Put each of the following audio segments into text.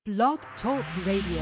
Blog Talk Radio.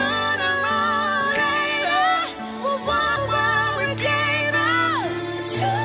Sooner or later, we'll want what we gave up.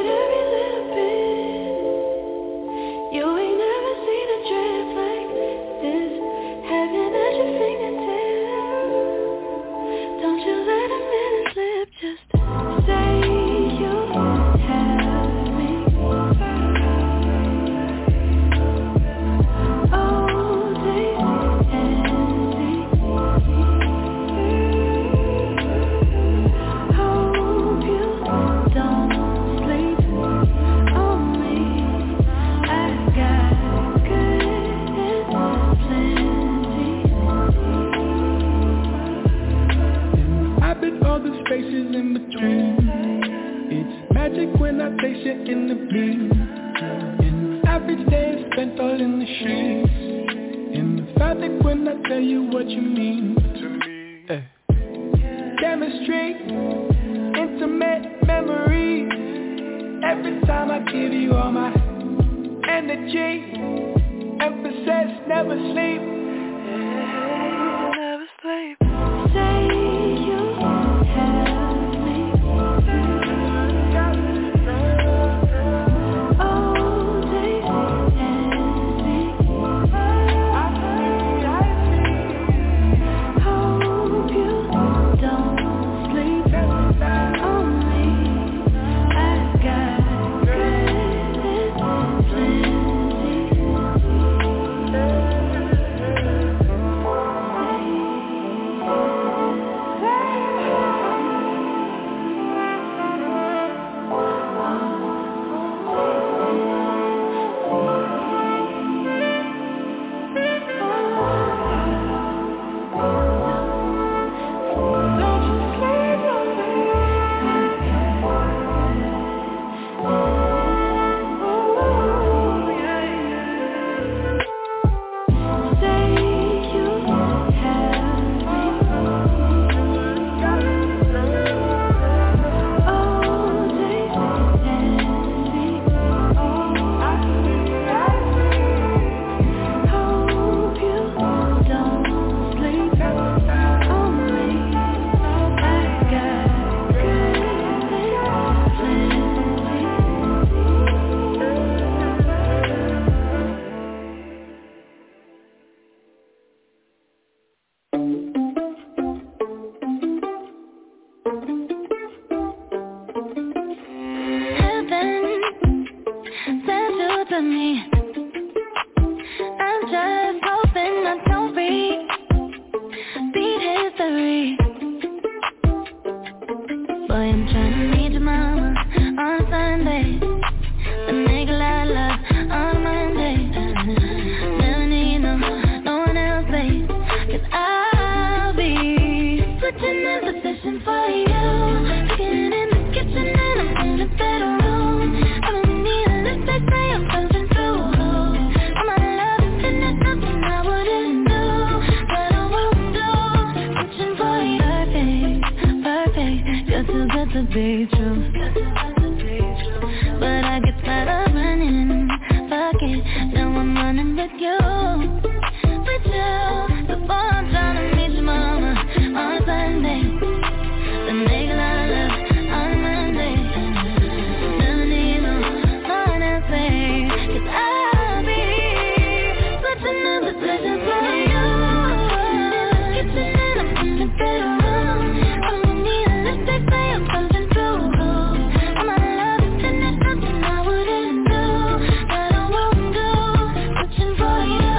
For you.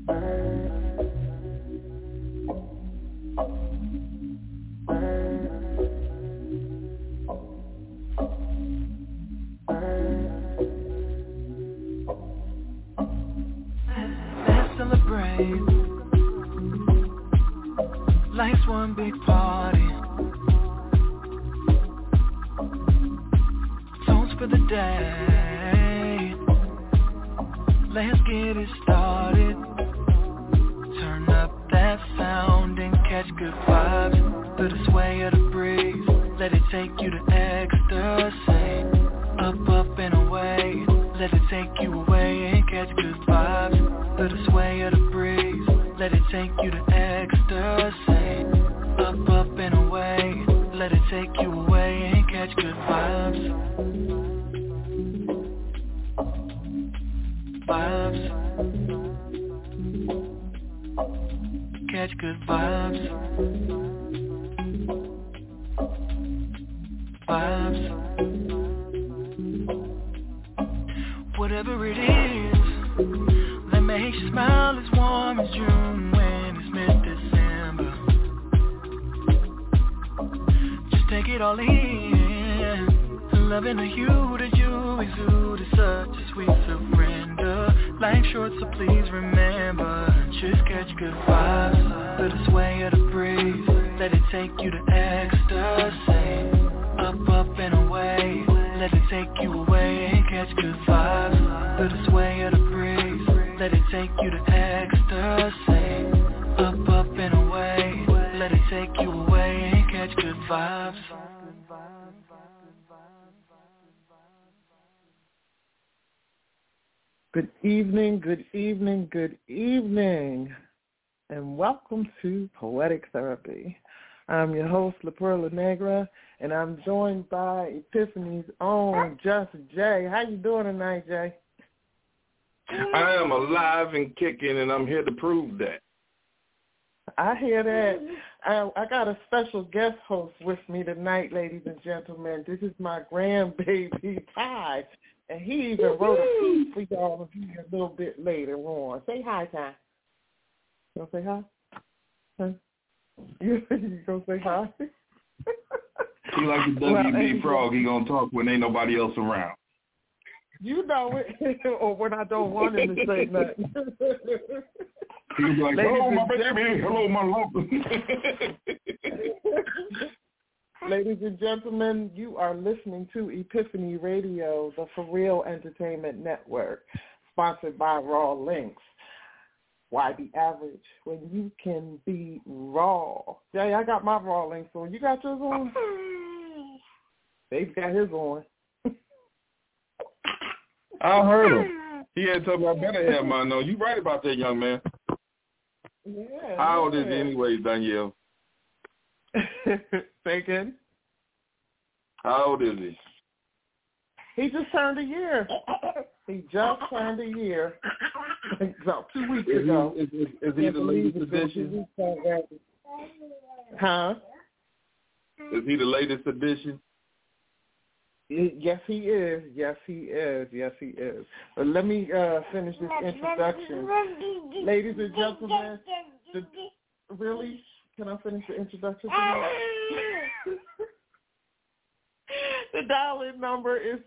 Let's celebrate. Life's one big party. Toast for the day. Let's get it started. Turn up that sound and catch good vibes. Feel the sway of the breeze. Let it take you to ecstasy. Up, up and away. Let it take you away and catch good vibes. Feel the sway of the breeze. Let it take you to ecstasy. Up, up and away. Let it take you away and catch good vibes. Vibes. Catch good vibes. Vibes. Whatever it is that makes you smile as warm as June when it's mid-December. Just take it all in. Loving the hue that you exude is such a sweet surrender. Life's short, so please remember, just catch good vibes. Feel the sway of the breeze. Let it take you to ecstasy. Up, up and away. Let it take you away and catch good vibes. Feel the sway of the breeze. Let it take you to ecstasy. Up, up and away. Let it take you away and catch good vibes. Good evening, good evening, good evening, and welcome to Poetic Therapy. I'm your host, La Perla Negra, and I'm joined by Epiphany's own Just Jay. How you doing tonight, Jay? I am alive and kicking, and I'm here to prove that. I hear that. I got a special guest host with me tonight, ladies and gentlemen. This is my grandbaby, Ty, and he even wrote a piece for y'all a little bit later on. Say hi, Ty. You gonna say hi? Huh? You gonna say hi? He like the WB Frog. He gonna talk when ain't nobody else around. You know it, or when I don't want him to say nothing. He'll be like, hello, my baby. Hello, my love. Ladies and gentlemen, you are listening to Epiphany Radio, the For Real Entertainment Network, sponsored by Raw Links. Why be average when you can be raw? Jay, I got my Raw Links on. You got yours on? Dave's got his on. I heard him. He had told me I better have mine on. You right about that, young man. Yeah. How old is he anyway, Danielle? Say again? How old is he? He just turned a year. He just turned a year. About 2 weeks ago. Is he the latest edition? Huh? Is he the latest edition? Yes, he is. Yes, he is. Yes, he is. But let me finish this introduction. Ladies and gentlemen, really? Can I finish the introduction? The dial-in number is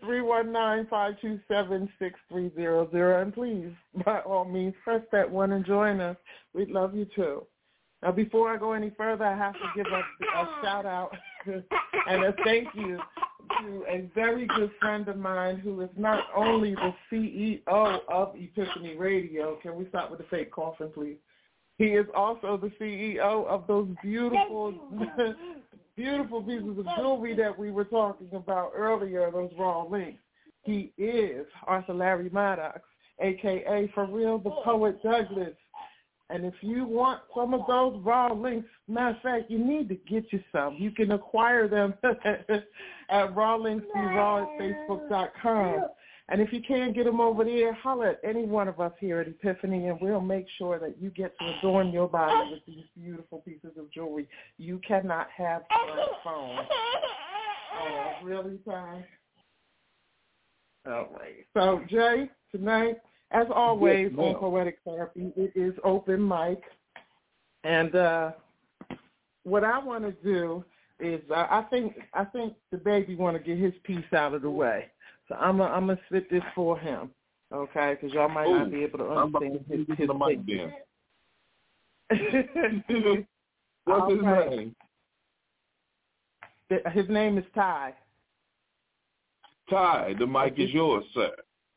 319-527-6300. And please, by all means, press that one and join us. We'd love you too. Now, before I go any further, I have to give a shout-out and a thank you to a very good friend of mine who is not only the CEO of Epiphany Radio. Can we stop with the fake coughing, please? He is also the CEO of those beautiful, beautiful pieces of jewelry that we were talking about earlier, those Raw Links. He is Arthur Larry Maddox, a.k.a. For Real, the Poet Douglas. And if you want some of those Raw Links, matter of fact, you need to get you some. You can acquire them at rawlinksberaw@facebook.com. And if you can't get them over there, holler at any one of us here at Epiphany, and we'll make sure that you get to adorn your body with these beautiful pieces of jewelry. You cannot have my phone. Oh, really, Ty? All right. So, Jay, tonight, As always, on Poetic Therapy, it is open mic. And what I want to do is I think the baby want to get his piece out of the way. So I'm gonna spit this for him, okay? Because y'all might not be able to understand his thing. What's his name? His name is Ty. Ty, the mic is yours, sir.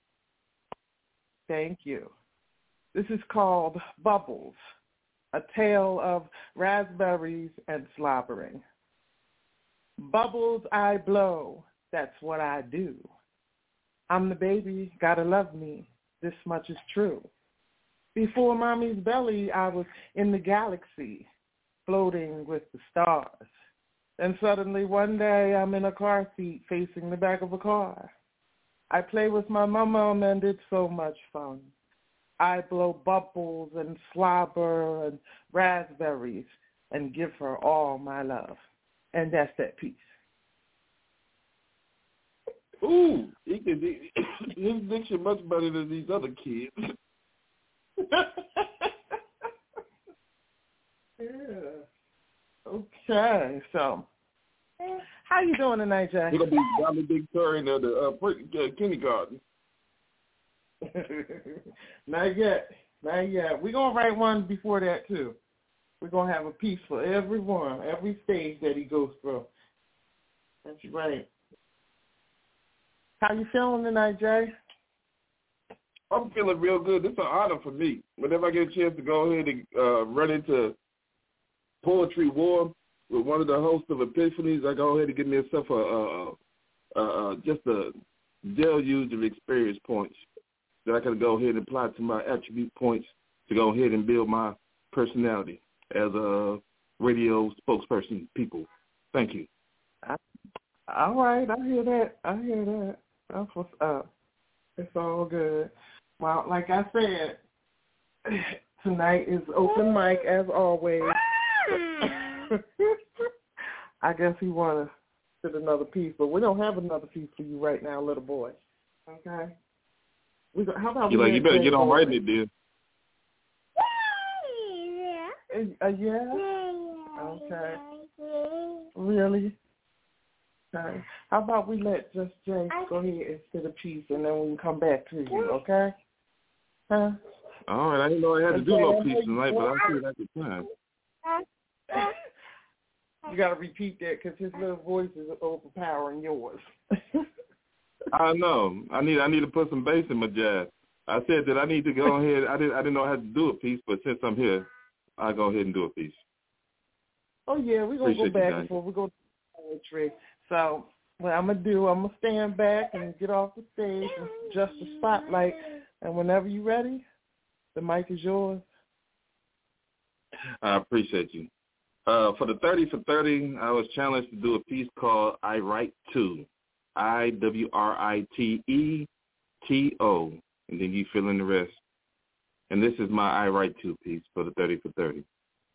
Thank you. This is called Bubbles, a tale of raspberries and slobbering. Bubbles I blow, that's what I do. I'm the baby, gotta love me, this much is true. Before mommy's belly, I was in the galaxy, floating with the stars. Then suddenly one day I'm in a car seat facing the back of a car. I play with my mama and it's so much fun. I blow bubbles and slobber and raspberries and give her all my love. And that's that piece. Ooh, his diction much better than these other kids. Yeah. Okay, so how you doing tonight, Jay? We're gonna be valedictorian of the kindergarten. Not yet. We're gonna write one before that too. We're gonna have a piece for everyone, every stage that he goes through. That's right. How you feeling tonight, Jay? I'm feeling real good. This is an honor for me. Whenever I get a chance to go ahead and run into Poetry War with one of the hosts of Epiphanies, I go ahead and give myself just a deluge of experience points that I can go ahead and apply to my attribute points to go ahead and build my personality as a radio spokesperson. People, thank you. All right, I hear that. That's what's up. It's all good. Well, like I said, tonight is open mic as always. I guess he want to fit another piece, but we don't have another piece for you right now, little boy. Okay? How about you better get on writing it, dear. Yeah? Okay. Really? Okay. How about we let just Jay go ahead and spit a piece, and then we can come back to you, okay? Huh? All right. I didn't know I had to do no piece tonight, but I figured I could plan. You got to repeat that because his little voice is overpowering yours. I know. I need to put some bass in my jazz. I said that I need to go ahead. I didn't know how to do a piece, but since I'm here, I'll go ahead and do a piece. Oh, yeah, we're going to go back and forth. We're going to do poetry. So what I'm going to stand back and get off the stage and adjust the spotlight. And whenever you're ready, the mic is yours. I appreciate you. For the 30 for 30, I was challenged to do a piece called I Write To, IWRITETO, and then you fill in the rest. And this is my I Write To piece for the 30 for 30.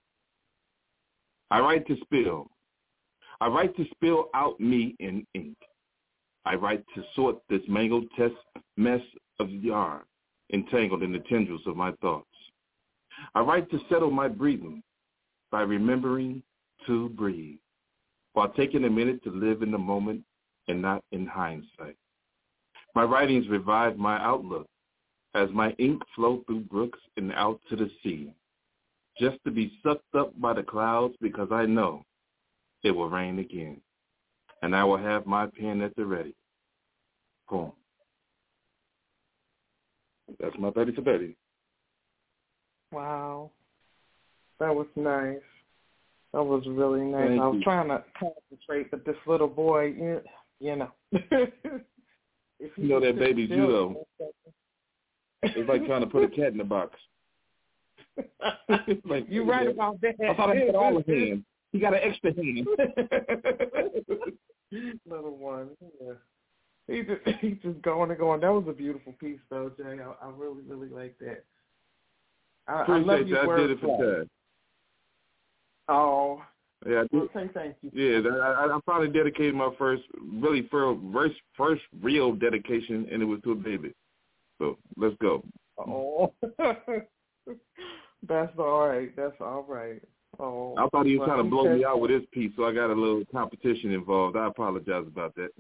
I write to spill. I write to spill out me in ink. I write to sort this mangled mess of yarn entangled in the tendrils of my thoughts. I write to settle my breathing by remembering to breathe while taking a minute to live in the moment and not in hindsight. My writings revive my outlook as my ink flow through brooks and out to the sea, just to be sucked up by the clouds because I know it will rain again, and I will have my pen at the ready. Poem. That's my 30 for 30. Wow. That was nice. That was really nice. Thank I was you. trying to concentrate, but this little boy, you know. You know that baby judo. It's like trying to put a cat in the box. Like, you're right about that. I thought I had all his hands. He got an extra hand. Little one. Yeah. He's just going and going. That was a beautiful piece, though, Jay. I really, really like that. I love your wordplay. I did it for Chad. Oh. Yeah, I did. Well, say thank you. Yeah, I probably dedicated my first real dedication, and it was to a baby. So let's go. Oh, that's all right. That's all right. Oh, I thought he was trying to blow me out with his piece, so I got a little competition involved. I apologize about that.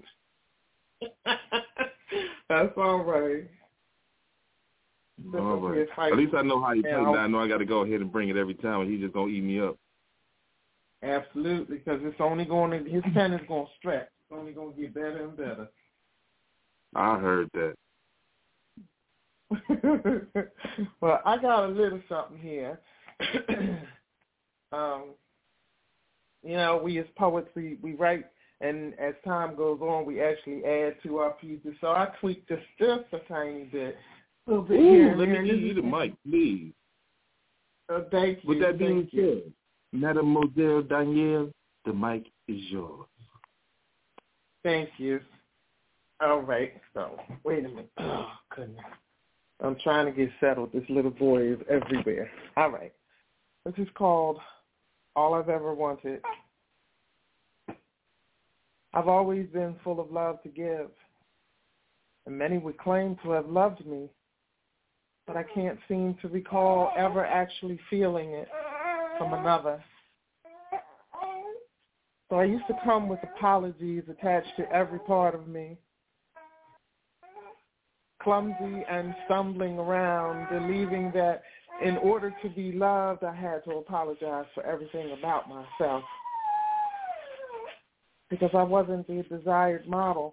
That's all right. All right. At least I know how you play. Now I know I got to go ahead and bring it every time, and he's just going to eat me up. Absolutely, because it's only going to, his pen is going to stretch. It's only going to get better and better. I heard that. Well, I got a little something here. You know, we as poets, we write, and as time goes on, we actually add to our pieces. So I tweaked this just a tiny bit. A little bit here. Let me give you the mic, please. Thank you. With that being said, Mademoiselle Danielle, the mic is yours. Thank you. All right. So, wait a minute. Oh, goodness. I'm trying to get settled. This little boy is everywhere. All right. This is called All I've Ever Wanted. I've always been full of love to give, and many would claim to have loved me, but I can't seem to recall ever actually feeling it from another. So I used to come with apologies attached to every part of me, clumsy and stumbling around, believing that in order to be loved, I had to apologize for everything about myself, because I wasn't the desired model.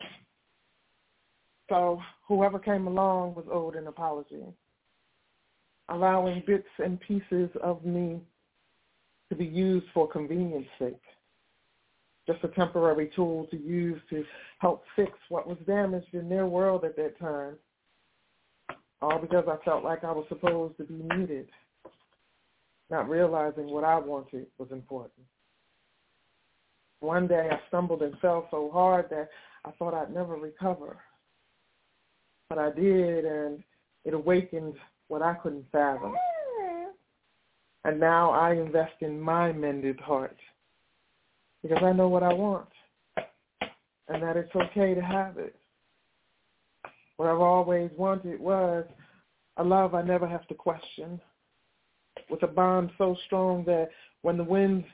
So whoever came along was owed an apology, allowing bits and pieces of me to be used for convenience sake, just a temporary tool to use to help fix what was damaged in their world at that time, all because I felt like I was supposed to be needed, not realizing what I wanted was important. One day I stumbled and fell so hard that I thought I'd never recover. But I did, and it awakened what I couldn't fathom. And now I invest in my mended heart, because I know what I want, and that it's okay to have it. What I've always wanted was a love I never have to question, with a bond so strong that when the winds,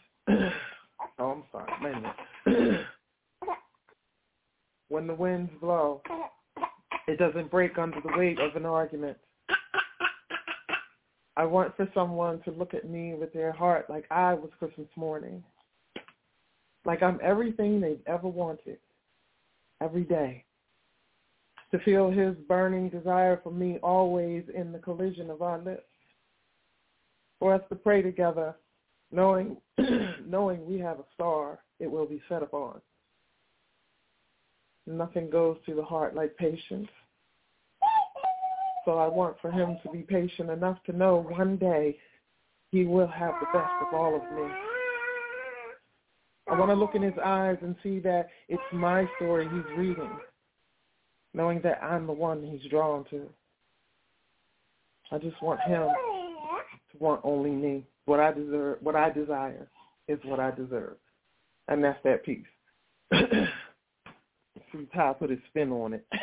when the winds blow, it doesn't break under the weight of an argument. I want for someone to look at me with their heart like I was Christmas morning, like I'm everything they've ever wanted, every day. To feel his burning desire for me always in the collision of our lips. For us to pray together, knowing we have a star, it will be set upon. Nothing goes to the heart like patience. So I want for him to be patient enough to know one day he will have the best of all of me. I want to look in his eyes and see that it's my story he's reading, knowing that I'm the one he's drawn to. I just want him to want only me. What I deserve, what I desire is what I deserve. And that's that piece. See how I put a spin on it.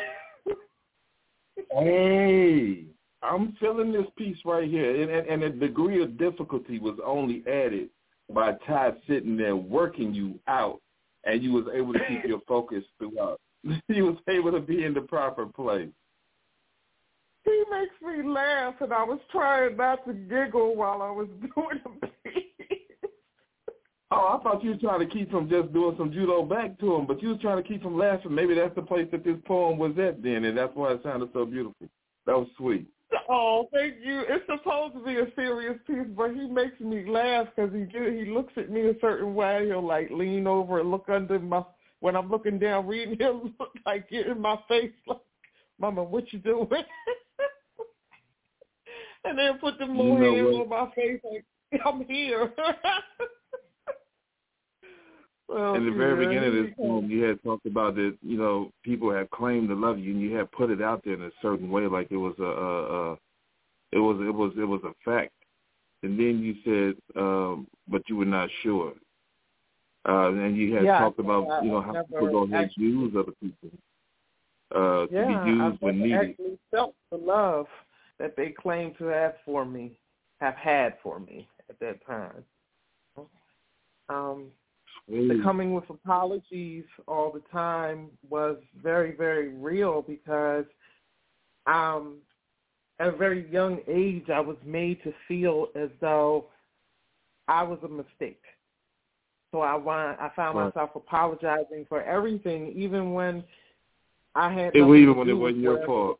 Hey, I'm feeling this piece right here. And the degree of difficulty was only added by Ty sitting there working you out, and you was able to keep your focus throughout. You was able to be in the proper place. He makes me laugh, and I was trying not to giggle while I was doing the piece. Oh, I thought you were trying to keep him just doing some judo back to him, but you was trying to keep him laughing. Maybe that's the place that this poem was at then, and that's why it sounded so beautiful. That was sweet. Oh, thank you. It's supposed to be a serious piece, but he makes me laugh because he looks at me a certain way. He'll, like, lean over and look under my, when I'm looking down reading, he'll look like get in my face like, Mama, what you doing? And then put the little hands on my face like, I'm here. Well, in the very beginning of this poem, you had talked about that, you know, people had claimed to love you, and you had put it out there in a certain way, like it was it was a fact. And then you said, but you were not sure. And you had talked about, you know, how people go ahead and use other people to be used when needed. I actually felt the love that they claim to have had for me at that time. The coming with apologies all the time was very, very real because at a very young age I was made to feel as though I was a mistake. So I found myself apologizing for everything, even when I had even when it wasn't your fault.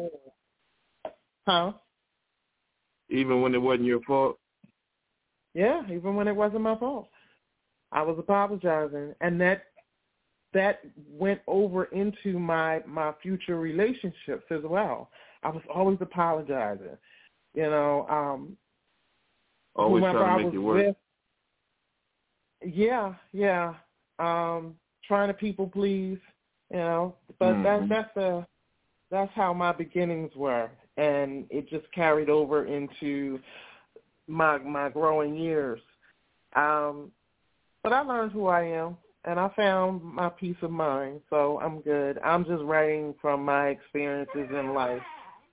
Huh? Even when it wasn't your fault? Yeah, even when it wasn't my fault. I was apologizing, and that went over into my future relationships as well. I was always apologizing, always trying to make it work. Yeah. Trying to people please, but that's how my beginnings were, and it just carried over into my growing years. But I learned who I am, and I found my peace of mind, so I'm good. I'm just writing from my experiences in life.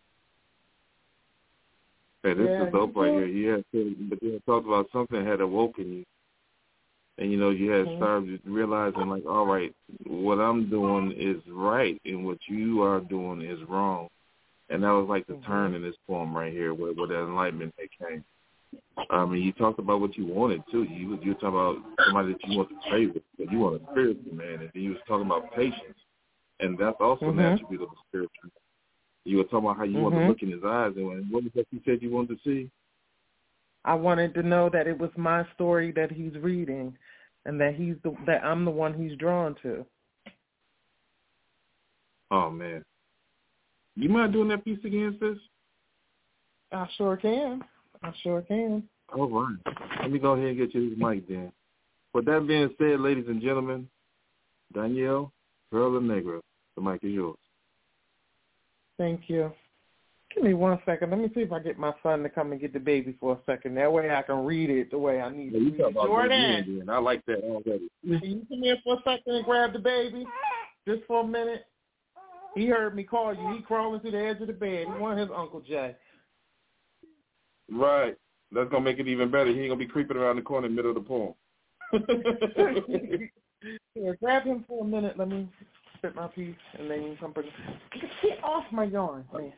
Hey, this is dope right here. You had talked about something had awoken you, and, you had started realizing, like, all right, what I'm doing is right, and what you are doing is wrong. And that was like the turn in this poem right here where that enlightenment came. You talked about what you wanted, too. You were talking about somebody that you want to pray with, but you want a spiritual man. And then you was talking about patience, and that's also an attribute of a spiritual man. You were talking about how you want to look in his eyes, and what was that you said you wanted to see? I wanted to know that it was my story that he's reading, and that that I'm the one he's drawn to. Oh, man. You mind doing that piece again, sis? I sure can. All right. Let me go ahead and get you this mic then. With that being said, ladies and gentlemen, Danielle Perla Negra, the mic is yours. Thank you. Give me 1 second. Let me see if I get my son to come and get the baby for a second. That way I can read it the way I need to. You talk about Jordan. I like that already. Can you come here for a second and grab the baby? Just for a minute. He heard me call you. He crawling to the edge of the bed. He wanted his Uncle Jay. Right. That's going to make it even better. He ain't going to be creeping around the corner in the middle of the poem. Here, grab him for a minute. Let me spit my piece, and then you can come bring get off my yarn, man.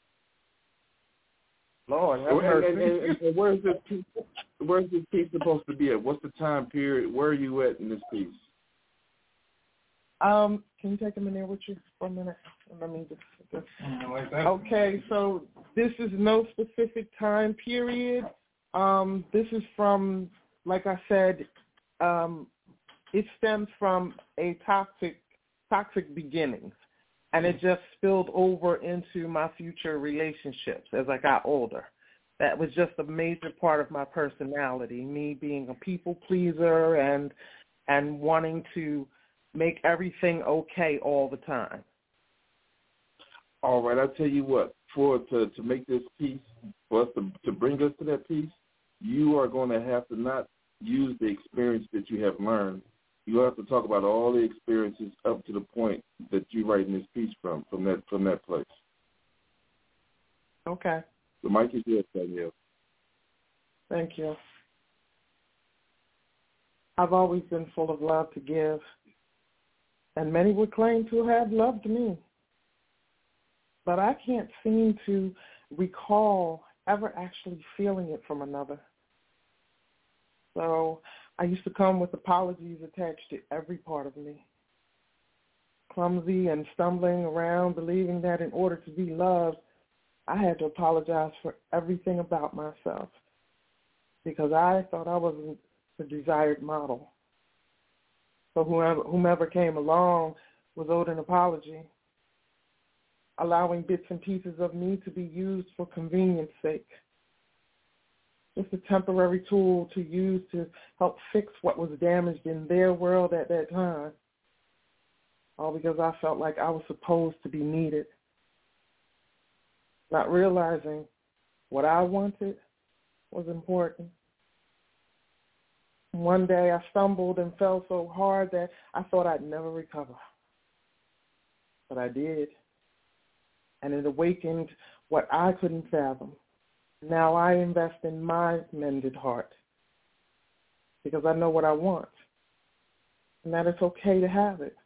Lord, and where's this piece supposed to be at? What's the time period? Where are you at in this piece? Can you take him in there with you for a minute? Let me just okay, so this is no specific time period. This is from, like I said, it stems from a toxic beginnings, and it just spilled over into my future relationships as I got older. That was just a major part of my personality, me being a people pleaser and wanting to make everything okay all the time. All right, I'll tell you what, to make this piece, for us to bring us to that piece, you are going to have to not use the experience that you have learned. You have to talk about all the experiences up to the point that you're writing this piece from that place. Okay. The mic is yours, Danielle. Thank you. I've always been full of love to give, and many would claim to have loved me. But I can't seem to recall ever actually feeling it from another. So I used to come with apologies attached to every part of me. Clumsy and stumbling around, believing that in order to be loved, I had to apologize for everything about myself because I thought I wasn't the desired model. So whomever came along was owed an apology, allowing bits and pieces of me to be used for convenience sake. Just a temporary tool to use to help fix what was damaged in their world at that time, all because I felt like I was supposed to be needed. Not realizing what I wanted was important. One day I stumbled and fell so hard that I thought I'd never recover. But I did. And it awakened what I couldn't fathom. Now I invest in my mended heart because I know what I want and that it's okay to have it.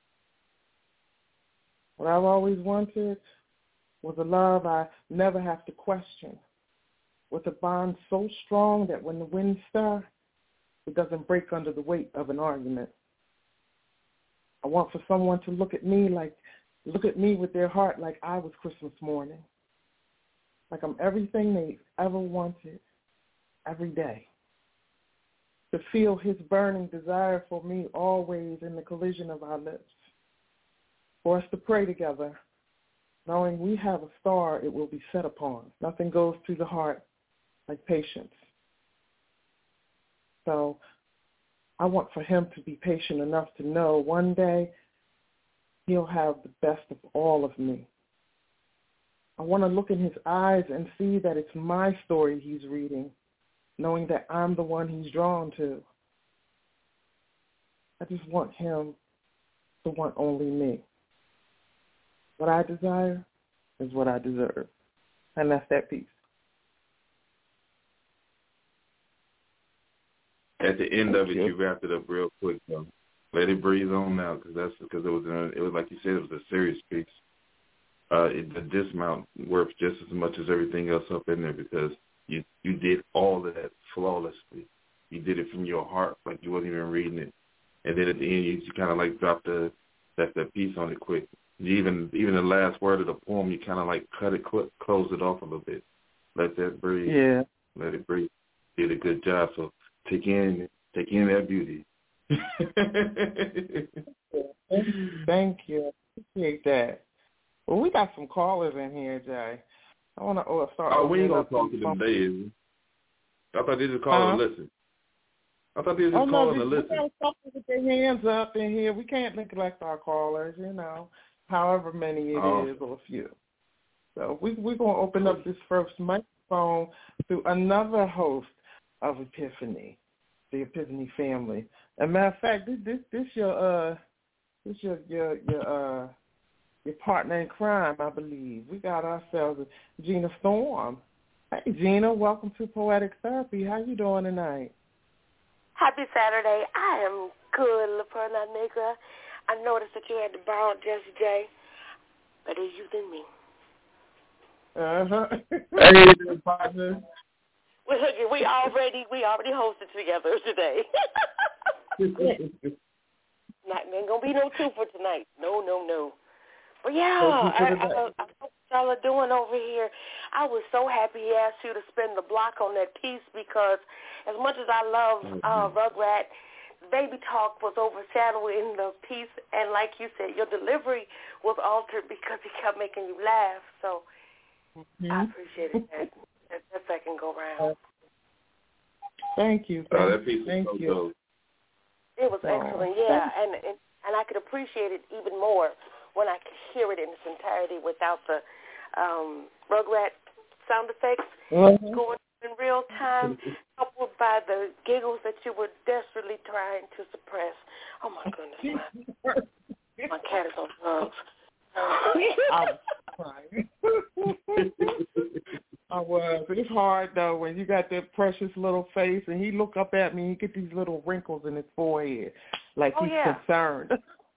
What I've always wanted was a love I never have to question, with a bond so strong that when the winds stir, it doesn't break under the weight of an argument. I want for someone to look at me with their heart like I was Christmas morning, like I'm everything they ever wanted every day. To feel his burning desire for me always in the collision of our lips. For us to pray together, knowing we have a star it will be set upon. Nothing goes through the heart like patience. So I want for him to be patient enough to know one day he'll have the best of all of me. I want to look in his eyes and see that it's my story he's reading, knowing that I'm the one he's drawn to. I just want him to want only me. What I desire is what I deserve. And that's that piece. At the end of it, you wrapped it up real quick, though. Let it breathe on now, because it was like you said, it was a serious piece. The dismount worth just as much as everything else up in there, because you did all of that flawlessly. You did it from your heart, like you wasn't even reading it, and then at the end, you kind of like dropped that piece on it quick. Even the last word of the poem, you kind of like cut it, close it off a little bit. Let that breathe. Yeah. Let it breathe. Did a good job. So take in that beauty. Thank you. Appreciate that. Well, we got some callers in here, Jay. I want to start. Oh, we ain't gonna talk to them today, is it? I thought they just called to listen. I thought they were just calling to listen. We got something with their hands up in here. We can't neglect our callers, however many it is or a few. So we're going to open up this first microphone to another host of Epiphany, the Epiphany family. As a matter of fact, this your partner in crime, I believe. We got ourselves Gina Storm. Hey, Gina, welcome to Poetic Therapy. How you doing tonight? Happy Saturday. I am good, La Perla Negra. I noticed that you had to borrow Jesse J. Better you than me. Hey, partner. We already hosted together today. Ain't gonna be no two for tonight. No. But yeah, I hope y'all are doing over here. I was so happy he asked you to spin the block on that piece, because as much as I love Rugrat, Baby Talk was overshadowing the piece, and like you said, your delivery was altered because he kept making you laugh. So I appreciated that second go round. Thank you. That piece Thank was so you. dope. It was excellent, yeah, and I could appreciate it even more when I could hear it in its entirety without the Rugrat sound effects going in real time, coupled by the giggles that you were desperately trying to suppress. Oh, my goodness. My cat is on drugs. I was. It's hard, though, when you got that precious little face, and he look up at me, and he get these little wrinkles in his forehead, like he's concerned.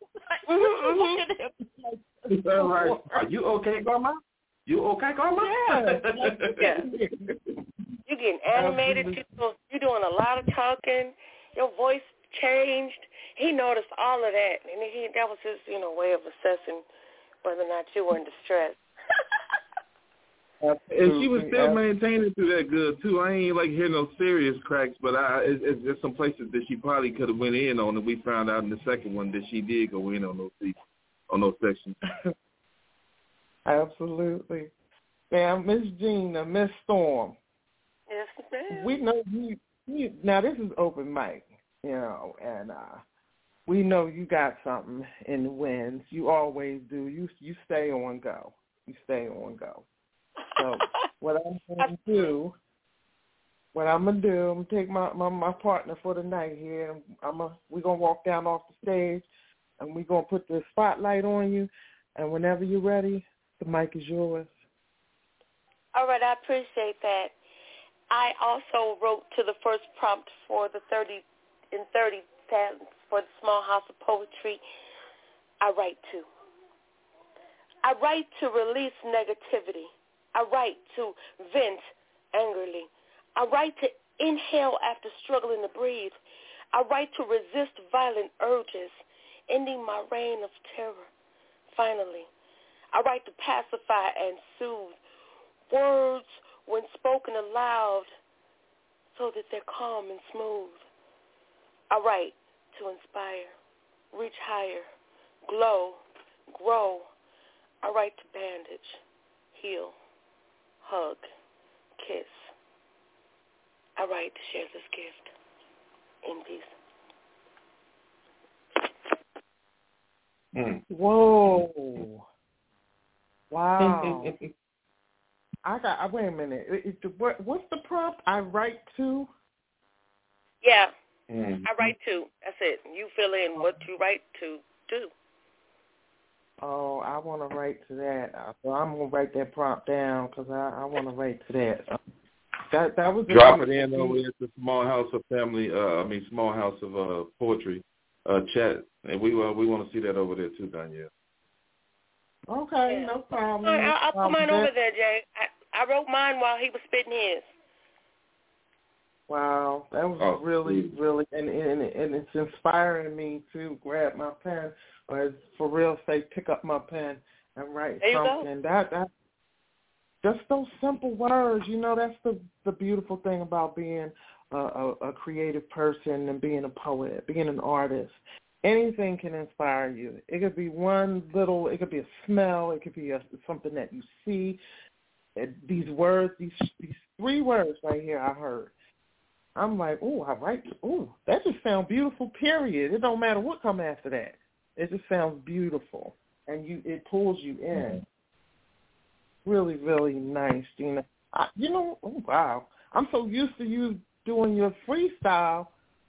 Is that right? Are you okay, Grandma? You okay, Grandma? Yeah. You're getting animated. You're doing a lot of talking. Your voice changed. He noticed all of that, and that was his, way of assessing whether or not you were in distress. And she was still maintaining through that good too. I ain't hear no serious cracks, but it's just some places that she probably could have went in on, and we found out in the second one that she did go in on those sections. Absolutely. Now, Miss Gina, Miss Storm. Yes, ma'am. We know you. Now this is open mic, and we know you got something in the winds. You always do. You stay on go. So what I'm gonna do, I'm gonna take my partner for the night here. We're gonna walk down off the stage, and we're gonna put the spotlight on you. And whenever you're ready, the mic is yours. All right, I appreciate that. I also wrote to the first prompt for the 30 talents for the Small House of Poetry. I write to. I write to release negativity. I write to vent angrily. I write to inhale after struggling to breathe. I write to resist violent urges, ending my reign of terror. Finally, I write to pacify and soothe. Words, when spoken aloud, so that they're calm and smooth. I write to inspire, reach higher, glow, grow. I write to bandage, heal, hug, kiss. I write to share this gift. In peace. Whoa. Wow. Wait a minute. What's the prompt? I write to? Yeah. I write to. That's it. You fill in what you write to do. Oh, I want to write to that. So I'm going to write that prompt down because I want to write to that. That was drop it in over at the Small House of Small House of Poetry chat, and we want to see that over there too, Danielle. Okay, yeah. No problem. I'll put mine over there, Jay. I wrote mine while he was spitting his. Wow, that was really, and it's inspiring me to grab my pen, or for real, say pick up my pen and write something. That just those simple words, that's the beautiful thing about being a creative person and being a poet, being an artist. Anything can inspire you. It could be it could be a smell, it could be something that you see. These words, these 3 words right here I heard. I'm like, that just sounds beautiful, period. It don't matter what comes after that. It just sounds beautiful, and it pulls you in. Really, really nice, Gina. Wow. I'm so used to you doing your freestyle.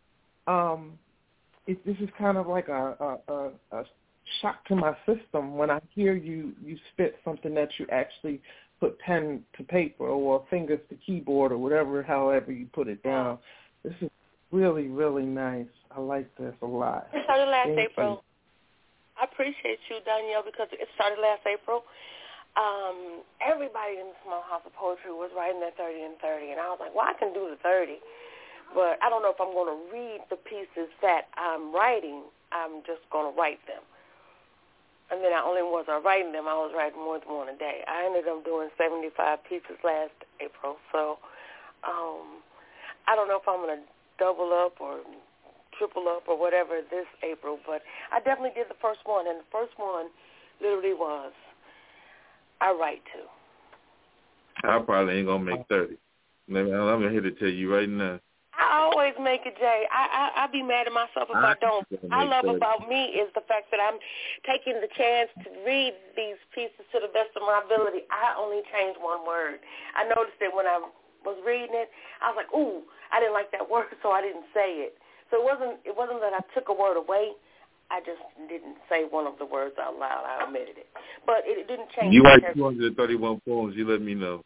This is kind of like a shock to my system when I hear you spit something that you actually put pen to paper or fingers to keyboard or however you put it down. This is really, really nice. I like this a lot. It started last April. I appreciate you, Danielle, because it started last April. Everybody in the Small House of Poetry was writing their 30 and 30, and I was like, well, I can do the 30, but I don't know if I'm going to read the pieces that I'm writing. I'm just going to write them. And then I was writing them, I was writing more than one a day. I ended up doing 75 pieces last April, so I don't know if I'm going to double up or triple up or whatever this April, but I definitely did the first one, and the first one literally was, I write to. I probably ain't going to make 30. I'm here to tell you right now. I always make it, Jay. I be mad at myself if I don't. What I love about me is the fact that I'm taking the chance to read these pieces to the best of my ability. I only changed 1 word. I noticed that when I was reading it, I was like, ooh, I didn't like that word, so I didn't say it. So it wasn't that I took a word away. I just didn't say one of the words out loud. I omitted it. But it didn't change. You write 231 poems, you let me know.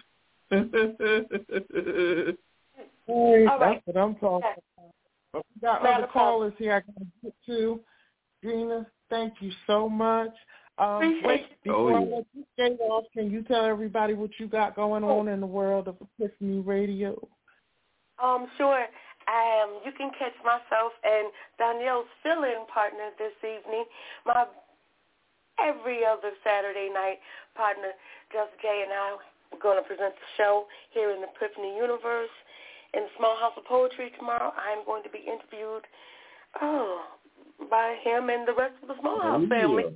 Hey, that's what I'm talking about. We got other callers here I got to get to. Gina, thank you so much. Before I let you skate off, can you tell everybody what you got going on in the world of Epiphany Radio? Sure. You can catch myself and Danielle's fill-in partner this evening, my every other Saturday night partner, Just Jay, and I are going to present the show here in the Epiphany Universe. In the Small House of Poetry tomorrow, I'm going to be interviewed by him and the rest of the Small House family.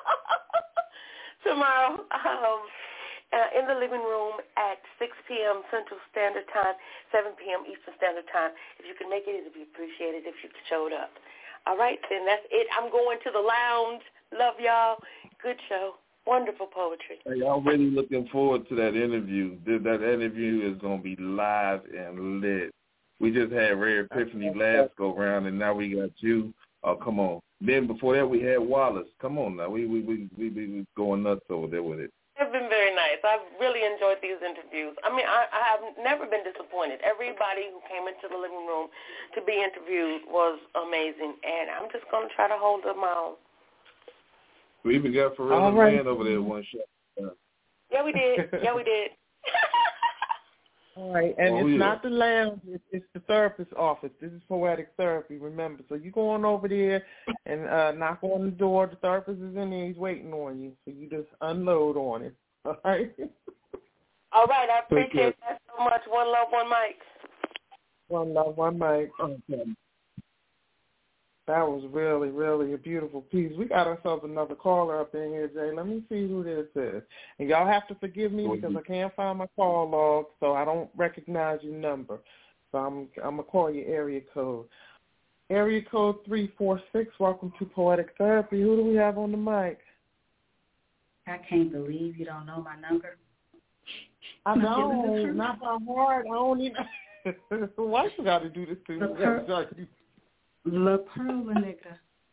Tomorrow in the living room at 6 p.m. Central Standard Time, 7 p.m. Eastern Standard Time. If you can make it, it would be appreciated if you showed up. All right, then that's it. I'm going to the lounge. Love y'all. Good show. Wonderful poetry. Hey, I'm really looking forward to that interview. That interview is going to be live and lit. We just had Rare Epiphany last go round, and now we got you. Oh, come on. Then before that, we had Wallace. Come on now. We going nuts over there with it. have been very nice. I've really enjoyed these interviews. I mean, I have never been disappointed. Everybody who came into the living room to be interviewed was amazing, and I'm just going to try to hold them out. We even got Pharrell Man over there one shot. Yeah, we did. Yeah, we did. All right, and it's not the lounge, it's the therapist's office. This is poetic therapy, remember. So you go on over there and knock on the door. The therapist is in there. He's waiting on you. So you just unload on him. All right? All right, I appreciate that so much. One love, one mic. One love, one mic. Okay. That was really, really a beautiful piece. We got ourselves another caller up in here, Jay. Let me see who this is. And y'all have to forgive me because I can't find my call log, so I don't recognize your number. So I'm going to call you area code. Area code 346, welcome to Poetic Therapy. Who do we have on the mic? I can't believe you don't know my number. I know, not by heart. I don't even. Why you got to do this to me? La Perla nigga.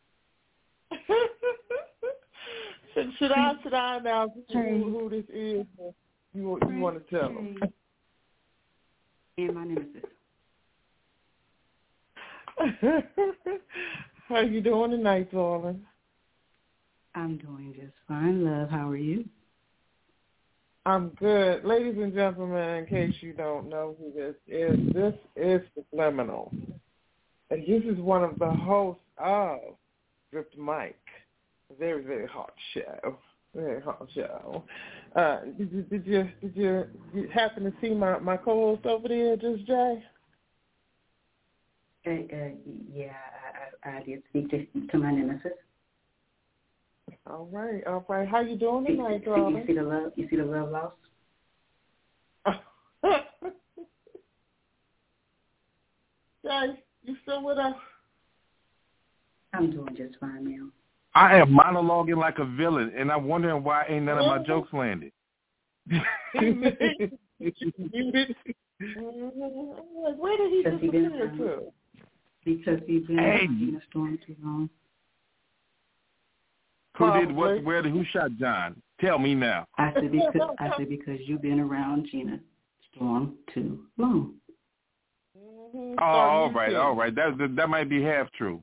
Should I now who this is? You want to tell them? And my nemesis. How you doing tonight, darling? I'm doing just fine, love. How are you? I'm good. Ladies and gentlemen, in case you don't know who this is Subliminal. And this is one of the hosts of Drip the Mic. Very, very hot show. Very hot show. Did you happen to see my co-host over there, Just Jay? Yeah, I did speak to my nemesis. All right. How you doing tonight, darling? You see the love lost? Jay, you still with us? I'm doing just fine, ma'am. I am monologuing like a villain, and I'm wondering why ain't none of my jokes landed. Where did he disappear to? Because he's been in a storm too long. Who did what? Where? Who shot John? Tell me now. I said because you've been around Gina Storm too long. Oh, all right. That might be half true.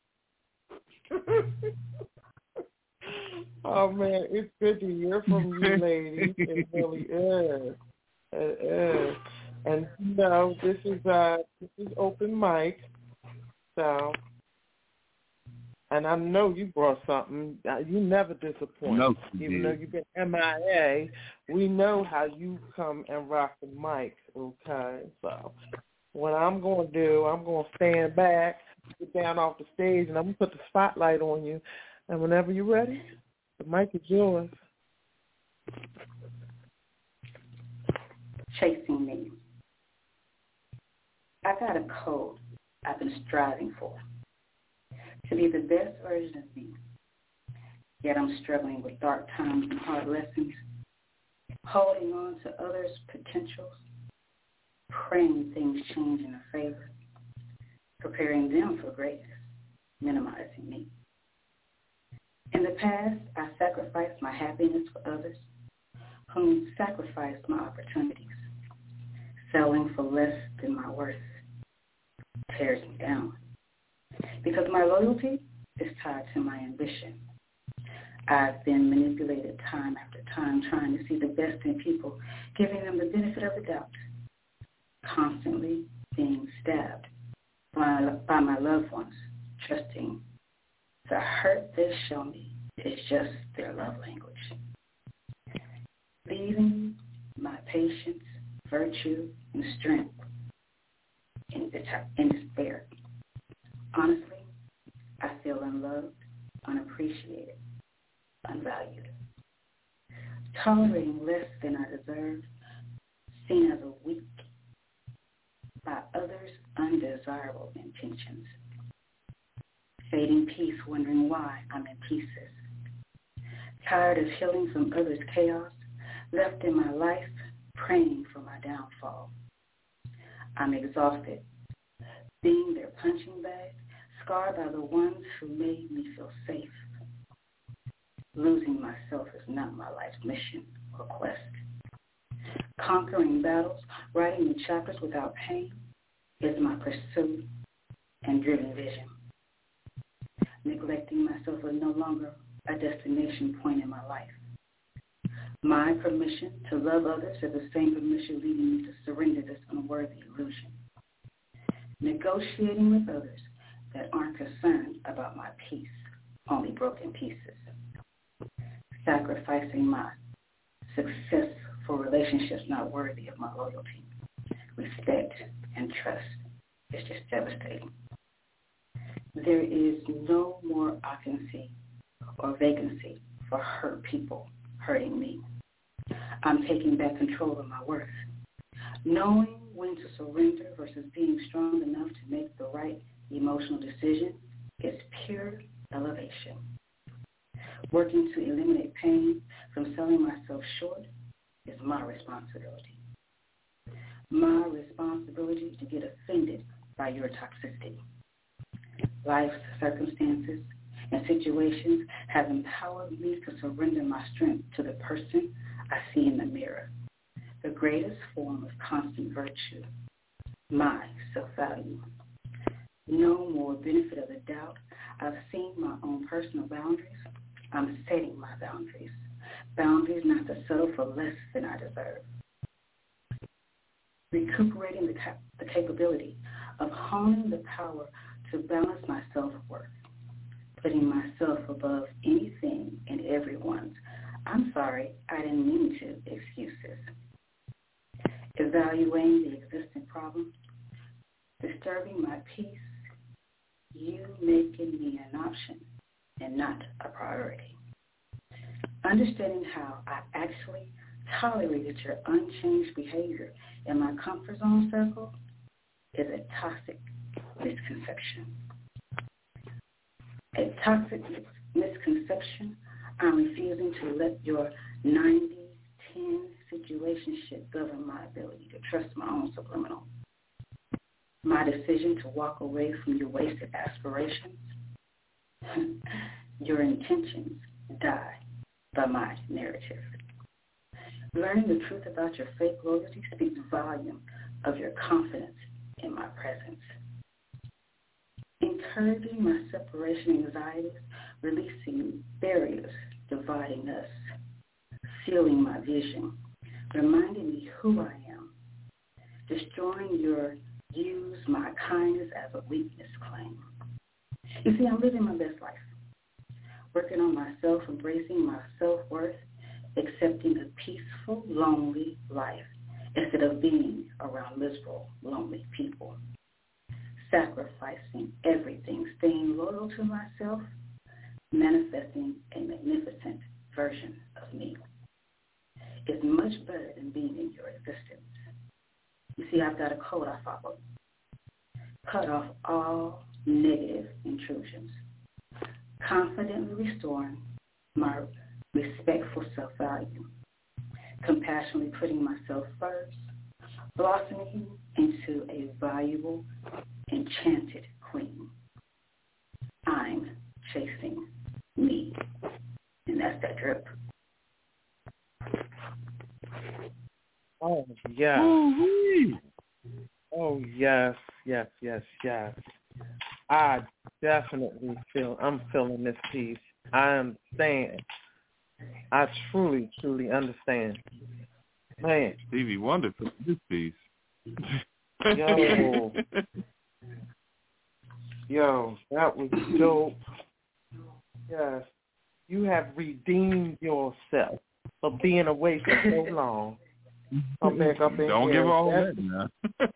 Oh man, it's good to hear from you, ladies. It really is. It is. And this is open mic, so. And I know you brought something. You never disappoint. No, even though you've been MIA, we know how you come and rock the mic, okay? So what I'm going to do, I'm going to stand back, get down off the stage, and I'm going to put the spotlight on you. And whenever you're ready, the mic is yours. Chasing me. I got a code I've been striving for. To be the best version of me. Yet I'm struggling with dark times and hard lessons, holding on to others' potentials, praying things change in their favor, preparing them for greatness, minimizing me. In the past, I sacrificed my happiness for others, whom sacrificed my opportunities. Settling for less than my worth tears me down. Because my loyalty is tied to my ambition. I've been manipulated time after time, trying to see the best in people, giving them the benefit of the doubt, constantly being stabbed by my loved ones, trusting the hurt they show me is just their love language. Leaving my patience, virtue, and strength in despair. Honestly, I feel unloved, unappreciated, unvalued. Tolerating less than I deserve, seen as a weak by others' undesirable intentions. Fading peace, wondering why I'm in pieces. Tired of healing from others' chaos, left in my life, praying for my downfall. I'm exhausted, being their punching bag, scarred by the ones who made me feel safe. Losing myself is not my life's mission or quest. Conquering battles, writing new chapters without pain is my pursuit and driven vision. Neglecting myself is no longer a destination point in my life. My permission to love others is the same permission leading me to surrender this unworthy illusion. Negotiating with others that aren't concerned about my peace, only broken pieces. Sacrificing my success for relationships not worthy of my loyalty, respect, and trust is just devastating. There is no more vacancy or vacancy for hurt people hurting me. I'm taking back control of my worth. Knowing when to surrender versus being strong enough to make the right emotional decision is pure elevation. Working to eliminate pain from selling myself short is my responsibility. My responsibility to get offended by your toxicity. Life's circumstances and situations have empowered me to surrender my strength to the person I see in the mirror, the greatest form of constant virtue, my self-value. No more benefit of the doubt. I've seen my own personal boundaries. I'm setting my boundaries. Boundaries not to settle for less than I deserve. Recuperating the capability of honing the power to balance my self-worth, putting myself above anything and everyone's "I'm sorry, I didn't mean to" excuses. Evaluating the existing problem, disturbing my peace, you making me an option and not a priority. Understanding how I actually tolerated your unchanged behavior in my comfort zone circle is a toxic misconception. A toxic misconception. I'm refusing to let your 90-10 situationship govern my ability to trust my own subliminal. My decision to walk away from your wasted aspirations. Your intentions die by my narrative. Learning the truth about your fake loyalty speaks volume of your confidence in my presence. Encouraging my separation anxieties, releasing barriers dividing us, sealing my vision, reminding me who I am, destroying your use my kindness as a weakness claim. You see, I'm living my best life, working on myself, embracing my self-worth, accepting a peaceful, lonely life instead of being around miserable, lonely people. Sacrificing everything, staying loyal to myself, manifesting a magnificent version of me. It's much better than being in your existence. You see, I've got a code I follow. Cut off all negative intrusions. Confidently restoring my respectful self-value. Compassionately putting myself first. Blossoming into a valuable, enchanted queen. I'm chasing me. And that's that drip. Oh, yes. Ooh-wee. Oh, yes, yes, yes, yes. I definitely I'm feeling this piece. I understand. I truly, truly understand. Man. Stevie Wonder for this piece. Yo, that was dope. Yes. You have redeemed yourself for being away for so long. Come back up in Don't here. give all that now.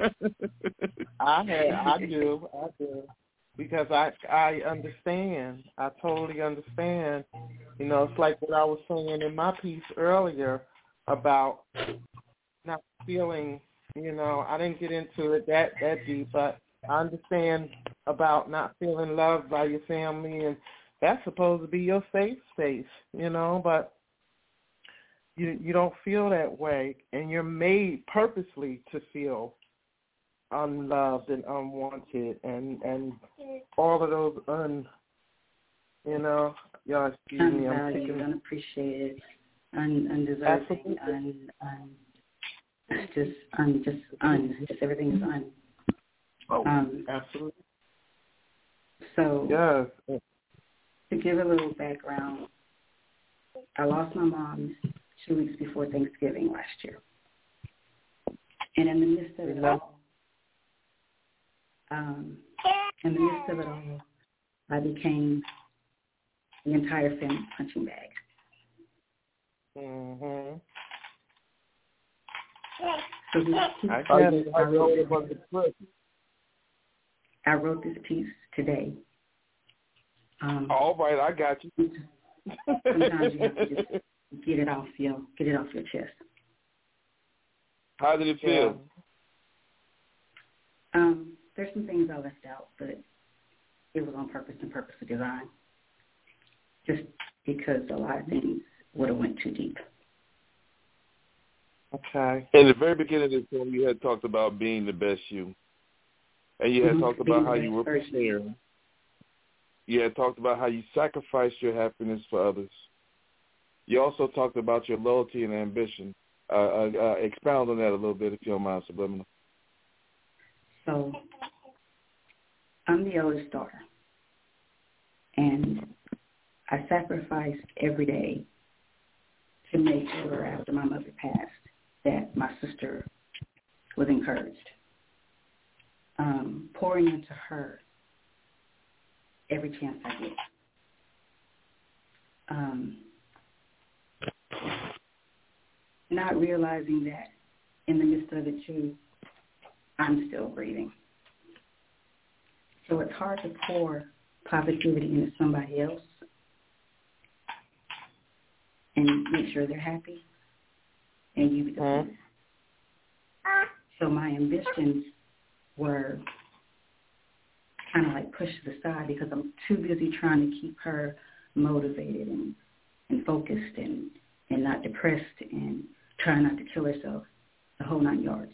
I do. Because I understand. I totally understand. You know, it's like what I was saying in my piece earlier about not feeling, you know, I didn't get into it that deep, but I understand about not feeling loved by your family, and that's supposed to be your safe space, you know, but you don't feel that way, and you're made purposely to feel unloved and unwanted and all of those y'all excuse me, I'm unvalued, unappreciated. undeserving, just everything is un. Absolutely. So, yes. To give a little background, I lost my mom 2 weeks before Thanksgiving last year. And in the midst of it all, I became the entire family punching bag. Mm-hmm. So I wrote this piece today. All right, I got you. Sometimes you have to just get it off your chest. How did it feel? There's some things I left out, but it was on purpose and purpose of design. Just because a lot of things would have went too deep. Okay. In the very beginning of this film, you had talked about being the best you. And you had talked about how you were preparing. You had talked about how you sacrificed your happiness for others. You also talked about your loyalty and ambition. Expound on that a little bit, if you don't mind, Subliminal. So, I'm the oldest daughter, and I sacrificed every day to make sure after my mother passed that my sister was encouraged. Pouring into her every chance I get. Not realizing that in the midst of it too, I'm still breathing. So it's hard to pour positivity into somebody else and make sure they're happy and you be the So my ambitions were kind of like pushed to the side because I'm too busy trying to keep her motivated and focused and not depressed and trying not to kill herself, the whole 9 yards.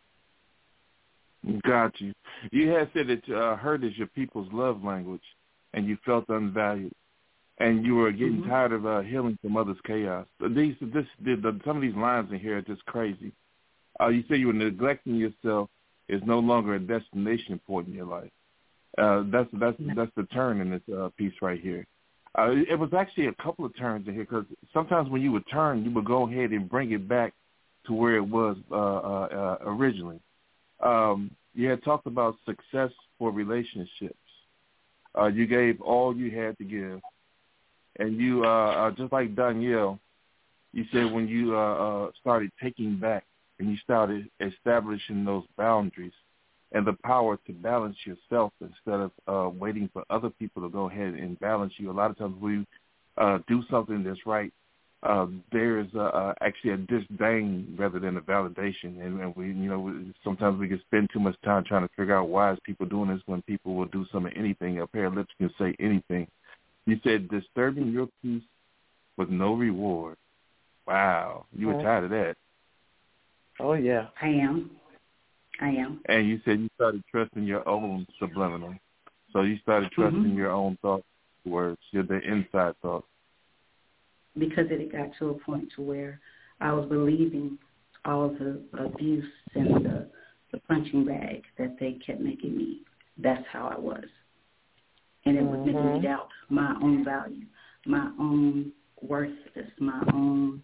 Got you. You had said that hurt is your people's love language, and you felt unvalued, and you were getting tired of healing from others' chaos. Some of these lines in here are just crazy. You said you were neglecting yourself is no longer a destination point in your life. That's the turn in this piece right here. It was actually a couple of turns in here because sometimes when you would turn, you would go ahead and bring it back to where it was originally. You had talked about success for relationships. You gave all you had to give. And you, just like Danielle, you said when you started taking back and you started establishing those boundaries and the power to balance yourself instead of waiting for other people to go ahead and balance you. A lot of times we do something that's right. There is actually a disdain rather than a validation, and we, sometimes we can spend too much time trying to figure out why is people doing this when people will do something, anything. A pair of lips can say anything. You said disturbing your peace with no reward. Wow, you were tired of that. Oh yeah, I am. And you said you started trusting your own subliminal. So you started trusting your own thoughts, words, the inside thoughts. Because it got to a point to where I was believing all the abuse and the punching bag that they kept making me. That's how I was. And it was making me doubt my own value, my own worthlessness, my own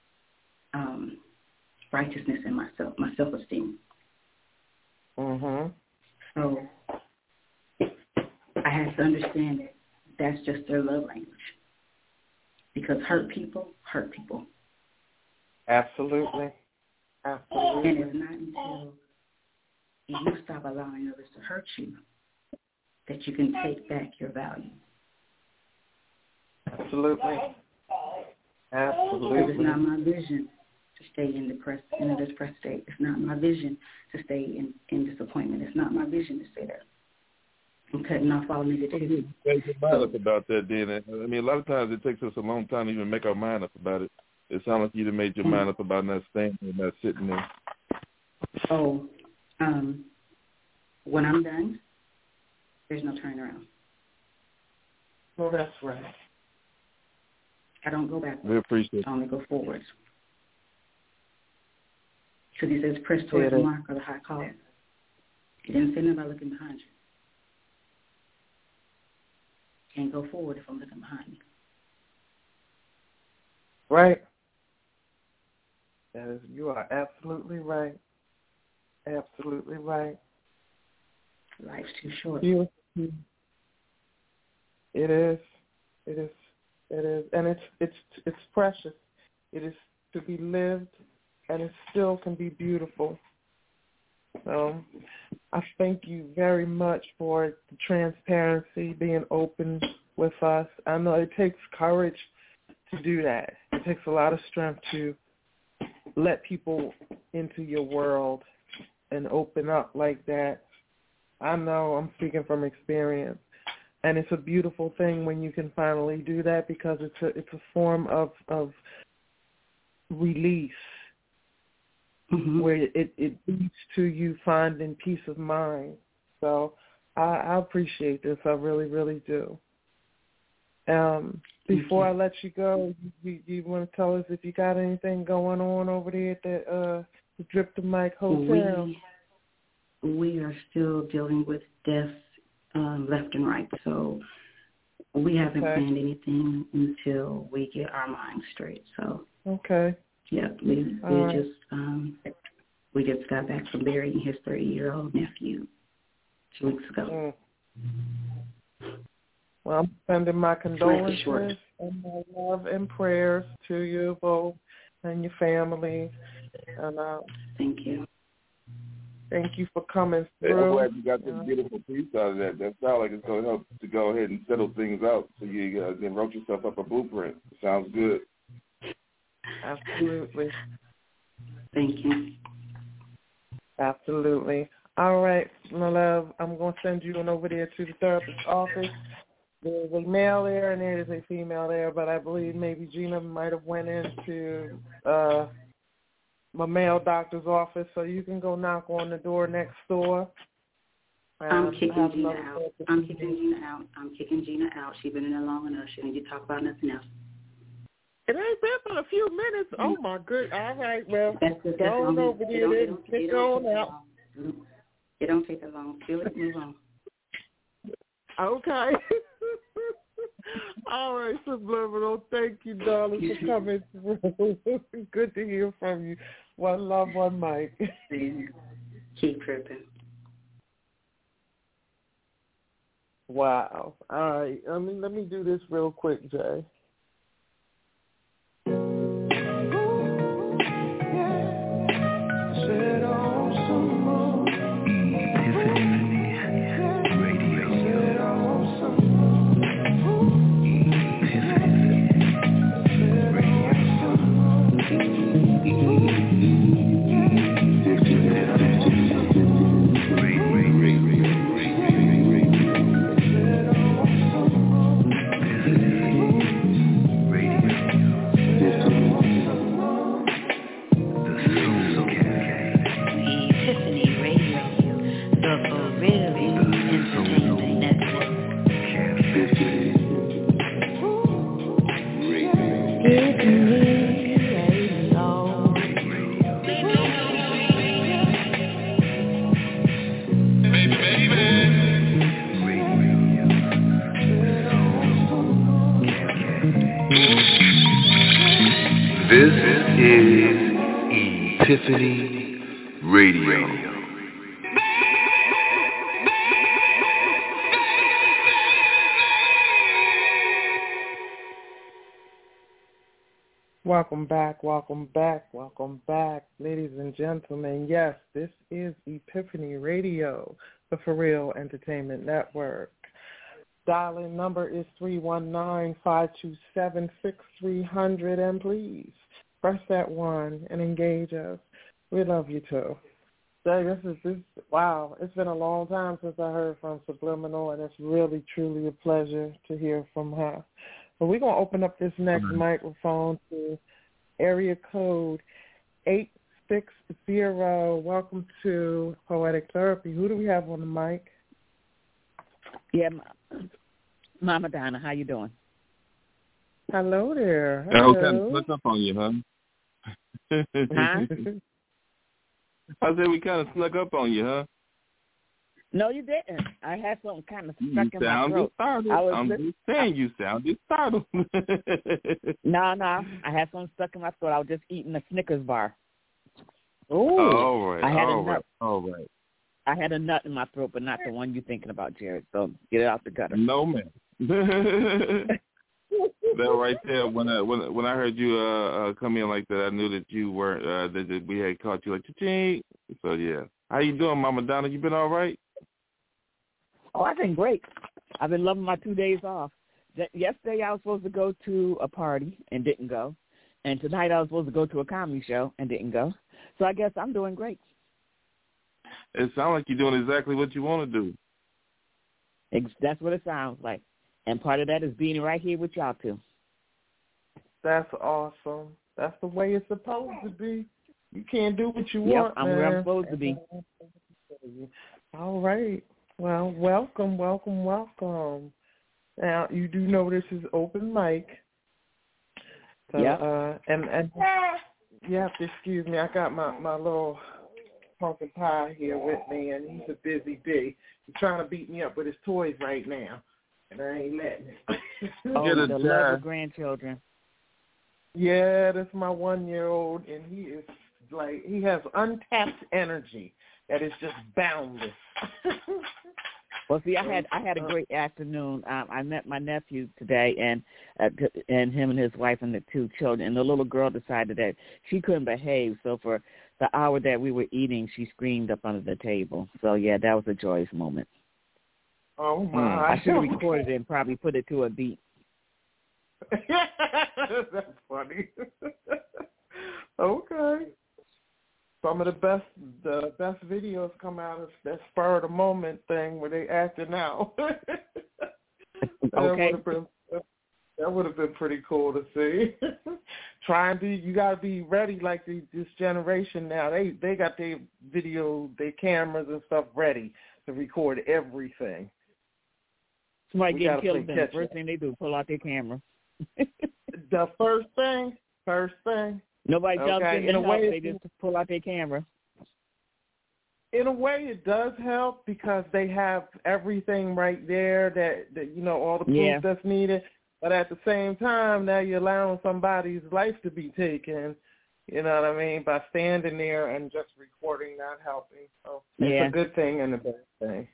righteousness in myself, my self-esteem. So I had to understand that that's just their love language. Because hurt people hurt people. Absolutely. And it's not until you stop allowing others to hurt you that you can take back your value. Absolutely. Because it's not my vision to stay in a depressed state. It's not my vision to stay in disappointment. It's not my vision to stay there. I'm cutting off all negativity. Make your mind up about that, then. I mean, a lot of times it takes us a long time to even make our mind up about it. It sounds like you done made your mind up about not staying there, not sitting there. Oh, when I'm done, there's no turning around. Well, that's right. I don't go backwards. We appreciate it. I only go forwards. Because he says, press towards the mark of the high calling. He didn't say nothing about looking behind you. Can't go forward if I'm looking behind me. Right. You are absolutely right. Absolutely right. Life's too short. It is. It is. It is. And it's precious. It is to be lived, and it still can be beautiful. So I thank you very much for the transparency, being open with us. I know it takes courage to do that. It takes a lot of strength to let people into your world and open up like that. I know I'm speaking from experience. And it's a beautiful thing when you can finally do that, because it's a form of release, where it leads to you finding peace of mind. So I appreciate this. I really, really do. Before I let you go, you want to tell us if you got anything going on over there at the Drip the Mic Hotel? We are still dealing with deaths left and right, so we haven't planned anything until we get our minds straight. So yeah, we just got back from burying his 30-year-old nephew 2 weeks ago. Well, I'm sending my condolences and my love and prayers to you both and your family. And thank you. Thank you for coming through. I'm glad you got this beautiful piece out of that. That sounds like it's going to help to go ahead and settle things out, so you then wrote yourself up a blueprint. Sounds good. Absolutely. Thank you. Absolutely. All right, my love, I'm going to send you on over there to the therapist's office. There's a male there and there is a female there, but I believe maybe Gina might have went into my male doctor's office, so you can go knock on the door next door. I'm kicking Gina out. She's been in there long enough. She need to talk about nothing else. It ain't been but a few minutes. Oh, my goodness. All right, well, go on over there and pick on out. It don't take that long. Feel it, move on. Okay. All right, Subliminal. Thank you, darling, for coming through. Good to hear from you. One love, one mic. Keep tripping. Wow. All right. Let me do this real quick, Jay. This is Epiphany Radio. Welcome back, ladies and gentlemen. Yes, this is Epiphany Radio, the For Real Entertainment Network. Dial-in number is 319-527-6300, and please press that 1 and engage us. We love you too. So wow, it's been a long time since I heard from Subliminal, and it's really, truly a pleasure to hear from her. But we're going to open up this next microphone to area code 860. Welcome to Poetic Therapy. Who do we have on the mic? Yeah, Mama Donna, how you doing? Hello there. Hello. Hello. Kind of snuck up on you, huh? Huh? I said we kind of snuck up on you, huh? No, you didn't. I had something kind of stuck in my sounded throat. startled. I'm just saying you sounded startled. No. I had something stuck in my throat. I was just eating a Snickers bar. Oh. All right. I had all a nut. All right. I had a nut in my throat, but not the one you're thinking about, Jared. So get it out the gutter. No, man. That right there. When I heard you come in like that, I knew that you weren't. That we had caught you like cha-ching. So yeah. How you doing, Mama Donna? You been all right? Oh, I've been great. I've been loving my 2 days off. Yesterday I was supposed to go to a party and didn't go. And tonight I was supposed to go to a comedy show and didn't go. So I guess I'm doing great. It sounds like you're doing exactly what you want to do. That's what it sounds like. And part of that is being right here with y'all too. That's awesome. That's the way it's supposed to be. You can't do what you Yep, want, I'm where I'm supposed to be. All right. Well, welcome. Now, you do know this is open mic. So, yeah. And you have to excuse me. I got my little pumpkin pie here with me, and he's a busy bee. He's trying to beat me up with his toys right now, and I ain't letting it. The love of grandchildren. Yeah, that's my 1-year-old, and he is like, he has untapped energy that is just boundless. Well, see, I had a great afternoon. I met my nephew today, and him and his wife and the 2 children. And the little girl decided that she couldn't behave, so for the hour that we were eating, she screamed up under the table. So yeah, that was a joyous moment. Oh my! I should have recorded it and probably put it to a beat. That's funny. Okay. Some of the best videos come out of that spur of the moment thing where they acting out. Okay. That would have been pretty cool to see. You got to be ready like this generation now. They got their video, their cameras and stuff ready to record everything. Somebody getting killed, then the first thing they do is pull out their camera. The first thing. Nobody jumps in the house, they just pull out their camera. In a way, it does help because they have everything right there that all the proof that's needed. But at the same time, now you're allowing somebody's life to be taken, you know what I mean, by standing there and just recording, not helping. So it's a good thing and a bad thing,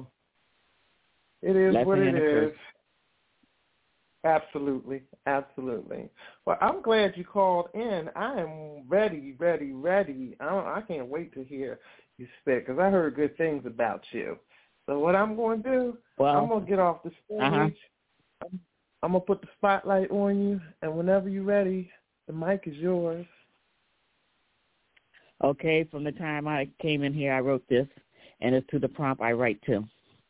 It is what it is. Absolutely. Well, I'm glad you called in. I am ready. I can't wait to hear you spit because I heard good things about you. So what I'm going to do, I'm going to get off the stage. I'm going to put the spotlight on you, and whenever you're ready, the mic is yours. Okay, from the time I came in here, I wrote this, and it's to the prompt I write to.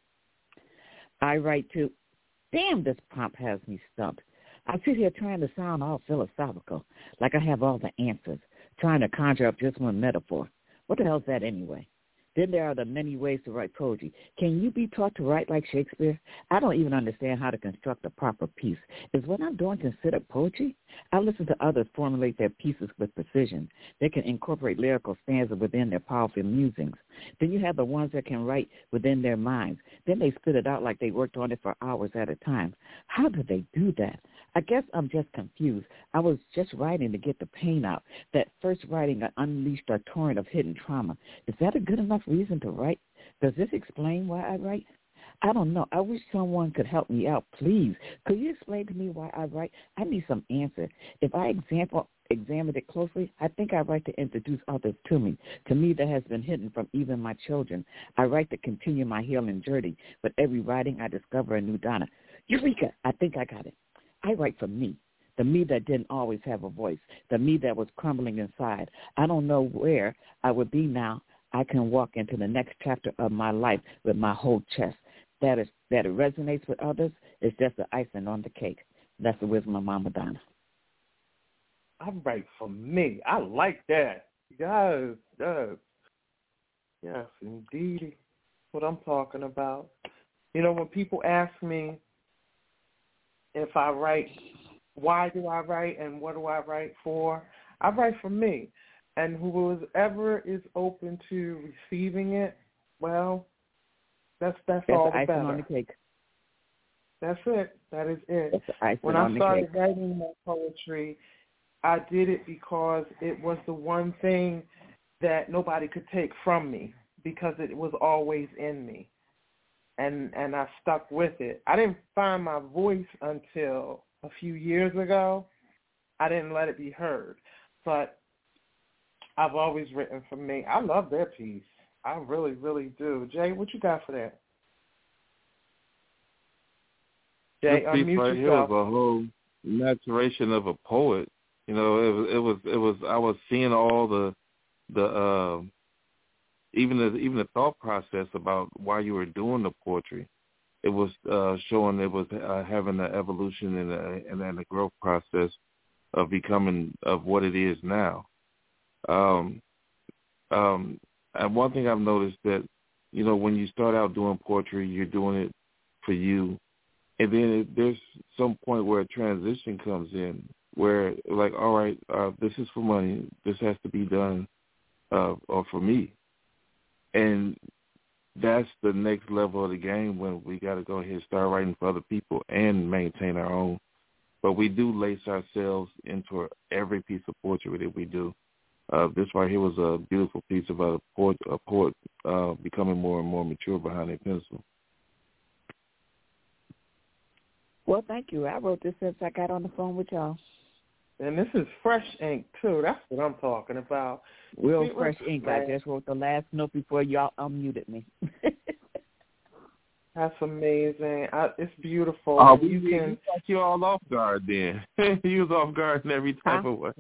Damn, this prompt has me stumped. I sit here trying to sound all philosophical, like I have all the answers, trying to conjure up just one metaphor. What the hell's that anyway? Then there are the many ways to write poetry. Can you be taught to write like Shakespeare? I don't even understand how to construct a proper piece. Is what I'm doing considered poetry? I listen to others formulate their pieces with precision. They can incorporate lyrical stanzas within their powerful musings. Then you have the ones that can write within their minds. Then they spit it out like they worked on it for hours at a time. How do they do that? I guess I'm just confused. I was just writing to get the pain out. That first writing unleashed a torrent of hidden trauma. Is that a good enough reason to write? Does this explain why I write? I don't know. I wish someone could help me out, please. Could you explain to me why I write? I need some answer. If I examined it closely, I think I write to introduce others to me that has been hidden from even my children. I write to continue my healing journey. With every writing, I discover a new Donna. Eureka! I think I got it. I write for me, the me that didn't always have a voice, the me that was crumbling inside. I don't know where I would be now. I can walk into the next chapter of my life with my whole chest. That it resonates with others is just the icing on the cake. That's the wisdom of Mama Donna. I write for me. I like that. Yes, indeed. What I'm talking about. When people ask me if I write why do I write and what do I write for? I write for me. And whoever is open to receiving it, well, that's all the better. On the cake. That's it. That is it. When I started writing my poetry, I did it because it was the one thing that nobody could take from me because it was always in me. And I stuck with it. I didn't find my voice until a few years ago. I didn't let it be heard. But I've always written for me. I love their piece. I really, really do. Jay, what you got for that? Jay, this piece right yourself. Here was a whole maturation of a poet. You know, it was. I was seeing all the even the thought process about why you were doing the poetry. It was showing it was having an evolution and a growth process of becoming of what it is now. And one thing I've noticed that, you know, when you start out doing poetry, you're doing it for you, and then there's some point where a transition comes in where, like, all right, this is for money. This has to be done or for me. And that's the next level of the game when we got to go ahead and start writing for other people and maintain our own. But we do lace ourselves into every piece of poetry that we do. This right here was a beautiful piece about a poet becoming more and more mature behind a pencil. Well, thank you. I wrote this since I got on the phone with y'all. And this is fresh ink, too. That's what I'm talking about. Real fresh ink. I just wrote the last note before y'all unmuted me. That's amazing. It's beautiful. You got you all off guard then. You was off guard in every type of way.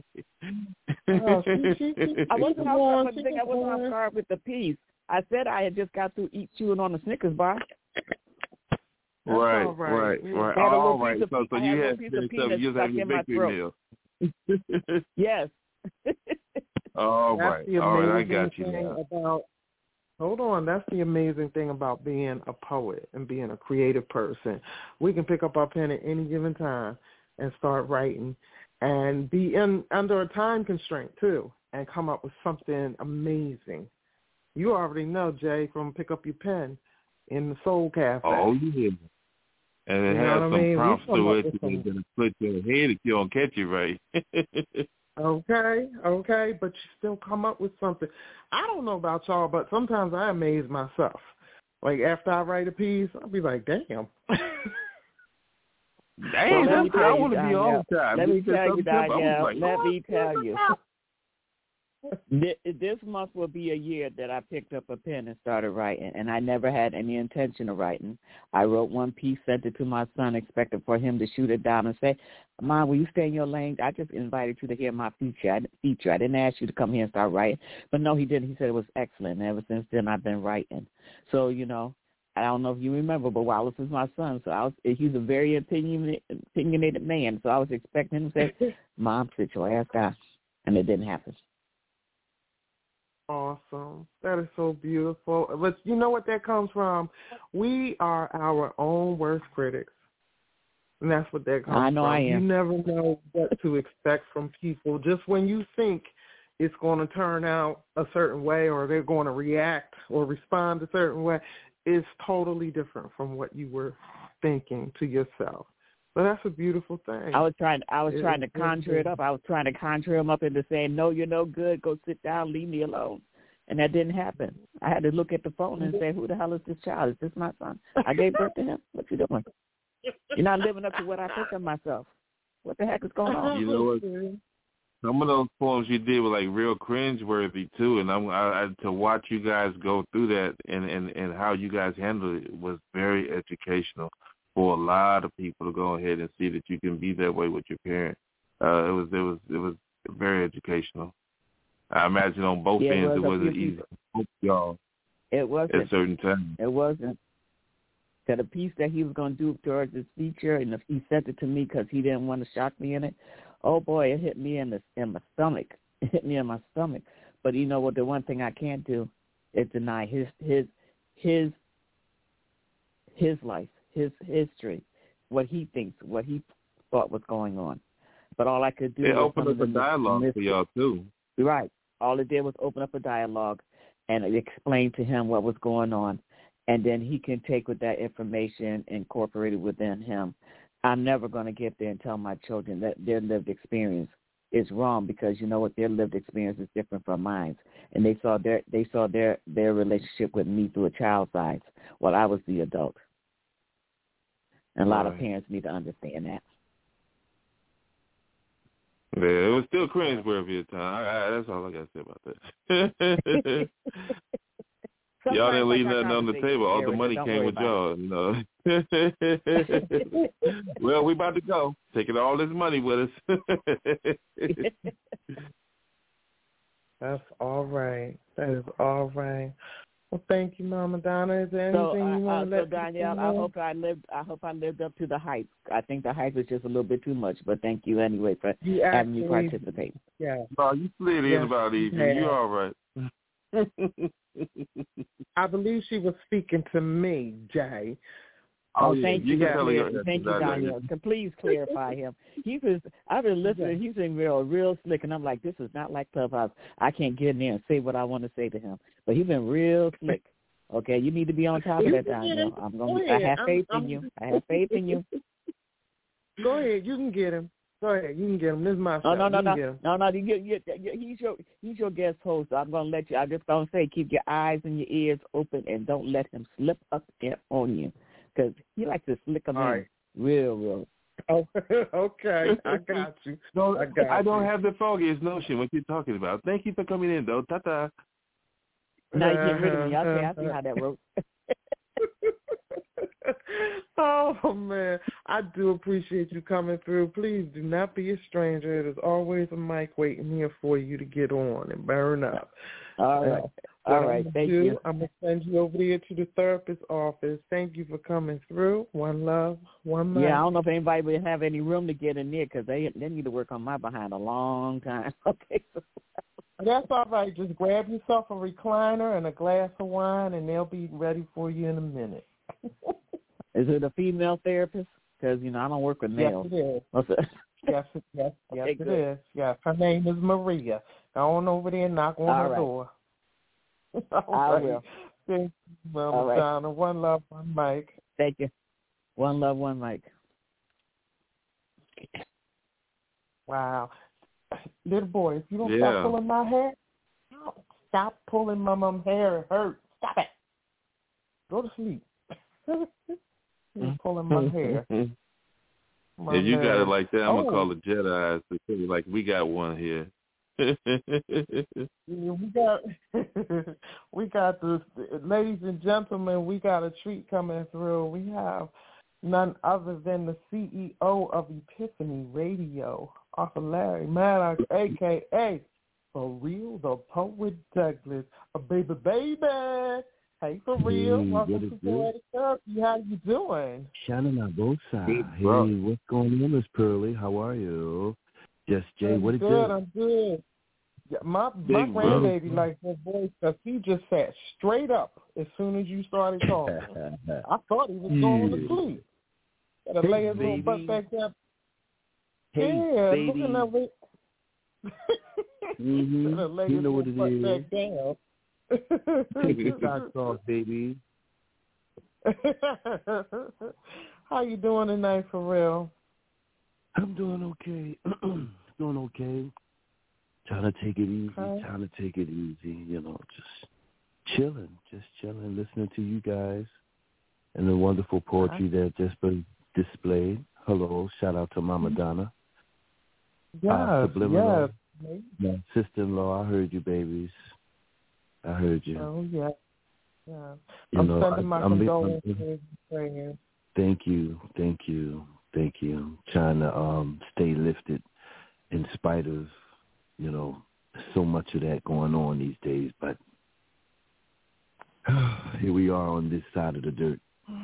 I wasn't off guard with the piece. I said I had just got through chewing on a Snickers bar. Right. All right. So you had your victory meal. Yes. All right. I got you now. Hold on. That's the amazing thing about being a poet and being a creative person. We can pick up our pen at any given time and start writing and be under a time constraint, too, and come up with something amazing. You already know, Jay, from Pick Up Your Pen in the Soul Cafe. Oh, yeah. And it has some prompts to it that you're going to put your head if you don't catch it right. Okay, but you still come up with something. I don't know about y'all, but sometimes I amaze myself. Like, after I write a piece, I'll be like, damn. Damn, I want to be all the time. Let me tell you, Danielle. Let me tell you. This month will be a year that I picked up a pen and started writing, and I never had any intention of writing. I wrote one piece, sent it to my son, expected for him to shoot it down and say, Mom, will you stay in your lane? I just invited you to hear my feature. I didn't ask you to come here and start writing. But no, he didn't. He said it was excellent, and ever since then I've been writing. So, you know, I don't know if you remember, but Wallace is my son, so he's a very opinionated man, so I was expecting him to say, Mom, sit your ass down, and it didn't happen. Awesome. That is so beautiful. But you know what that comes from? We are our own worst critics. And that's what that comes from. I know I am. You never know what to expect from people. Just when you think it's going to turn out a certain way or they're going to react or respond a certain way, it's totally different from what you were thinking to yourself. But that's a beautiful thing. I was trying to conjure it up. I was trying to conjure him up into saying, no, you're no good. Go sit down. Leave me alone. And that didn't happen. I had to look at the phone and say, who the hell is this child? Is this my son? I gave birth to him. What you doing? You're not living up to what I think of myself. What the heck is going on? You know what? Some of those poems you did were like real cringeworthy too, and I to watch you guys go through that and how you guys handled it was very educational for a lot of people to go ahead and see that you can be that way with your parent. It was very educational. I imagine on both ends it wasn't easy. Y'all, it wasn't at certain times. It wasn't. That a piece that he was going to do towards his feature, and he sent it to me because he didn't want to shock me in it. Oh boy, it hit me in my stomach. It hit me in my stomach. But you know what? The one thing I can't do is deny his life, his history, what he thinks, what he thought was going on. But all I could do was open up a dialogue for y'all, too. Right. All it did was open up a dialogue and explain to him what was going on. And then he can take with that information, incorporate it within him. I'm never going to get there and tell my children that their lived experience is wrong, because you know what, their lived experience is different from mine. And they saw their relationship with me through a child's eyes while I was the adult. And a lot of parents need to understand that. Yeah, it was still cringeworthy at times. That's all I got to say about that. Y'all didn't leave nothing on the table. All the money came with y'all. You know. Well, we about to go. Taking all this money with us. That's all right. That is all right. Well, thank you, Mama Donna. Is there anything you want to let Danielle, know? I hope I lived up to the hype. I think the hype was just a little bit too much, but thank you anyway for having me participate. Yeah. No, you slid in about evening. You're all right. I believe she was speaking to me, Jay. Thank you, Danielle. Please clarify him. I've been listening. He's been real slick, and I'm like, this is not like Clubhouse. I can't get in there and say what I want to say to him. But he's been real slick. Okay, you need to be on top of that, Danielle. I have faith in you. I have faith in you. Go ahead, you can get him. Go ahead, you can get him. This is my show. No. He's your guest host. So I'm gonna let you. I'm just gonna say, keep your eyes and your ears open, and don't let him slip up on you, because he likes to slick them in real. Oh, okay, I got you. I don't have the foggiest notion what you're talking about. Thank you for coming in, though. Ta-ta. Now you get rid of me. Okay, I see how that works. Oh, man. I do appreciate you coming through. Please do not be a stranger. There's always a mic waiting here for you to get on and burn up. All right. Thank you. I'm going to send you over here to the therapist's office. Thank you for coming through. One love, one mic. Yeah, I don't know if anybody would have any room to get in there, because they need to work on my behind a long time. Okay. That's all right. Just grab yourself a recliner and a glass of wine, and they'll be ready for you in a minute. Is it a female therapist? Because, I don't work with males. Yes, it is. What's it? Yes, it is. Yes, her name is Maria. Go on over there and knock on her door. I will. Thank you, Mama Donna. One love, one mic. Thank you. One love, one mic. Wow. Little boy, if you don't stop pulling my hair, stop pulling my mom's hair. It hurts. Stop it. Go to sleep. You're pulling my hair. If you got it like that, I'm going to call the Jedi's to tell you, like, we got one here. we got this, ladies and gentlemen, we got a treat coming through. We have none other than the CEO of Epiphany Radio, Arthur Larry Maddox, a.k.a. For Real, the Poet Douglas. Baby. Hey, For Real. Welcome to Poetic Therapy. How you doing? Shining on both sides. Hey, what's going on, Miss Pearlie? How are you? Just Jay, what it do? I'm good. Yeah, my grandbaby likes your voice because he just sat straight up as soon as you started talking. I thought he was going to sleep. Gotta lay his little butt back there. Baby. Looking at it. You know what it is. Back down. Take your socks off, baby. How you doing tonight, For Real? I'm doing okay. Doing okay. Trying to take it easy. Just chilling, listening to you guys and the wonderful poetry that just been displayed. Hello, shout out to Mama Donna. Yes. My sister-in-law, I heard you, babies. I heard you. Oh, yeah. I'm sending my condolences. Thank you. Trying to stay lifted in spite of, so much of that going on these days. But here we are on this side of the dirt,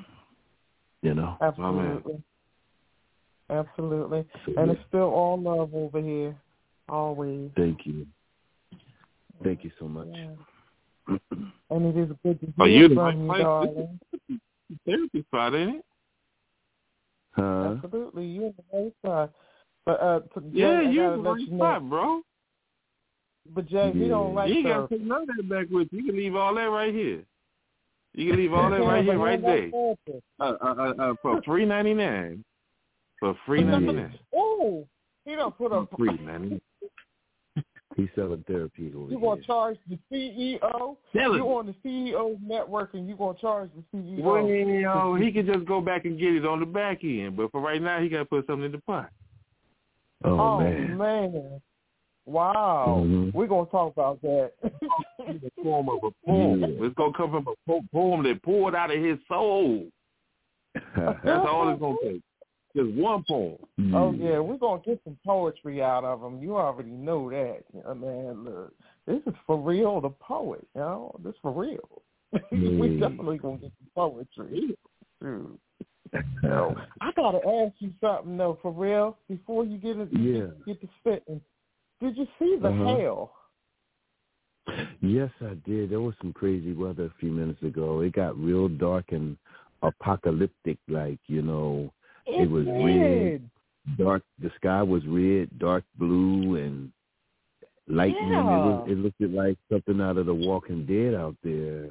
Absolutely. And it's still all love over here, always. Thank you so much. Yeah. And it is good to hear from you, darling. Therapy spot, ain't it? Absolutely. You're on the right side. But Jay, you the right spot, bro. But Jay, we don't like you ain't got therapy. to take none of that back with you. You can leave all that right here. You can leave all that right here, right there. For $3.99. For $3.99. Oh, he don't put up $3.99. He's selling therapy over You gonna charge the CEO? You on the CEO network and you gonna charge the CEO? Well, he can just go back and get it on the back end, but for right now, he got to put something in the pot. Oh man. Wow. Mm-hmm. We're going to talk about that. In the form of a poem. Yeah. It's going to come from a poem that poured out of his soul. That's all it's going to take. Just one poem. Oh, yeah. We're going to get some poetry out of him. You already know that. Man, look, this is for real, the poet. You know, this is for real. We definitely going to get some poetry. Dude. No. I got to ask you something, though, for real, before you get to spitting. Did you see the hail? Yes, I did. There was some crazy weather a few minutes ago. It got real dark and apocalyptic, like, you know. It was red. Dark. The sky was red, dark blue, and lightning. Yeah. It looked like something out of The Walking Dead out there.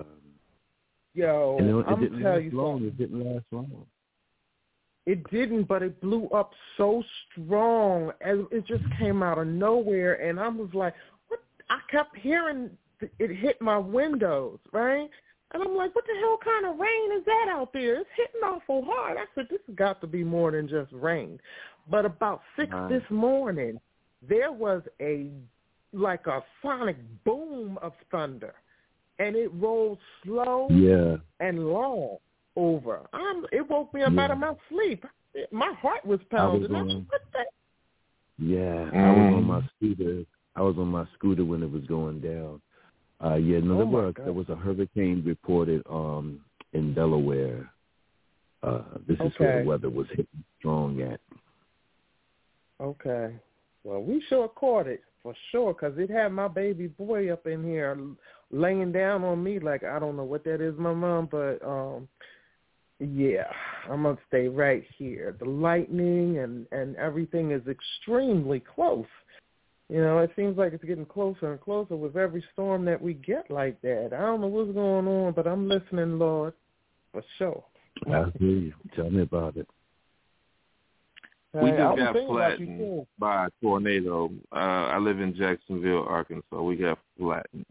I'm going to tell you something. It didn't last long. It didn't, but it blew up so strong, and it just came out of nowhere, and I was like, what? I kept hearing it hit my windows, right? And I'm like, what the hell kind of rain is that out there? It's hitting awful hard. I said, this has got to be more than just rain. But about 6 this morning, there was like a sonic boom of thunder, and it rolled slow and long over. It woke me up out of my sleep. My heart was pounding. I was on my scooter. I was on my scooter when it was going down. There was a hurricane reported in Delaware. This is where the weather was hitting strong at. Okay. Well, we sure caught it for sure, because it had my baby boy up in here laying down on me like, I don't know what that is, my mom, but yeah, I'm going to stay right here. The lightning and everything is extremely close. You know, it seems like it's getting closer and closer with every storm that we get like that. I don't know what's going on, but I'm listening, Lord, for sure. I hear you. Tell me about it. We just got flattened by a tornado. I live in Jacksonville, Arkansas. We got flattened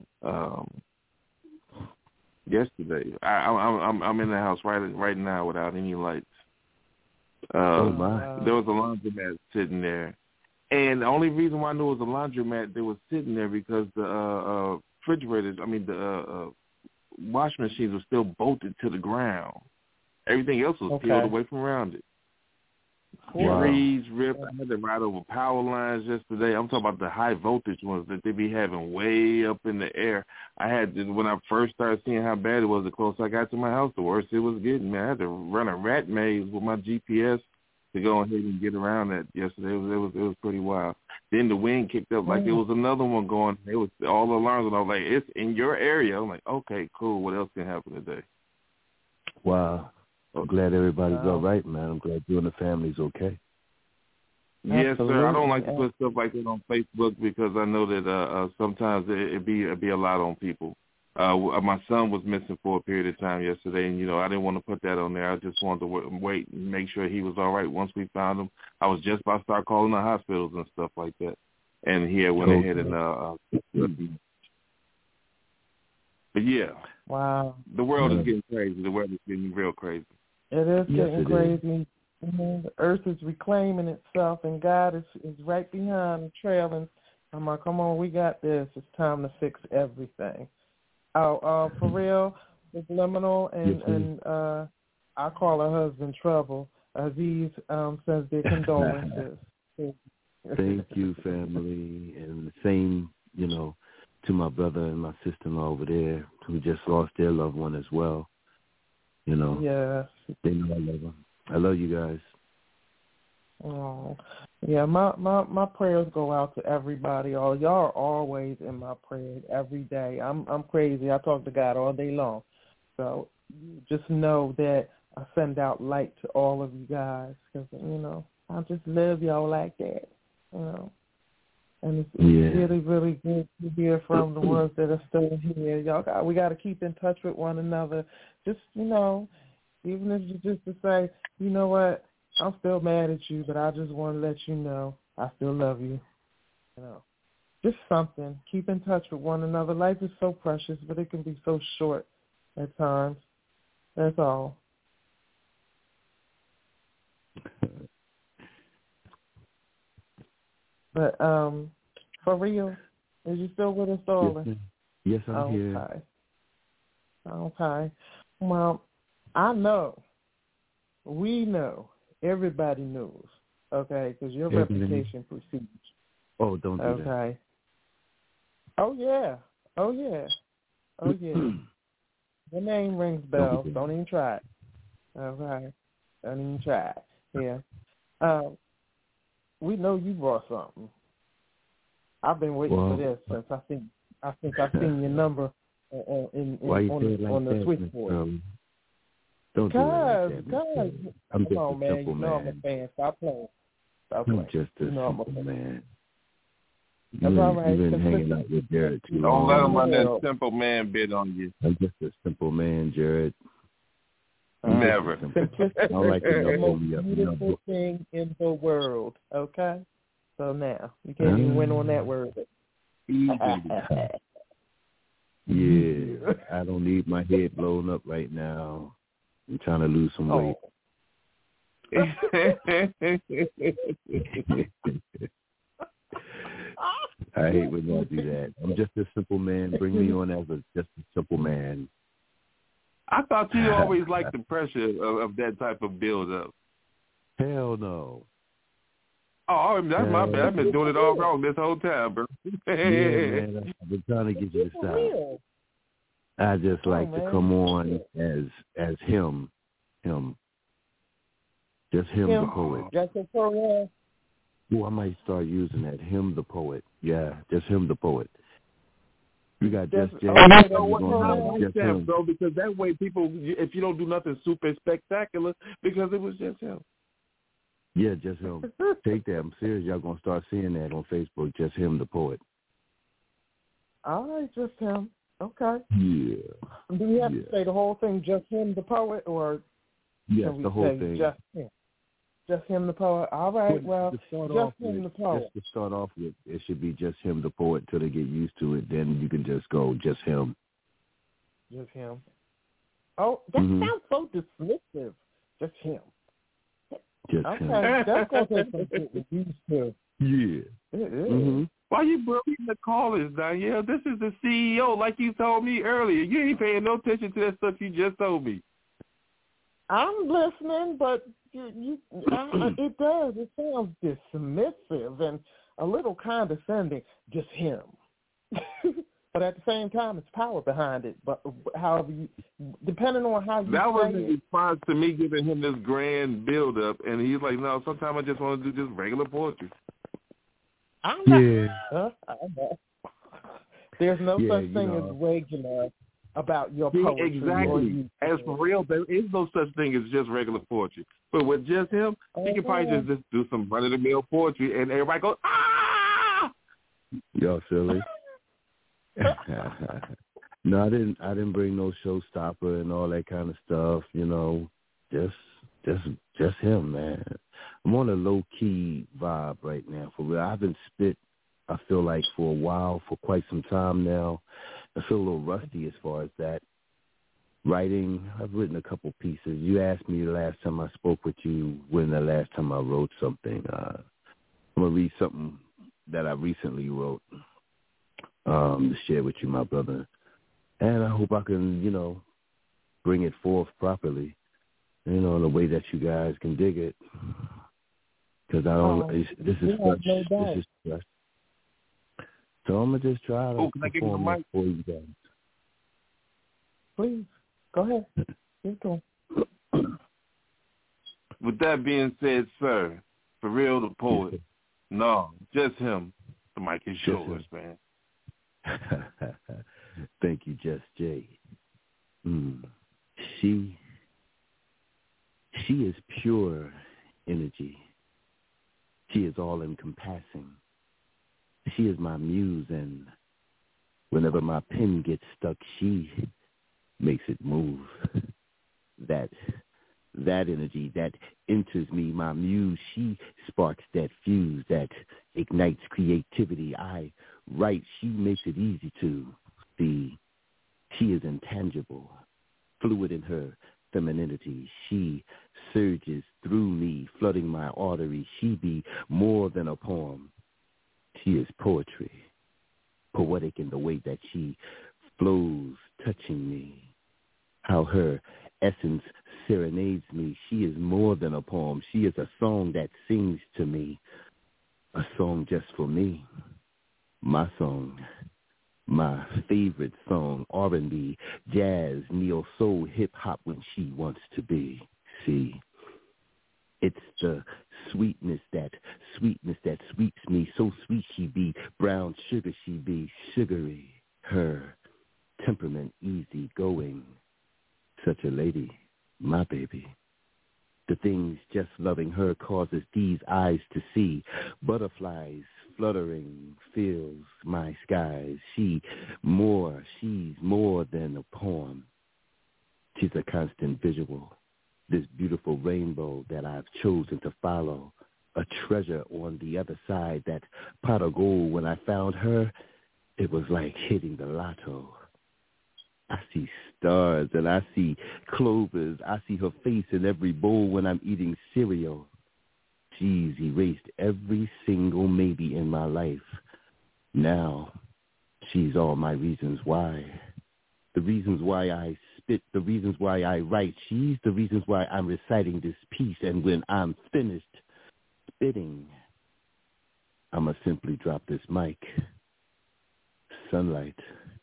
yesterday. I'm in the house right now without any lights. Oh my! There was a laundromat sitting there, and the only reason why I knew it was a laundromat that was sitting there because the the wash machines were still bolted to the ground. Everything else was peeled away from around it. Trees ripped. I had to ride over power lines yesterday. I'm talking about the high voltage ones that they be having way up in the air. When I first started seeing how bad it was, the closer I got to my house, the worse it was getting. Man, I had to run a rat maze with my GPS to go ahead and get around that yesterday. It was pretty wild. Then the wind kicked up like there was another one going. It was all the alarms, and I was like, it's in your area. I'm like, okay, cool. What else can happen today? Wow. I'm glad everybody's all right, man. I'm glad you and the family's okay. Yes, sir. I don't like to put stuff like that on Facebook because I know that sometimes it be a lot on people. My son was missing for a period of time yesterday, and, I didn't want to put that on there. I just wanted to wait and make sure he was all right. Once we found him, I was just about to start calling the hospitals and stuff like that. And he went ahead and but yeah. Wow. The world is getting crazy. The world is getting real crazy. It is getting crazy. Mm-hmm. The earth is reclaiming itself, and God is right behind the trail. And I'm like, come on, we got this. It's time to fix everything. For real, with Liminal and I call her husband Trouble. Aziz sends their condolences. Thank you, family, and the same, to my brother and my sister-in-law over there who just lost their loved one as well. Yes. They know I love them. I love you guys. Oh, yeah. My prayers go out to everybody. Y'all are always in my prayers every day. I'm crazy. I talk to God all day long. So just know that I send out light to all of you guys because I just love y'all like that, you know. And it's really, really good to hear from the ones that are still here. We got to keep in touch with one another. Just, you know, even if it's just to say, you know what, I'm still mad at you, but I just want to let you know I still love you. You know, just something. Keep in touch with one another. Life is so precious, but it can be so short at times. That's all. But for real, is you still with us, darling? Yes, I'm here. Okay. Well, I know. We know. Everybody knows. Okay, because your reputation precedes. Oh, don't do that. Okay. Oh yeah. Your name rings bells. Don't even try it. Okay. Don't even try it. Yeah. We know you brought something. I've been waiting for this since I think I've seen your number on the switchboard. Don't do it like that. I'm just come on, a man. simple You know man. I'm a fan. Stop playing. I'm just a simple man. That's all right. You've been hanging out with Jared too Don't long. let him run that simple man bit on you. I'm just a simple man, Jared. Never. Simplicity is the most beautiful thing in the world, okay? So now, you can't even win on that word. Yeah, I don't need my head blown up right now. I'm trying to lose some weight. I hate when y'all do that. I'm just a simple man. Bring me on as just a simple man. I thought you always liked the pressure of that type of build-up. Hell no. Oh, that's my bad. I've been doing it all wrong this whole time, bro. Yeah, man. I've been trying to get you to stop. I just like to come on as him. Just him, the poet. Just a poet. Oh, I might start using that. Him, the poet. Yeah, just him, the poet. You got Just Jay. I like that, bro, because that way people, if you don't do nothing super spectacular, because it was just him. Yeah, just him. Take that. I'm serious. Y'all going to start seeing that on Facebook. Just him, the poet. All right, just him. Okay. Yeah. Do we have to say the whole thing, just him, the poet, or yes, the whole thing. Just him? Just him, the poet. All right, well, just him, the poet. Just to start off with, it should be just him, the poet, till they get used to it. Then you can just go, just him. Just him. Oh, that sounds so dismissive. Just him. Just him. Okay, that's going to take some getting used to. Yeah. Mm-hmm. Why you bringing the callers, Danielle? This is the CEO, like you told me earlier. You ain't paying no attention to that stuff you just told me. I'm listening, but it does. It sounds dismissive and a little condescending. Just him. But at the same time, it's power behind it. But however, depending on how you that was say in response to me giving him this grand build-up, and he's like, no, sometimes I just want to do just regular poetry. I'm not. There's no such thing as regular about your poetry. Exactly. As for real, there is no such thing as just regular poetry. But with just him, he can probably just do some run-of-the-mill poetry, and everybody goes, ah! Y'all silly. No, I didn't bring no showstopper and all that kind of stuff. You know, just him, man. I'm on a low-key vibe right now. For real, I haven't spit, I feel like, for a while, for quite some time now. I feel a little rusty as far as that. Writing, I've written a couple pieces. You asked me the last time I spoke with you when the last time I wrote something. I'm going to read something that I recently wrote to share with you, my brother. And I hope I can, bring it forth properly, in a way that you guys can dig it. Because I don't, this is fresh. So I'm going to just try to perform it for you guys. Please, go ahead. Keep going. With that being said, sir, for real, the poet, no, just him. The mic is yours, man. Thank you, Just Jay. She is pure energy, She is all-encompassing. She is my muse, and whenever my pen gets stuck, she makes it move. That energy that enters me, my muse, she sparks that fuse that ignites creativity. I write, she makes it easy to see. She is intangible, fluid in her femininity. She surges through me, flooding my arteries. She be more than a poem. She is poetry, poetic in the way that she flows, touching me. How her essence serenades me. She is more than a poem. She is a song that sings to me, a song just for me. My song, my favorite song, R&B, jazz, neo-soul, hip-hop when she wants to be. See, it's the sweetness that sweeps me. So sweet she be, brown sugar she be, sugary. Her temperament easy going. Such a lady, my baby. The things just loving her causes these eyes to see. Butterflies fluttering fills my skies. She's more than a poem. She's a constant visual. This beautiful rainbow that I've chosen to follow. A treasure on the other side, that pot of gold. When I found her, it was like hitting the lotto. I see stars and I see clovers. I see her face in every bowl when I'm eating cereal. She's erased every single maybe in my life. Now, she's all my reasons why. The reasons why I spit, the reasons why I write. She's the reasons why I'm reciting this piece. And when I'm finished spitting, I'ma simply drop this mic. Sunlight.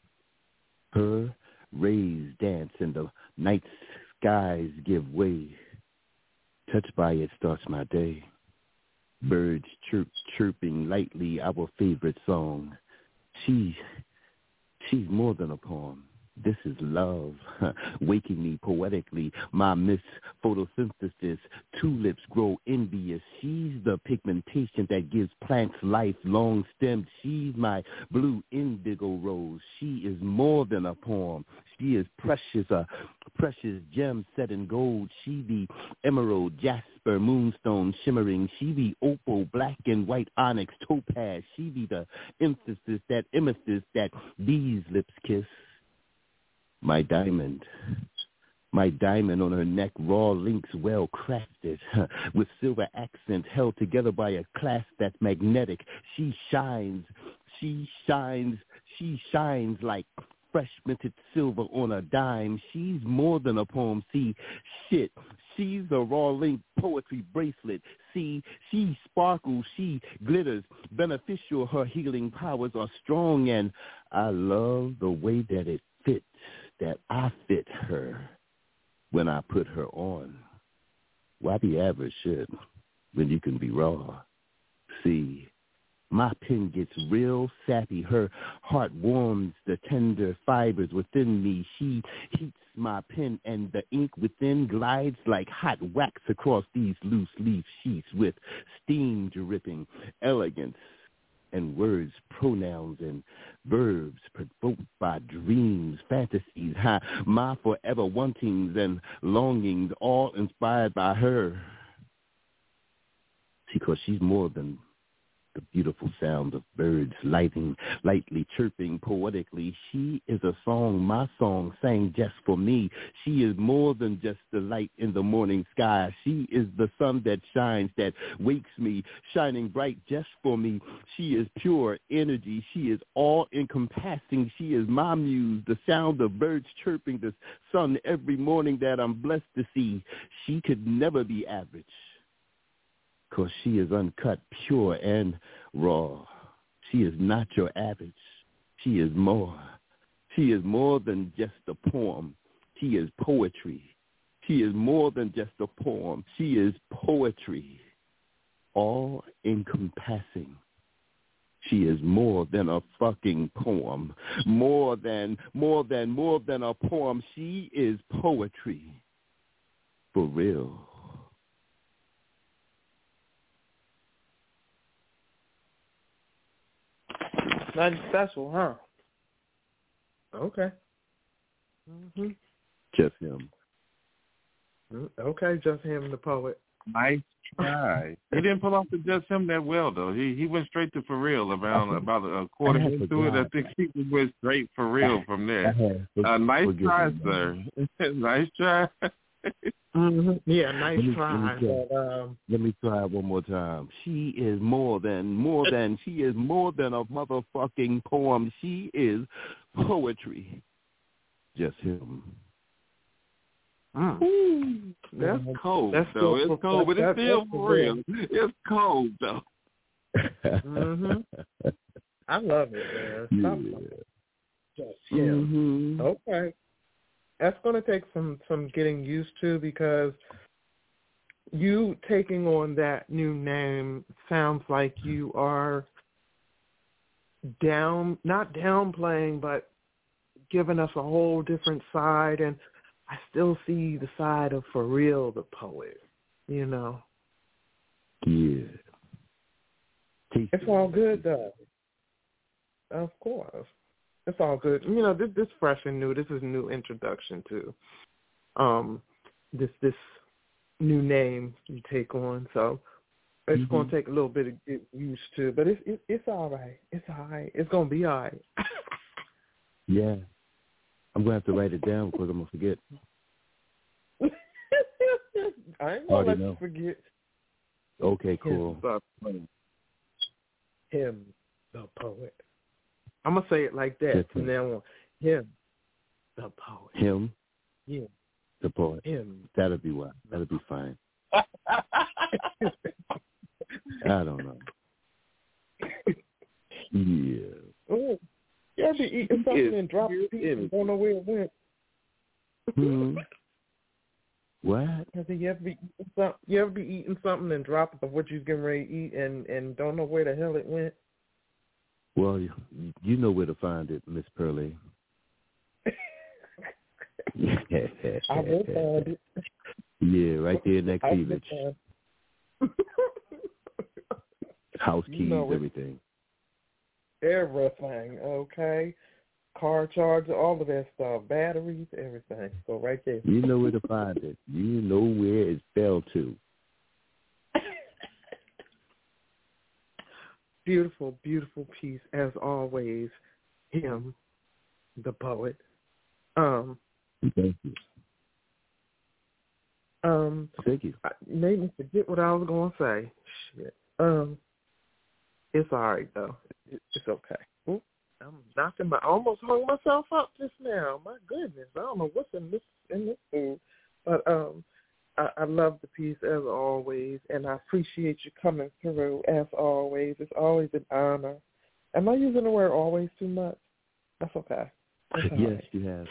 Her rays dance and the night skies give way. Touched by it starts my day. Birds chirping lightly our favorite song. She's more than a poem. This is love, waking me poetically. My Miss Photosynthesis, tulips grow envious. She's the pigmentation that gives plants life, long-stemmed. She's my blue indigo rose. She is more than a poem. She is precious, a precious gem set in gold. She be emerald, jasper, moonstone, shimmering. She be opal, black and white onyx, topaz. She be the emphasis, that emesis that these lips kiss. My diamond on her neck, raw links well crafted, with silver accent held together by a clasp that's magnetic. She shines like fresh minted silver on a dime. She's more than a poem. See, she's a raw link poetry bracelet. See, she sparkles, she glitters, beneficial. Her healing powers are strong, and I love the way that it fits. That I fit her when I put her on. Why be average shit when you can be raw? See, my pen gets real sappy. Her heart warms the tender fibers within me. She heats my pen and the ink within glides like hot wax across these loose leaf sheets with steam dripping elegance. And words, pronouns, and verbs provoked by dreams, fantasies, my forever wantings and longings, all inspired by her. Because she's more than the beautiful sound of birds lightly chirping poetically. She is a song, my song, sang just for me. She is more than just the light in the morning sky. She is the sun that shines, that wakes me, shining bright just for me. She is pure energy. She is all-encompassing. She is my muse, the sound of birds chirping, the sun every morning that I'm blessed to see. She could never be average. Because she is uncut, pure, and raw. She is not your average. She is more. She is more than just a poem. She is poetry. She is more than just a poem. She is poetry, all-encompassing. She is more than a fucking poem. More than a poem. She is poetry. For real. Nothing special, huh? Okay. Mm-hmm. Just him. Okay, just him, the poet. Nice try. He didn't pull off the just him that well, though. He went straight to for real about a quarter into it. I think he went straight for real from there. Nice try, sir. Nice try. Mm-hmm. Yeah, nice try. Let me try it one more time. She is more than a motherfucking poem. She is poetry. Just him. That's cold, though. It's cold, but it's still for real. It's cold, though. Mm-hmm. I love it, man. Just him. Okay. That's going to take some getting used to, because you taking on that new name sounds like you are not downplaying, but giving us a whole different side. And I still see the side of For Real, the poet, you know. Yeah. It's all good, though. Of course. It's all good. You know, this fresh and new. This is a new introduction to this new name you take on. So it's going to take a little bit of get used to, but it's all right. It's all right. It's going to be all right. Yeah. I'm going to have to write it down because I'm going to forget. I ain't going to let you forget. Okay, cool. Him, the poet. I'm going to say it like that from now on. Him, the poet. Him? Yeah. The poet. Him. That'll be what? That'll be fine. I don't know. Yeah. Oh, you ever be eating something and drop a piece and don't know where it went? Mm-hmm. What? You ever be eating something and drop what you're getting ready to eat and don't know where the hell it went? Well, you know where to find it, Miss Pearlie. I will find it. Yeah, right there next cleavage. House keys, everything. Everything, okay? Car charger, all of that stuff, batteries, everything. So right there. You know where to find it. You know where it fell to. Beautiful, beautiful piece, as always. Him, the poet. Thank you. Thank you. Made me forget what I was going to say. Shit. It's all right, though. It's okay. Ooh, I almost hung myself up just now. My goodness. I don't know what's in this food. But I love the piece, as always, and I appreciate you coming through, as always. It's always an honor. Am I using the word always too much? That's okay. Yes, you have.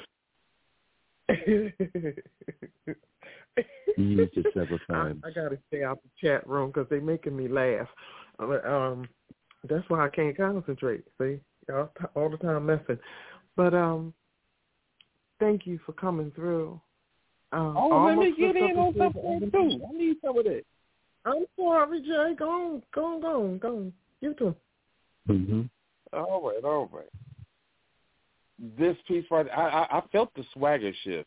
You used it several times. I got to stay out the chat room because they're making me laugh. That's why I can't concentrate. See, y'all all the time messing. But thank you for coming through. Let me get in on something too. I need some of that. I'm sorry, Jay. Go on. You too. Mm-hmm. All right. This piece right, I felt the swagger shift.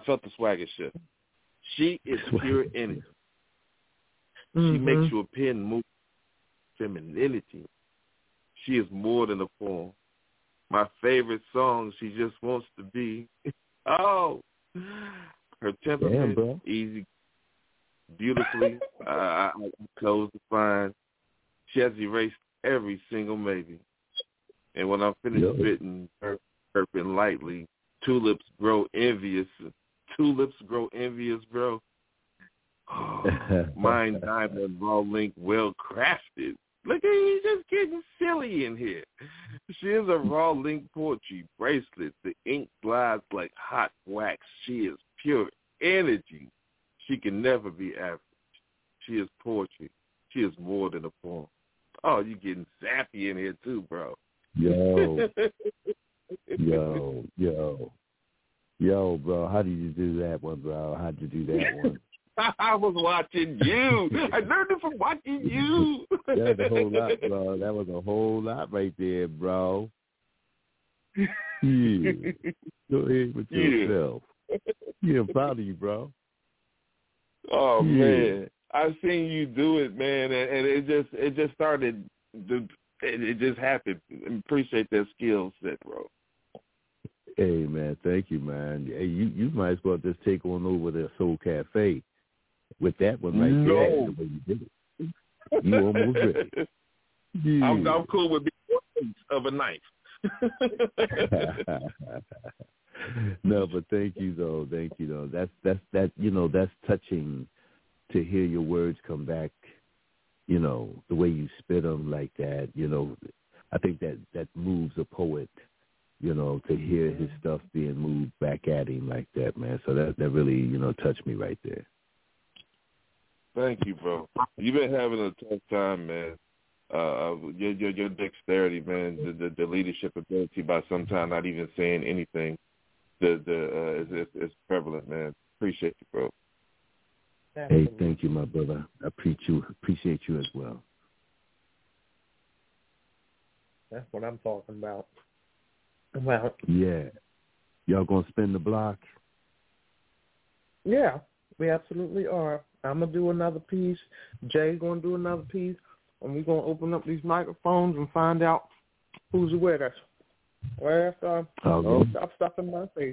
She is pure energy. She makes you appear and move femininity. She is more than a form. My favorite song, She Just Wants to Be. Oh, her temperament, easy, beautifully, close to find. She has erased every single maybe. And when I'm finished spitting, herping lightly, tulips grow envious, bro. Oh, mine diamond raw link, well crafted. Look at you, just getting silly in here. She is a raw link poetry bracelet. The ink glides like hot wax. She is pure energy. She can never be average. She is poetry. She is more than a poem. Oh, you getting sappy in here too, bro. Yo, bro. How did you do that one, bro? How'd you do that one? I was watching you. I learned it from watching you. That's a whole lot, bro. That was a whole lot right there, bro. Yeah. Go ahead with yourself. Yeah, I'm proud of you, bro. Oh, man. I've seen you do it, man, and it just started. It just happened. Appreciate that skill set, bro. Hey, man, thank you, man. Hey, you might as well just take on over the Soul Cafe with that one right there. The way you did it. You almost ready. Yeah. I'm cool with being one piece of a knife. No, but thank you though. That's touching to hear your words come back. You know, the way you spit them like that. You know, I think that moves a poet. You know, to hear his stuff being moved back at him like that, man. So that really, touched me right there. Thank you, bro. You've been having a tough time, man. Your dexterity, man, the leadership ability by sometimes not even saying anything, is prevalent, man. Appreciate you, bro. Hey, thank you, my brother. I appreciate you as well. That's what I'm talking about. Yeah. Y'all gonna spin the block? Yeah, we absolutely are. I'm gonna do another piece. Jay's gonna do another piece, and we're gonna open up these microphones and find out who's with us. Well, stop stuffing my face.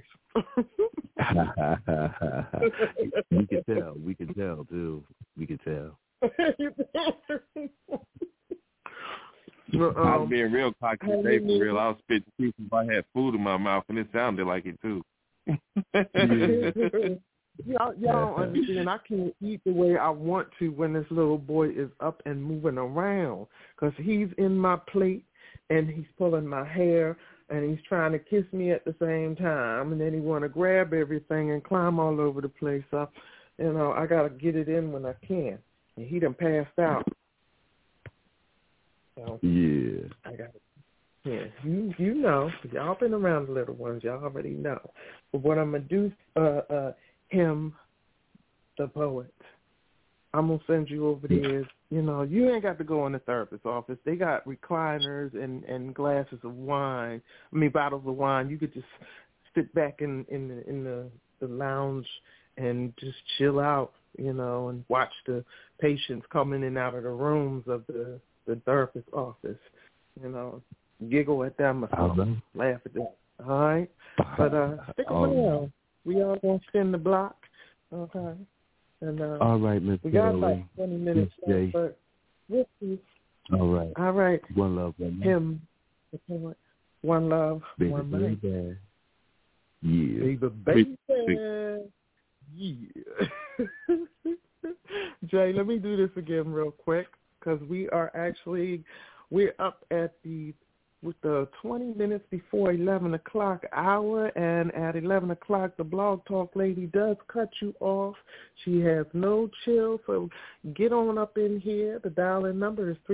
We can tell too. We can tell. I'm being real cocky today, for real. I was spitting pieces if I had food in my mouth, and it sounded like it too. Y'all don't understand. I can't eat the way I want to when this little boy is up and moving around, because he's in my plate and he's pulling my hair and he's trying to kiss me at the same time, and then he want to grab everything and climb all over the place. So, I got to get it in when I can. And he done passed out. So, yeah. I got it. Yeah, you know. Y'all been around the little ones. Y'all already know. But what I'm going to do, him, the poet, I'm going to send you over there. You ain't got to go in the therapist's office. They got recliners and glasses of wine. Bottles of wine. You could just sit back in the lounge and just chill out, and watch the patients come in and out of the rooms of the therapist's office, giggle at them or something, laugh at them. All right? But stick around. We all going to spin the block, okay? And all right, Miss we got about 20 minutes left, but we'll see. All right. All right. One love, one night. Him, one love, baby, one night. Baby. Yeah. Baby. Yeah. Jay, let me do this again real quick, because we're up at with the 20 minutes before 11 o'clock hour, and at 11 o'clock the Blog Talk lady does cut you off. She has no chill, so get on up in here. The dial-in number is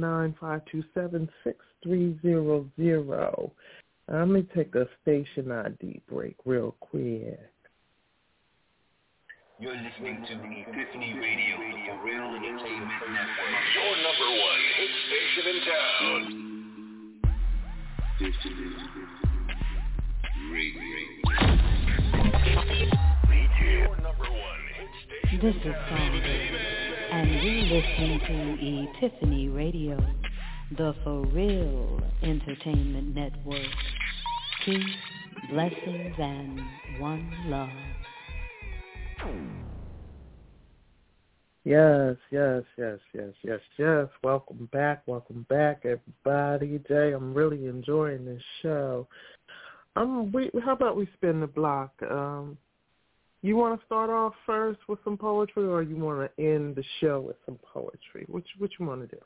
319-527-6300. Let me take a station ID break real quick. You're listening to Epiphany Radio, the Real Entertainment Network. Your number one hit station in town. Epiphany Radio. Your number one hit station. This is Sandra, and you're listening to Epiphany Radio, the For Real Entertainment Network. Peace, blessings, and one love. Yes. Welcome back, everybody. Jay, I'm really enjoying this show. How about we spin the block? You want to start off first with some poetry, or you want to end the show with some poetry? Which you want to do?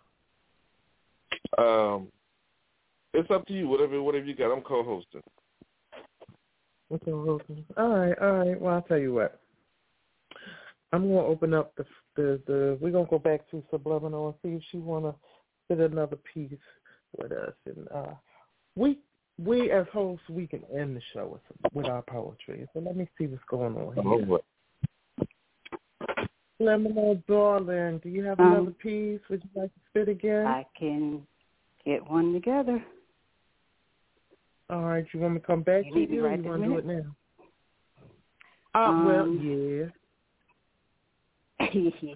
It's up to you. Whatever you got. I'm co-hosting. Okay, all right. Well, I'll tell you what. I'm gonna open up the we're gonna go back to Subliminal and see if she wanna fit another piece with us. And we as hosts, we can end the show with our poetry. So let me see what's going on here. Liminal Darling, do you have another piece? Would you like to spit again? I can get one together. All right, you want me to come back to you, or you want to do it now? Well, yeah. Give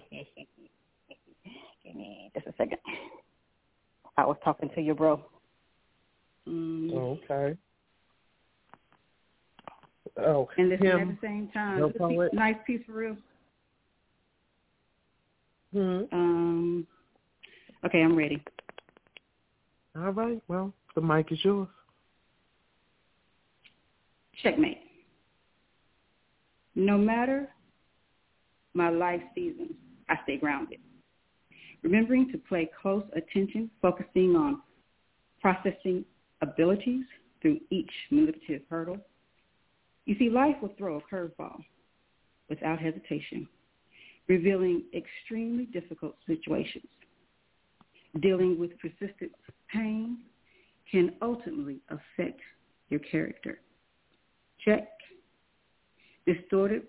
me just a second. I was talking to your bro. Okay. Oh, and listen at the same time. No poet. Nice piece for real. Okay, I'm ready. All right. Well, the mic is yours. Checkmate. No matter my life season, I stay grounded. Remembering to pay close attention, focusing on processing abilities through each manipulative hurdle. You see, life will throw a curveball without hesitation, revealing extremely difficult situations. Dealing with persistent pain can ultimately affect your character. Check. Distorted,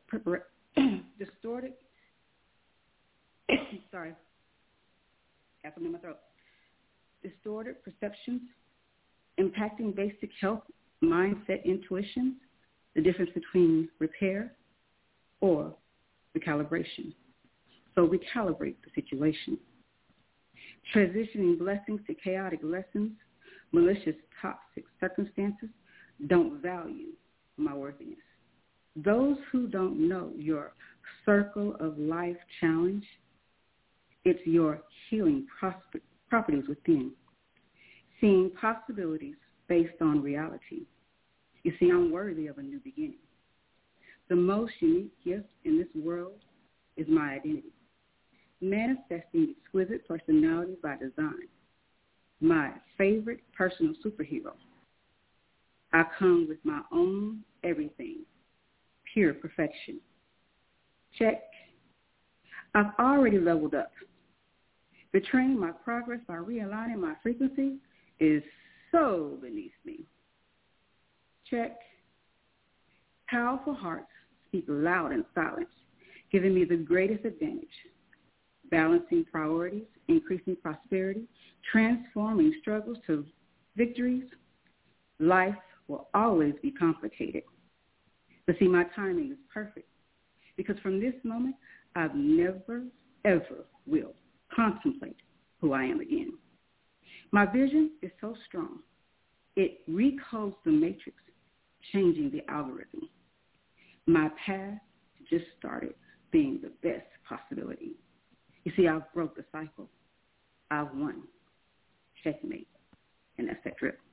sorry, got something in my throat. Distorted perceptions, impacting basic health, mindset, intuition, the difference between repair or recalibration. So recalibrate the situation. Transitioning blessings to chaotic lessons, malicious, toxic circumstances don't value my worthiness. Those who don't know your circle of life challenge, it's your healing properties within. Seeing possibilities based on reality. You see, I'm worthy of a new beginning. The most unique gift in this world is my identity. Manifesting exquisite personality by design. My favorite personal superhero. I come with my own everything. Pure perfection. Check. I've already leveled up. Betraying my progress by realigning my frequency is so beneath me. Check. Powerful hearts speak loud in silence, giving me the greatest advantage. Balancing priorities, increasing prosperity, transforming struggles to victories. Life will always be complicated. But see, my timing is perfect because from this moment, I've never, ever will contemplate who I am again. My vision is so strong. It recodes the matrix, changing the algorithm. My path just started being the best possibility. You see, I've broke the cycle. I've won. Checkmate. And that's that drip.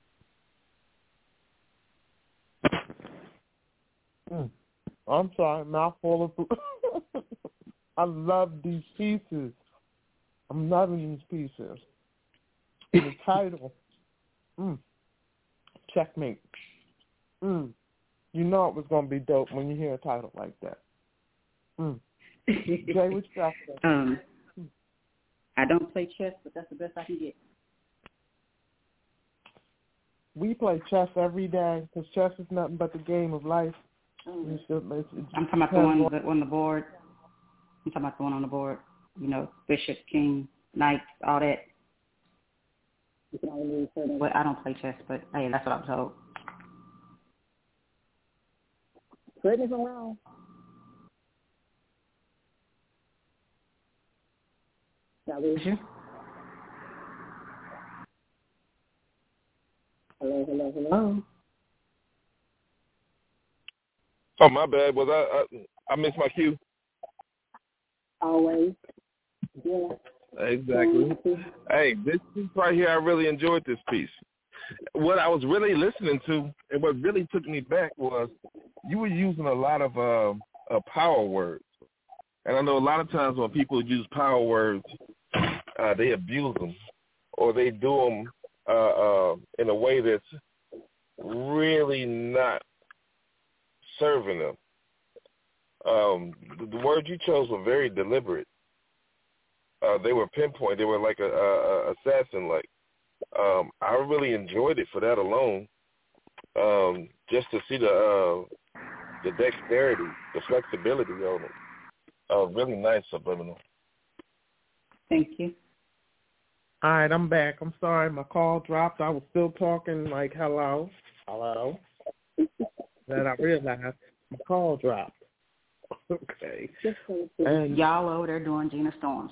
I'm sorry, mouthful of food. I love these pieces. I'm loving these pieces. The title, Checkmate. You know it was going to be dope when you hear a title like that. Jay, what you got for? I don't play chess, but that's the best I can get. We play chess every day because chess is nothing but the game of life. I'm talking about the one on the board. I'm talking about the one on the board. You know, bishop, king, knight, all that. Well, I don't play chess, but hey, that's what I'm told. Correct me if I'm wrong. Did I lose you? Hello. Oh, my bad. Was I missed my cue? Always. Yeah. Exactly. Hey, this piece right here, I really enjoyed this piece. What I was really listening to and what really took me back was you were using a lot of power words. And I know a lot of times when people use power words, they abuse them or they do them in a way that's really not serving them. The words you chose were very deliberate. They were pinpoint. They were like a assassin-like. I really enjoyed it for that alone. Just to see the dexterity, the flexibility on it. Really nice, Subliminal. Thank you. All right, I'm back. I'm sorry, my call dropped. I was still talking like hello. Then I realized my call dropped. Okay. And y'all over there doing Gina Storms.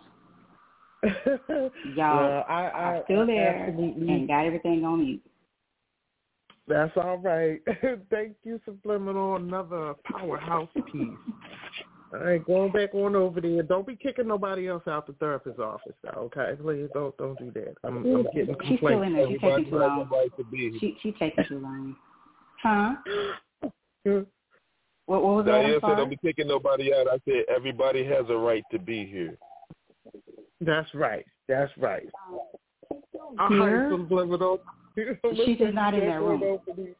Y'all are still there and got everything on mute. That's all right. Thank you, Subliminal. Another powerhouse piece. All right, going back on over there. Don't be kicking nobody else out the therapist's office, though, okay? Please don't do that. I'm getting complaints. She's still in there. She's taking too long. She's taking too long. Huh? What was that? I said don't be kicking nobody out. I said everybody has a right to be here. That's right. All right, Subliminal. She's just not in that room.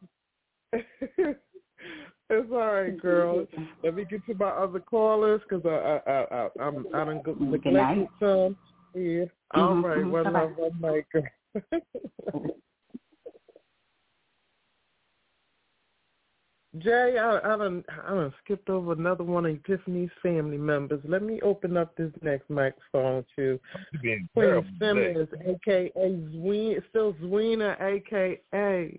It's all right, girl. Let me get to my other callers because I done neglected some. Yeah. All right. Well, love, my girl. Jay, I done skipped over another one of Tiffany's family members. Let me open up this next microphone to Queen Simmons, a.k.a. Zwina, a.k.a.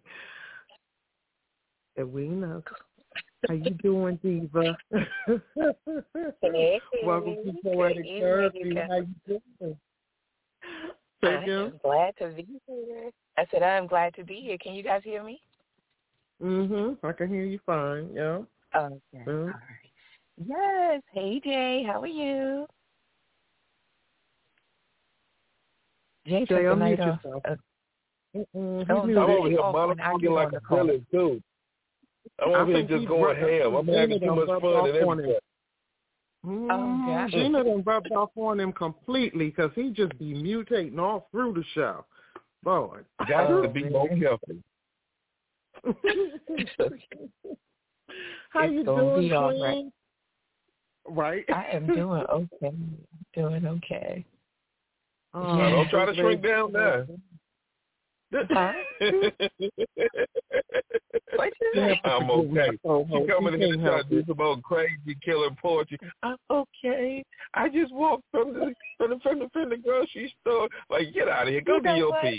Edwina. How you doing, Diva? Hey, welcome to Poetic Therapy. How you doing? I'm glad to be here. I said I'm glad to be here. Can you guys hear me? I can hear you fine. Yeah. Okay. All right. Yes. Hey, Jay. How are you? Jay, I'm night off. I'm over here monologuing like a villain too. I'm over here just going ham. I'm having too much fun and everything. Gina done rubbed off on him completely because he just be mutating all through the show. Boy, got to be more careful. How you doing, Queen? Right. I am doing okay. Don't try to shrink down now. I'm okay. She coming here to try to do some old crazy killer poetry. I'm okay. I just walked from the grocery store. Like, get out of here. Go do your piece.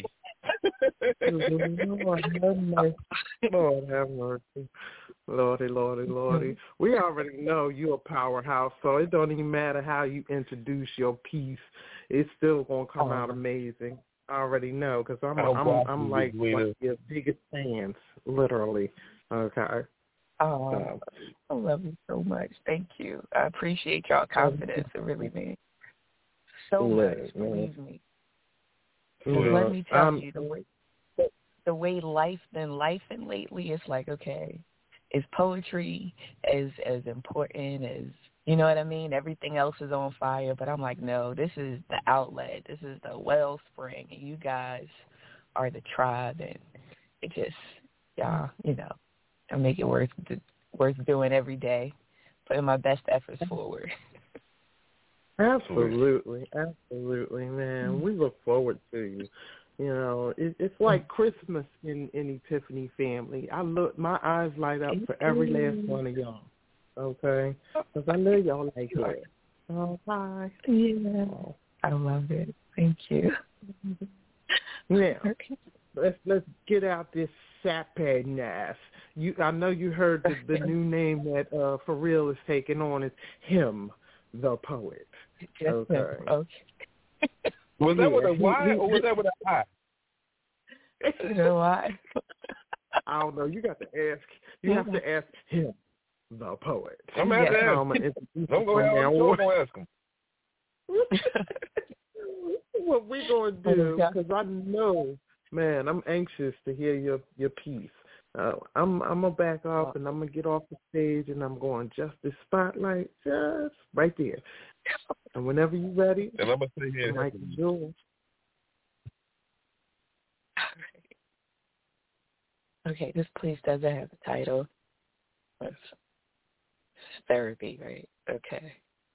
Lord have mercy. Lordy. We already know you're a powerhouse, so it don't even matter how you introduce your piece. It's still gonna come out amazing. I already know because I'm like one of your biggest fans, literally. Okay. Oh, I love you so much. Thank you. I appreciate y'all confidence. It really means so much. Believe me. Let me tell you, the way life been lifing lately, it's like, okay, is poetry as important as, you know what I mean? Everything else is on fire, but I'm like, no, this is the outlet. This is the wellspring, and you guys are the tribe, and it just, y'all, I make it worth doing every day, putting my best efforts forward. Absolutely, man. We look forward to you. It's like Christmas in Epiphany family. My eyes light up for every last one of y'all. Okay, because I know y'all like that. Oh, hi. Yeah, I love it. Thank you. Yeah. Okay. Let's get out this sapness. I know you heard the new name that For Real is taking on is Him, the Poet. Okay. Was that with a Y or was that with an I? You know why? I don't know. You got to ask. You have to ask Him, the Poet. I'm going to ask him. What we going to do, because I know, man, I'm anxious to hear your piece. I'm going to back off and I'm going to get off the stage and I'm going Justice Spotlight just right there. And whenever you're ready, and I'm going to say here. Mike Jewel. Okay, this piece doesn't have a title. It's therapy, right? Okay.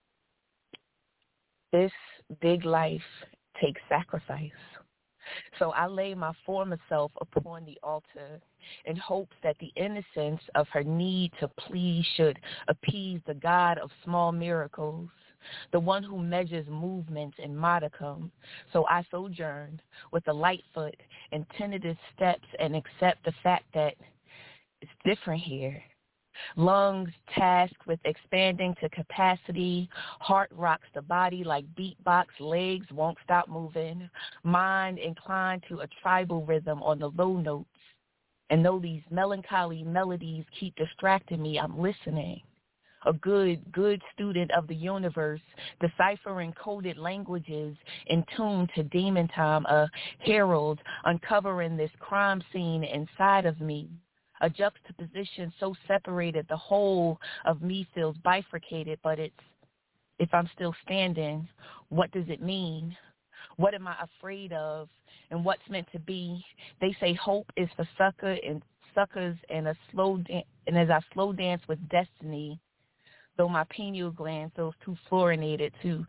This big life takes sacrifice. So I lay my former self upon the altar in hopes that the innocence of her need to please should appease the God of small miracles. the one who measures movements in modicum. So I sojourn with a light foot and tentative steps and accept the fact that it's different here. Lungs tasked with expanding to capacity. Heart rocks the body like beatbox. Legs won't stop moving. Mind inclined to a tribal rhythm on the low notes. And though these melancholy melodies keep distracting me, I'm listening. A good student of the universe, deciphering coded languages in tune to demon time, a herald uncovering this crime scene inside of me. A juxtaposition so separated, the whole of me feels bifurcated, but it's, if I'm still standing, what does it mean? What am I afraid of? And what's meant to be? They say hope is for suckers and as I slow dance with destiny, though my pineal gland feels too fluorinated to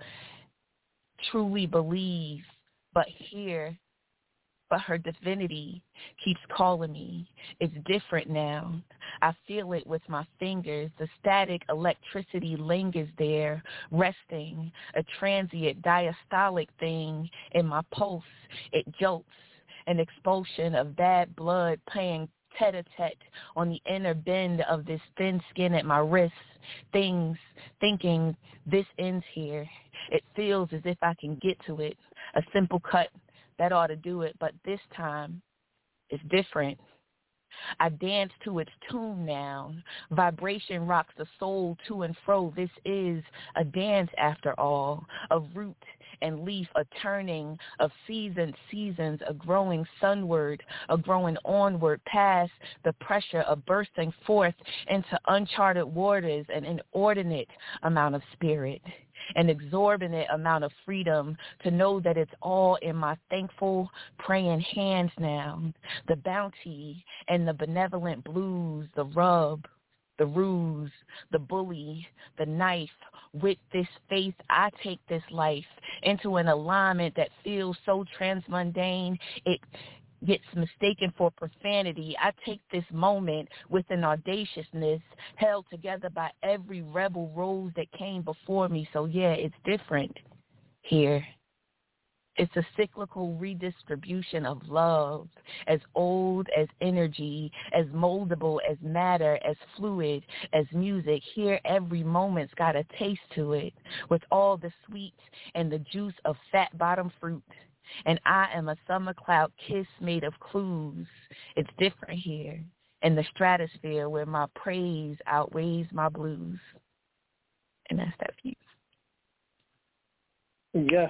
truly believe, but her divinity keeps calling me. It's different now. I feel it with my fingers. The static electricity lingers there, resting, a transient diastolic thing in my pulse. It jolts, an expulsion of bad blood playing tete-a-tete on the inner bend of this thin skin at my wrists. Thinking this ends here. It feels as if I can get to it. A simple cut, that ought to do it, but this time it's different. I dance to its tune now. Vibration rocks the soul to and fro. This is a dance after all, of root and leaf, a turning of seasons, a growing sunward, a growing onward past the pressure of bursting forth into uncharted waters, an inordinate amount of spirit. An exorbitant amount of freedom to know that it's all in my thankful, praying hands now. The bounty and the benevolent blues, the rub, the ruse, the bully, the knife. With this faith, I take this life into an alignment that feels so transmundane, it gets mistaken for profanity. I take this moment with an audaciousness held together by every rebel rose that came before me. So yeah, it's different here. It's a cyclical redistribution of love, as old as energy, as moldable as matter, as fluid as music. Here every moment's got a taste to it, with all the sweet and the juice of fat bottom fruit. And I am a summer cloud kiss made of clues. It's different here in the stratosphere where my praise outweighs my blues. And that's that piece. Yeah.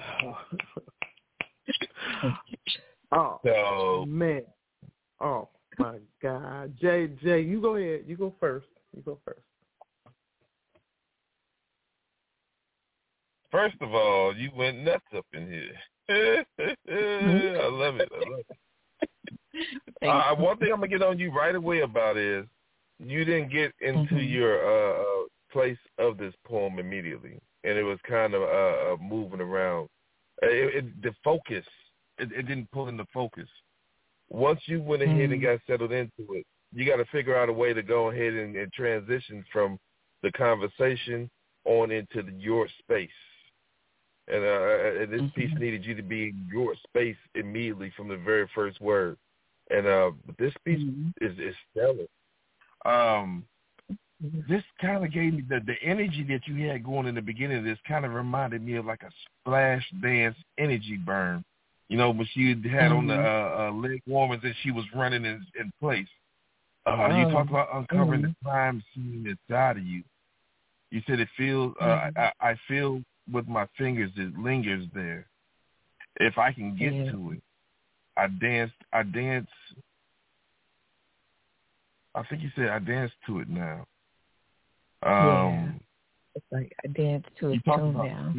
Oh, man. Oh, my God. Jay, you go ahead. You go first. First of all, you went nuts up in here. I love it. One thing I'm going to get on you right away about is you didn't get into your place of this poem immediately, and it was kind of moving around. The focus, it didn't pull in the focus. Once you went ahead and got settled into it, you got to figure out a way to go ahead and transition from the conversation on into your space. And this piece needed you to be in your space immediately from the very first word. And this piece is stellar. This kind of gave me the energy that you had going in the beginning of this kind of reminded me of like a splash dance energy burn. You know, when she had on the leg warmers and she was running in place. You talked about uncovering the crime scene inside of you. You said it feels, I feel with my fingers it lingers there. If I can get to it, I dance. I think you said I dance to it now. It's like I dance to it too now.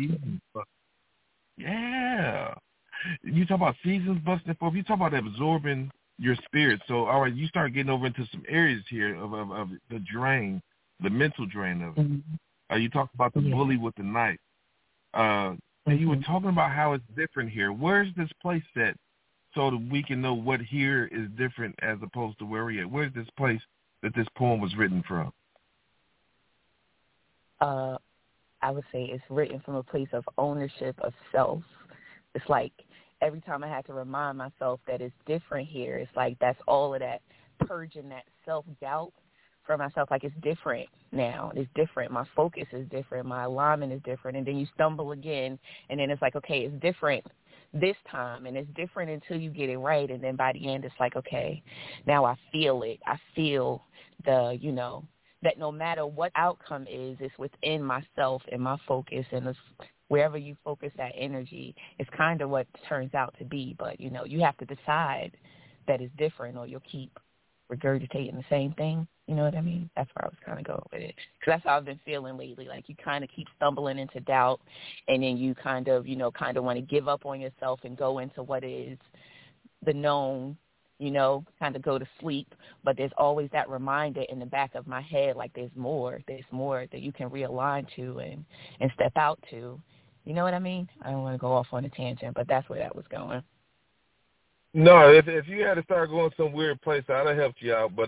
Yeah. You talk about seasons busting forth. You talk about absorbing your spirit. So, all right, you start getting over into some areas here of the drain, the mental drain of it. You talked about the bully with the knife. And you were talking about how it's different here. Where's this place at so that we can know what here is different as opposed to where we're at? Where's this place that this poem was written from? I would say it's written from a place of ownership of self. It's like every time I had to remind myself that it's different here, it's like that's all of that purging that self-doubt for myself. Like, it's different now. It's different. My focus is different. My alignment is different. And then you stumble again, and then it's like, okay, it's different this time, and it's different until you get it right. And then by the end, it's like, okay, now I feel it. I feel the, you know, that no matter what outcome is, it's within myself and my focus, and it's wherever you focus that energy, it's kind of what it turns out to be. But, you know, you have to decide that it's different, or you'll keep regurgitating the same thing. You know what I mean? That's where I was kind of going with it. Because that's how I've been feeling lately. Like, you kind of keep stumbling into doubt, and then you kind of, you know, kind of want to give up on yourself and go into what is the known, you know, kind of go to sleep. But there's always that reminder in the back of my head, like there's more that you can realign to and step out to. You know what I mean? I don't want to go off on a tangent, but that's where that was going. No, if you had to start going some weird place, I'd have helped you out. But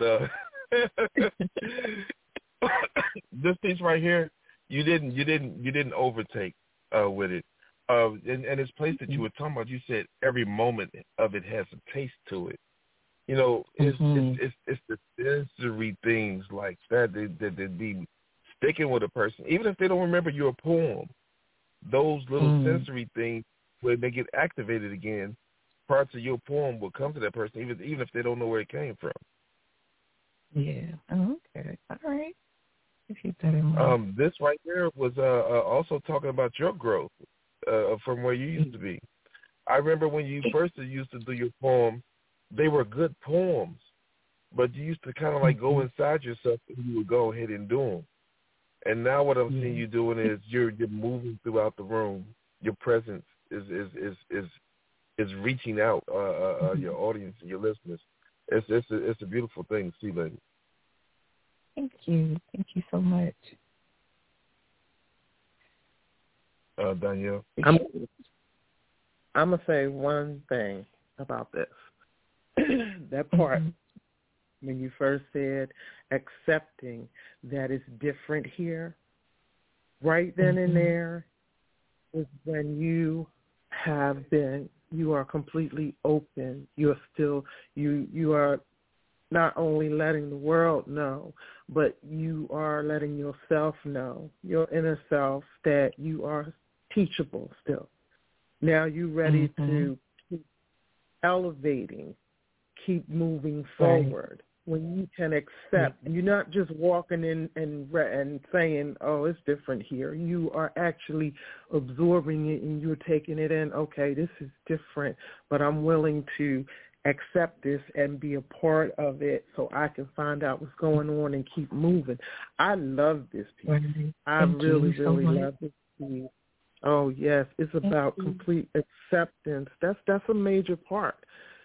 this piece right here, you didn't overtake with it. And this place that you were talking about, you said every moment of it has a taste to it. You know, it's the sensory things like that be sticking with a person, even if they don't remember your poem. Those little sensory things, when they get activated again, parts of your poem will come to that person, even if they don't know where it came from. Yeah. Okay. All right. Keep that in mind. This right there was also talking about your growth from where you used to be. I remember when you first used to do your poem, they were good poems, but you used to kind of like go inside yourself and you would go ahead and do them. And now what I'm seeing you doing is you're moving throughout the room. Your presence is reaching out your audience and your listeners. It's a beautiful thing to see, lady. Thank you so much. Danielle, I'm gonna say one thing about this. That part when you first said accepting that it's different here, right then and there is when you are completely open. You're still, you are not only letting the world know, but you are letting yourself know, your inner self, that you are teachable still. Now you're ready to keep elevating, keep moving forward. When you can accept, you're not just walking in and saying, oh, it's different here. You are actually absorbing it and you're taking it in. Okay, this is different, but I'm willing to accept this and be a part of it so I can find out what's going on and keep moving. I love this piece. I really love this piece. Oh, yes, it's about complete acceptance. That's a major part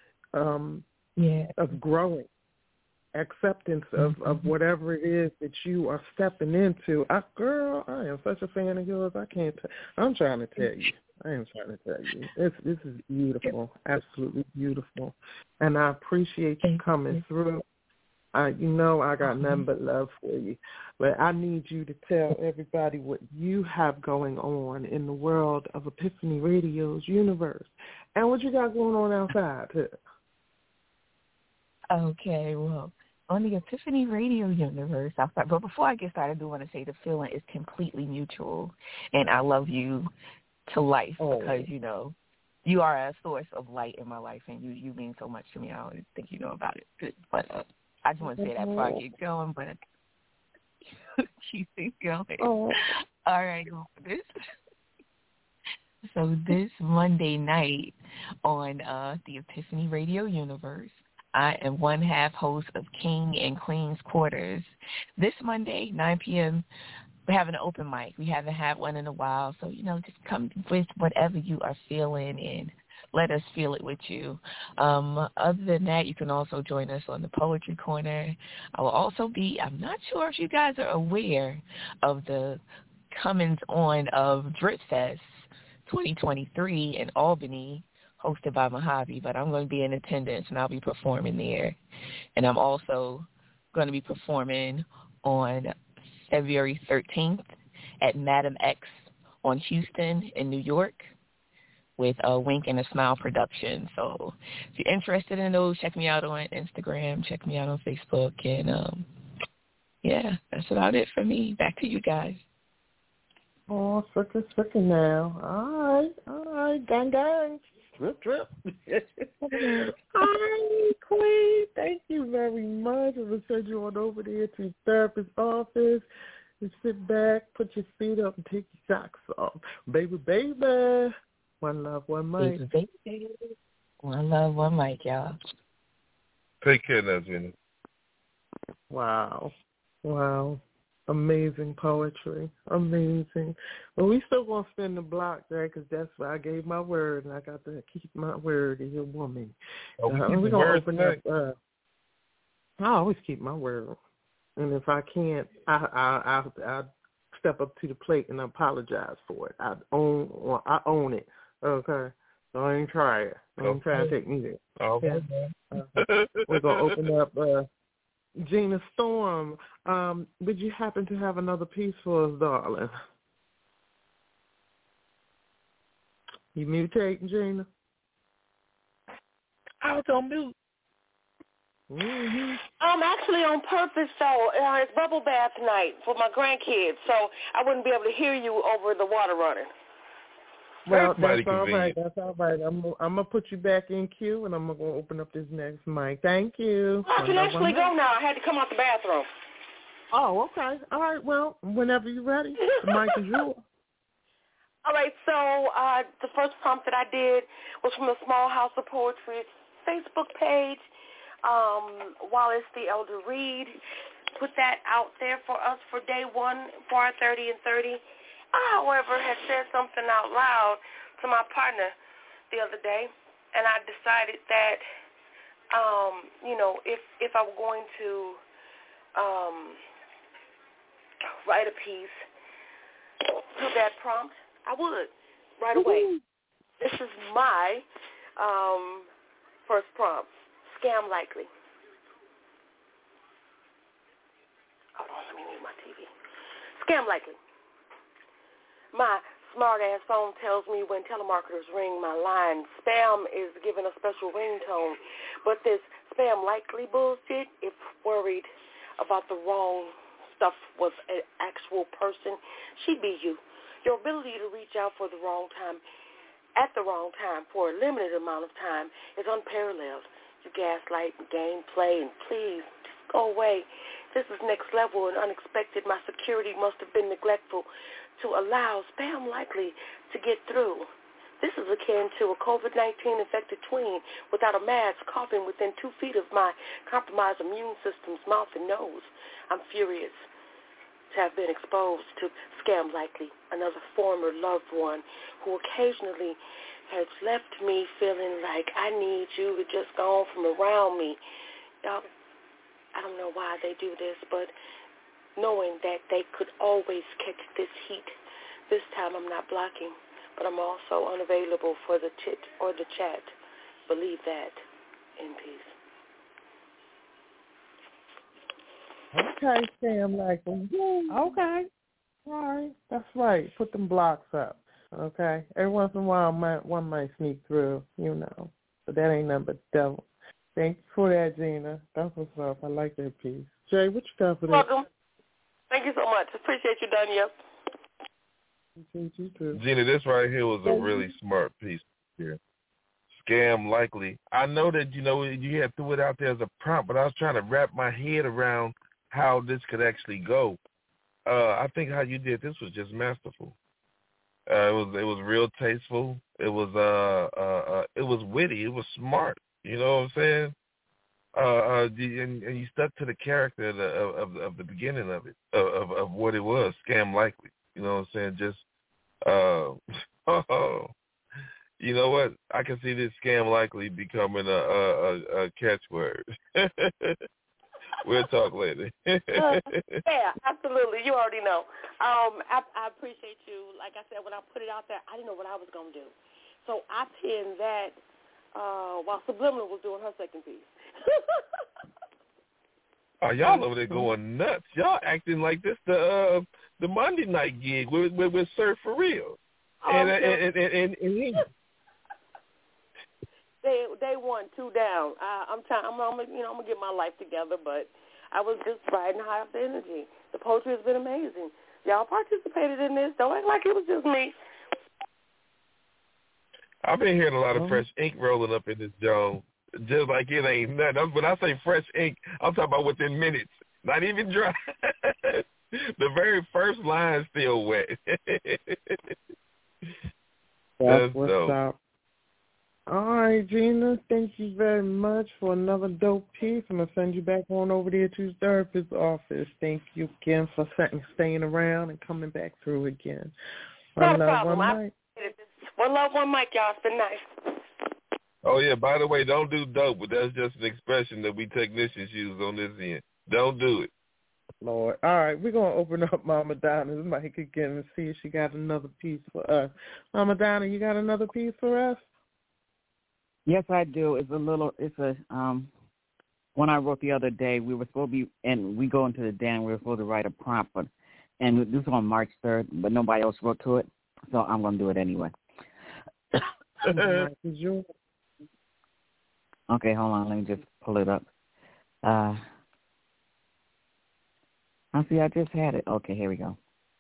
of growing. Acceptance of whatever it is that you are stepping into. Girl, I am such a fan of yours. I'm trying to tell you. I am trying to tell you. This is beautiful, absolutely beautiful. And I appreciate you coming through. I got nothing but love for you. But I need you to tell everybody what you have going on in the world of Epiphany Radio's universe and what you got going on outside, too. Okay, well, on the Epiphany Radio universe, but before I get started, I do want to say the feeling is completely mutual, and I love you to life because, you know, you are a source of light in my life, and you mean so much to me. I don't think you know about it. But I just want to say that before I get going, but keep it going. All right, so this Monday night on the Epiphany Radio universe, I am one half host of King and Queen's Quarters. This Monday, 9 p.m., we're having an open mic. We haven't had one in a while, so, you know, just come with whatever you are feeling and let us feel it with you. Other than that, you can also join us on the Poetry Corner. I will also be, I'm not sure if you guys are aware of the comings on of Drip Fest 2023 in Albany, hosted by Mojave, but I'm going to be in attendance, and I'll be performing there. And I'm also going to be performing on February 13th at Madam X on Houston in New York with a Wink and a Smile production. So if you're interested in those, check me out on Instagram, check me out on Facebook, and yeah, that's about it for me. Back to you guys. Oh, circus now. All right, gang. Drip. All right, Queen. Thank you very much. I'm going to send you on over there to your therapist's office and sit back, put your feet up, and take your socks off. Baby. One love, one mic. Baby. One love, one mic, y'all. Take care now, Gina. Wow. Amazing poetry. Amazing. Well, we still going to spin the block, right? Because that's why I gave my word, and I got to keep my word as a woman. We're going to open up. I always keep my word. And if I can't, I'll step up to the plate and apologize for it. I own it. Okay? So I ain't try it. I ain't trying to take me there. Okay. We're going to open up Gina Storm. Would you happen to have another piece for us, darling? You mutating, Gina? I was on mute. Mm-hmm. Actually on purpose, so it's bubble bath night for my grandkids, so I wouldn't be able to hear you over the water running. Well, that's all right. I'm going to put you back in queue, and I'm going to open up this next mic. Thank you. I can actually go now. I had to come out the bathroom. Oh, okay. All right. Well, whenever you're ready, the mic is yours. All right. So the first prompt that I did was from the Small House of Poetry Facebook page. Wallace the Elder Reed put that out there for us for day one for our 30 and 30. I, however, had said something out loud to my partner the other day, and I decided that, if I were going to write a piece to that prompt, I would right away. This is my first prompt. Scam likely. Hold on, let me mute my TV. Scam likely. My smart-ass phone tells me when telemarketers ring my line, spam is given a special ringtone. But this spam likely bullshit, if worried about the wrong stuff was an actual person, she'd be you. Your ability to reach out for the wrong time at the wrong time for a limited amount of time is unparalleled. You gaslight and gameplay, and please, just go away. This is next level and unexpected. My security must have been neglectful to allow spam likely to get through. This is akin to a COVID-19 infected tween without a mask coughing within 2 feet of my compromised immune system's mouth and nose. I'm furious to have been exposed to scam likely, another former loved one who occasionally has left me feeling like I need you to just go on from around me. Y'all, I don't know why they do this, but knowing that they could always catch this heat. This time I'm not blocking, but I'm also unavailable for the chit or the chat. Believe that. In peace. Okay, Sam, okay. All right, that's right. Put them blocks up, okay? Every once in a while, one might sneak through, but that ain't nothing but the devil. Thank you for that, Gina. That's what's up. I like that piece. Jay, what you got for that? Welcome. Thank you so much. Appreciate you, Danya. Appreciate you too. Gina, this right here was a really smart piece here. Scam likely. I know that, you had threw it out there as a prompt, but I was trying to wrap my head around how this could actually go. I think how you did this was just masterful. It was real tasteful. It was witty. It was smart. You know what I'm saying? And you stuck to the character of the beginning of it, of what it was, scam likely. You know what I'm saying? Just, you know what? I can see this scam likely becoming a catchword. We'll talk later. Yeah, absolutely. You already know. I appreciate you. Like I said, when I put it out there, I didn't know what I was going to do. So I pinned that while Subliminal was doing her second piece. Oh, y'all over there going nuts. Y'all acting like this the the Monday night gig with Sir For Real. Oh, and he. They won 2 down. I'm gonna get my life together, but I was just riding high off the energy. The poetry has been amazing. Y'all participated in this. Don't act like it was just me. I've been hearing a lot of fresh ink rolling up in this joint, just like it ain't nothing. When I say fresh ink, I'm talking about within minutes, not even dry. The very first line still wet. That's what's up. All right, Gina, thank you very much for another dope piece. I'm going to send you back on over there to the therapist's office. Thank you again for staying around and coming back through again. Not a problem. One love, one mic, y'all. It's been nice. Oh, yeah, by the way, don't do dope, but that's just an expression that we technicians use on this end. Don't do it. Lord. All right, we're going to open up Mama Donna's mic again and see if she got another piece for us. Mama Donna, you got another piece for us? Yes, I do. It's a one I wrote the other day. We were supposed to be, and we go into the den. We were supposed to write a prompt, and this was on March 3rd, but nobody else wrote to it, so I'm going to do it anyway. Okay, hold on. Let me just pull it up. I just had it. Okay, here we go.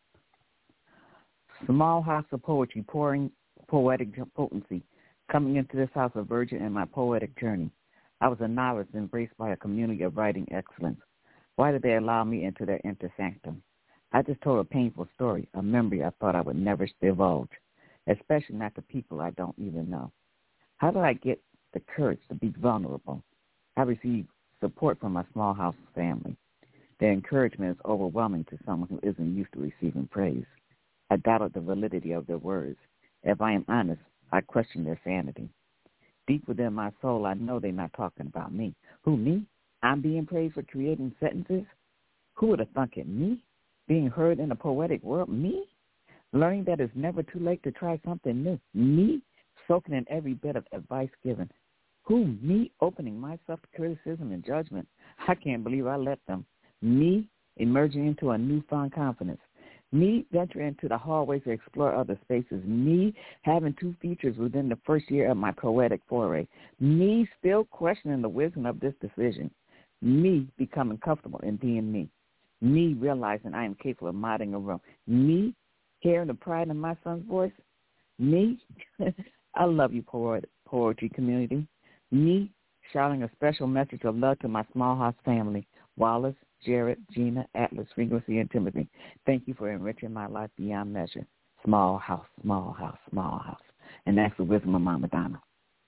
Small house of poetry, pouring poetic potency. Coming into this house a virgin in my poetic journey. I was a novice embraced by a community of writing excellence. Why did they allow me into their inner sanctum? I just told a painful story, a memory I thought I would never divulge, especially not to people I don't even know. How did I get the courage to be vulnerable? I received support from my small house family. Their encouragement is overwhelming to someone who isn't used to receiving praise. I doubted the validity of their words. If I am honest, I question their sanity. Deep within my soul, I know they're not talking about me. Who, me? I'm being praised for creating sentences? Who would have thunk it? Me? Being heard in a poetic world? Me? Learning that it's never too late to try something new? Me? Soaking in every bit of advice given? Who, me? Opening myself to criticism and judgment? I can't believe I let them. Me? Emerging into a newfound confidence? Me venturing into the hallways to explore other spaces. Me having 2 features within the first year of my poetic foray. Me still questioning the wisdom of this decision. Me becoming comfortable in being me. Me realizing I am capable of modding a room. Me hearing the pride in my son's voice. Me, I love you, poetry community. Me shouting a special message of love to my small house family. Wallace, Jared, Gina, Atlas, Frequency, and Timothy. Thank you for enriching my life beyond measure. Small house, small house, small house. And that's the wisdom of Mama Donna.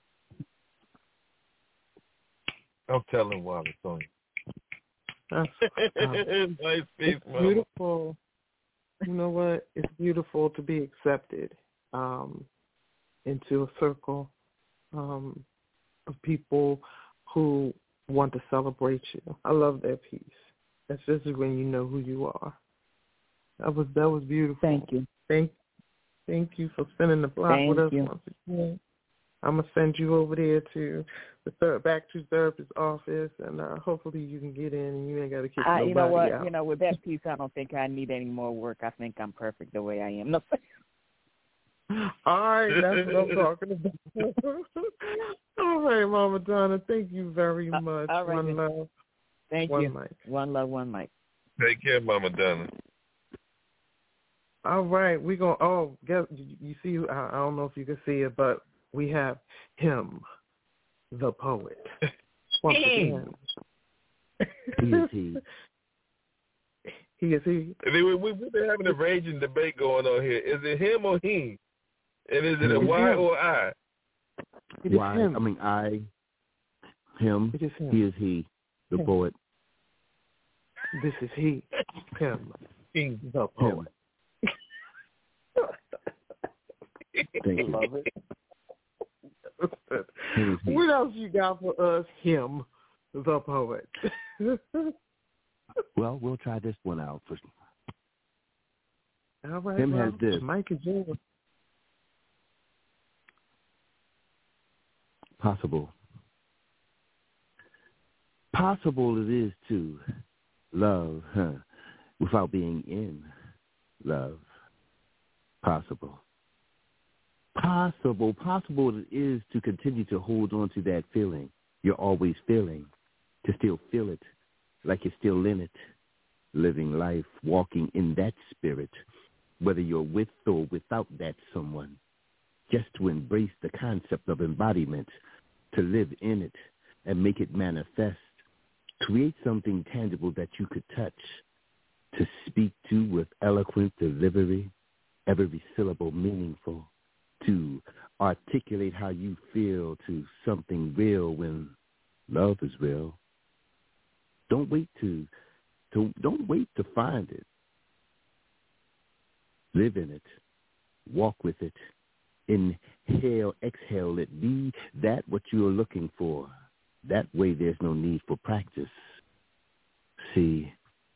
I'm telling Wallace on you. Nice piece, Mama. Beautiful. You know what? It's beautiful to be accepted into a circle of people who want to celebrate you. I love that piece. That's just when you know who you are. That was beautiful. Thank you. Thank you for spinning the block with us once again. I'm gonna send you over there to back to the therapist's office, and hopefully you can get in and you ain't got to kick nobody You know what? out. You know, with that piece, I don't think I need any more work. I think I'm perfect the way I am. No. All right, that's what I'm talking about. All right, Mama Donna, thank you very much. All right, one love. Thank one you. Mic. One love, one mic. Take care, Mama Donna. All right, we're going to, you see, I don't know if you can see it, but we have him, the poet. Once again. He is he. He is he. We've been having a raging debate going on here. Is it him or he? And is it a Y or I? Y. I mean, I. Him. It is him. He is he. The poet. This is he. Him. The poet. Thank you. Love it. What else you got for us? Him, the poet. Well, we'll try this one out first. All right. Him has this. Mike is yours. Possible it is to love without being in. love. Possible. Possible it is to continue to hold on to that feeling you're always feeling, to still feel it like you're still in it, living life, walking in that spirit, whether you're with or without that someone, just to embrace the concept of embodiment, to live in it and make it manifest, create something tangible that you could touch, to speak to with eloquent delivery, every syllable meaningful, to articulate how you feel to something real when love is real. Don't wait to find it. Live in it. Walk with it. Inhale, exhale it. Be that what you are looking for. That way there's no need for practice. See,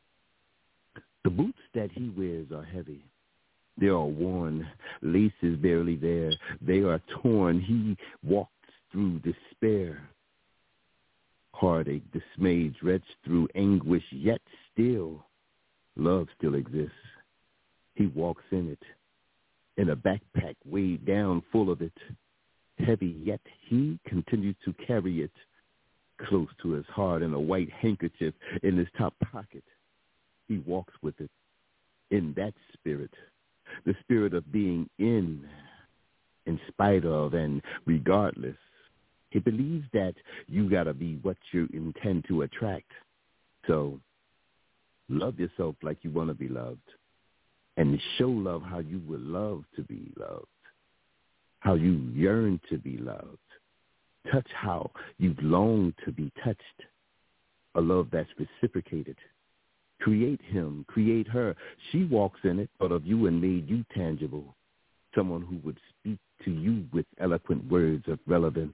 the boots that he wears are heavy. They are worn, laces barely there. They are torn. He walks through despair. Heartache, dismay, dredged through anguish, yet still, love still exists. He walks in it, in a backpack weighed down full of it. Heavy, yet he continues to carry it close to his heart in a white handkerchief in his top pocket. He walks with it in that spirit. The spirit of being in spite of, and regardless. He believes that you got to be what you intend to attract. So love yourself like you want to be loved, and show love how you would love to be loved, how you yearn to be loved. Touch how you've longed to be touched, a love that's reciprocated. Create him, create her. She walks in it, thought of you and made you tangible. Someone who would speak to you with eloquent words of relevance.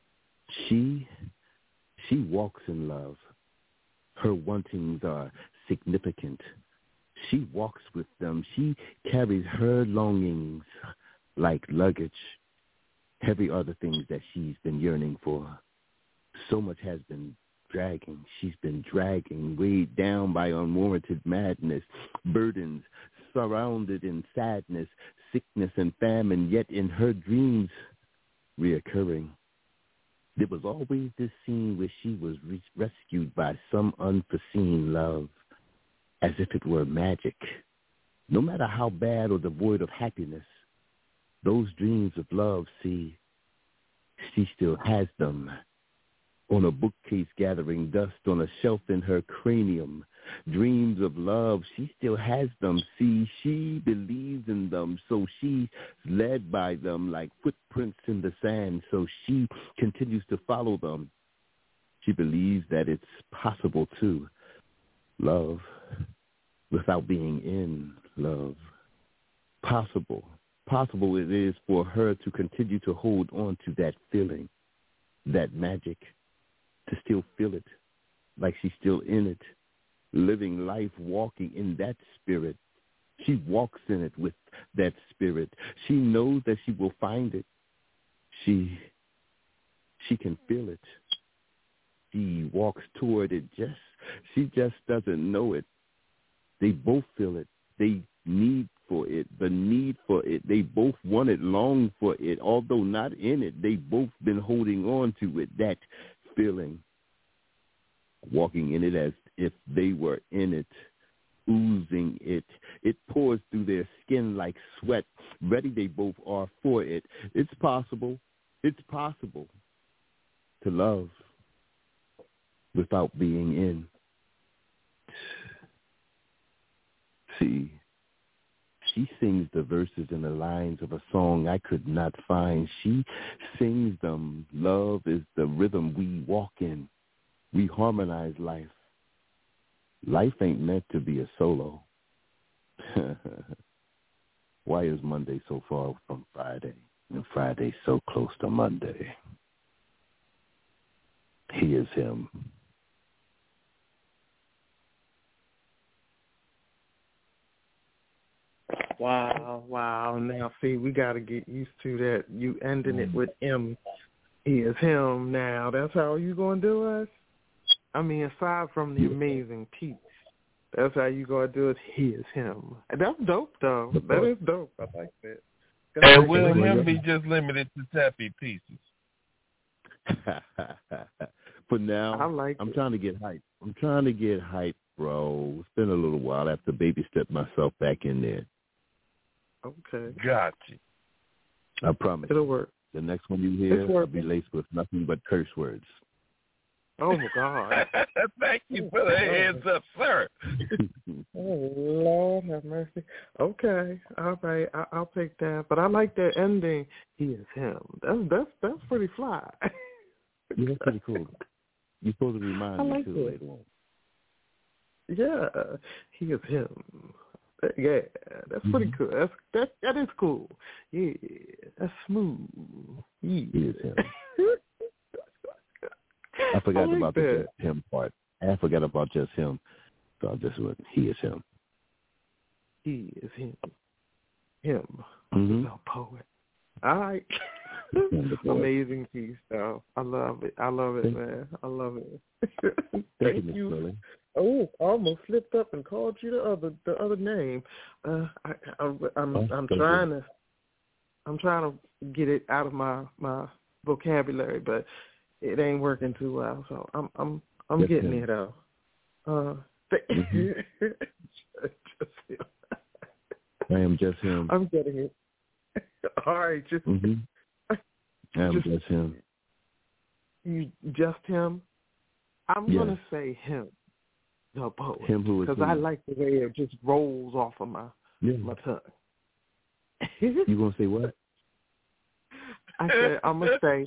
She walks in love. Her wantings are significant. She walks with them. She carries her longings like luggage. Heavy are the things that she's been yearning for. So much has been dragging. She's been dragging, weighed down by unwarranted madness, burdens, surrounded in sadness, sickness and famine, yet in her dreams reoccurring. There was always this scene where she was rescued by some unforeseen love, as if it were magic. No matter how bad or devoid of happiness, those dreams of love, see, she still has them. On a bookcase gathering dust on a shelf in her cranium. Dreams of love, she still has them. See, she believes in them, so she's led by them like footprints in the sand, so she continues to follow them. She believes that it's possible to love without being in love. Possible it is for her to continue to hold on to that feeling, that magic, to still feel it like she's still in it, living life, walking in that spirit. She walks in it with that spirit. She knows that she will find it. She can feel it. She walks toward it. She just doesn't know it. They both feel it. They need for it, the need for it. They both want it, long for it. Although not in it, they both been holding on to it, that feeling, walking in it as if they were in it, oozing it. It pours through their skin like sweat. Ready they both are for it. It's possible to love without being in. See, she sings the verses and the lines of a song I could not find. She sings them. Love is the rhythm we walk in. We harmonize life. Life ain't meant to be a solo. Why is Monday so far from Friday and Friday so close to Monday? He is him. Wow. Now, see, we got to get used to that. You ending it with M. He is him now. That's how you going to do us? I mean, aside from the amazing piece That's how you gonna do it. He is him. And that's dope, though. That is dope. I like that. And will him be just limited to tappy pieces? For now, I'm trying to get hype. Bro. It's been a little while after baby stepped myself back in there. Okay. Got you. I promise. It'll work. The next one you hear will be laced with nothing but curse words. Oh, my God. Thank you for the hands up, sir. Oh, Lord have mercy. Okay. All right. I'll take that. But I like that ending. He is him. That's pretty fly. Yeah, that's pretty cool. You're supposed to remind me, too, later on. Yeah. He is him. Yeah, that's pretty cool. That is cool. Yeah, that's smooth. Yeah. He is him. I forgot about the just him part. I forgot about just him. So I just went, he is him. He is him. Him. Mm-hmm. The poet. All right. Amazing piece, though. I love it. Man. I love it. Thank you. Lily. Oh, I almost slipped up and called you the other name. I'm trying to get it out of my vocabulary, but it ain't working too well. So I'm getting it out. I am just him. I'm getting it. All right, just. Mm-hmm. I am just him. You just him? I'm gonna say him. The poet. Him who is because I like the way it just rolls off of my tongue. You gonna say what? I said I'm gonna say.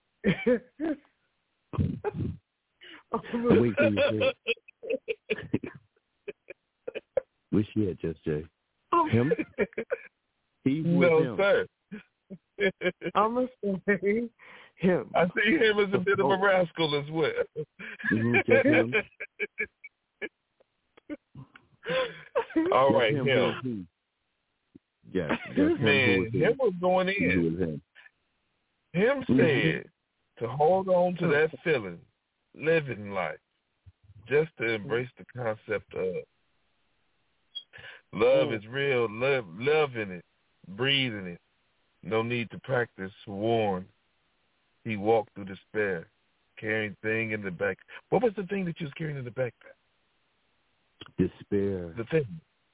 Wait till you say it. Where's she at, Just Jay? Him? He no, him. Sir. I'm gonna say him. I see him as a bit of a rascal as well. Just him. All right, him. Yes, man, him was going in. Him said to hold on to that feeling, living life, just to embrace the concept of love is real, love in it, breathing it. No need to practice, warn. He walked through despair, carrying thing in the back. What was the thing that you was carrying in the backpack? Despair. The thing.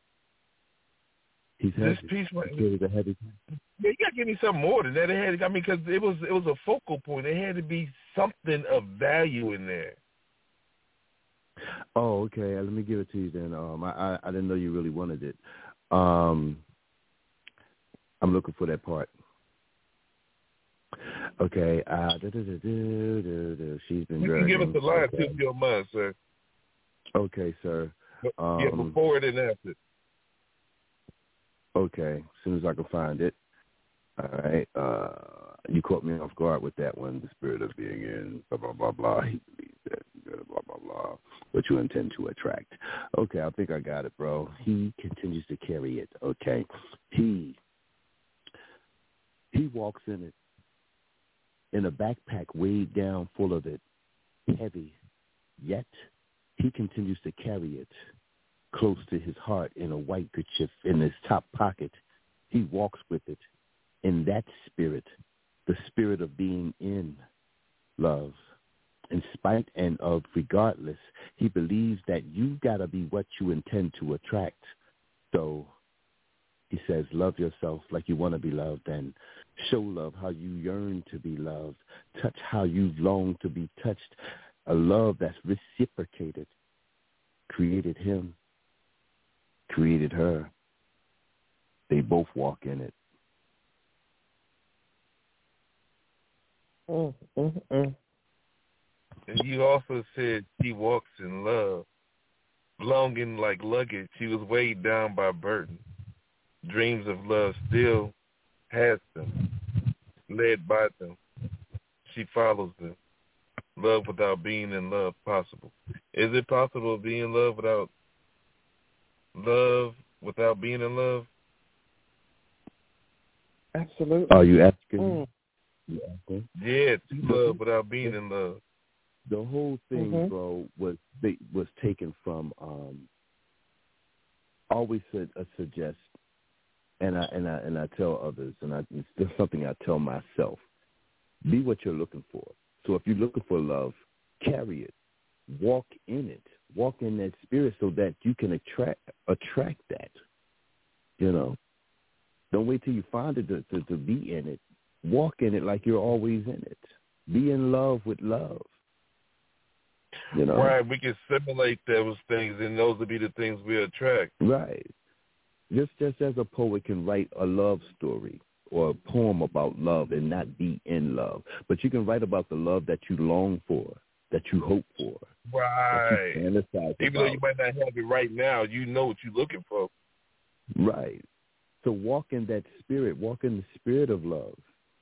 He's this piece right here. Yeah, you gotta give me something more than that. Because it was a focal point. It had to be something of value in there. Oh, okay. Let me give it to you then. I didn't know you really wanted it. I'm looking for that part. Okay. She's been. You can give us the line too, if you don't mind, sir. Okay, sir. Before it and after. Okay, as soon as I can find it. All right. You caught me off guard with that one. The spirit of being in blah blah blah blah. He believes that blah blah blah. What you intend to attract. Okay, I think I got it, bro. He continues to carry it. Okay. He walks in it in a backpack weighed down full of it, heavy. Yet he continues to carry it close to his heart in a white kerchief in his top pocket. He walks with it in that spirit, the spirit of being in love. In spite and of regardless, he believes that you got to be what you intend to attract. So he says, love yourself like you want to be loved and show love how you yearn to be loved. Touch how you long to be touched. A love that's reciprocated. Created him. Created her. They both walk in it. And you also said she walks in love. Longing like luggage, she was weighed down by burden. Dreams of love still has them. Led by them. She follows them. Love without being in love possible. Is it possible to be in love without being in love? Absolutely. Are you asking? Yeah, to love without being in love. The whole thing, bro, was taken from always suggest, and I tell others, and it's still something I tell myself: be what you're looking for. So if you're looking for love, carry it, walk in it, walk in that spirit, so that you can attract that. Don't wait till you find it to be in it. Walk in it like you're always in it. Be in love with love. Right, we can simulate those things, and those will be the things we attract. Right. Just as a poet can write a love story or a poem about love and not be in love, but you can write about the love that you long for, that you hope for. Right. That you fantasize Even though you might not have it right now, you know what you're looking for. Right. So walk in that spirit. Walk in the spirit of love.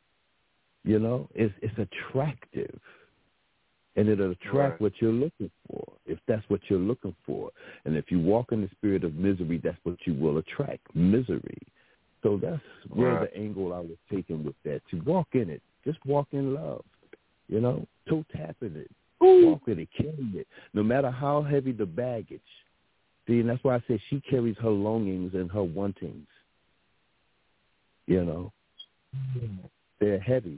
It's attractive. And it'll attract what you're looking for, if that's what you're looking for. And if you walk in the spirit of misery, that's what you will attract, misery. So that's where the angle I was taking with that, to walk in it. Just walk in love, toe tap in it. Walk in it, carry it, no matter how heavy the baggage. See, and that's why I say she carries her longings and her wantings. They're heavy.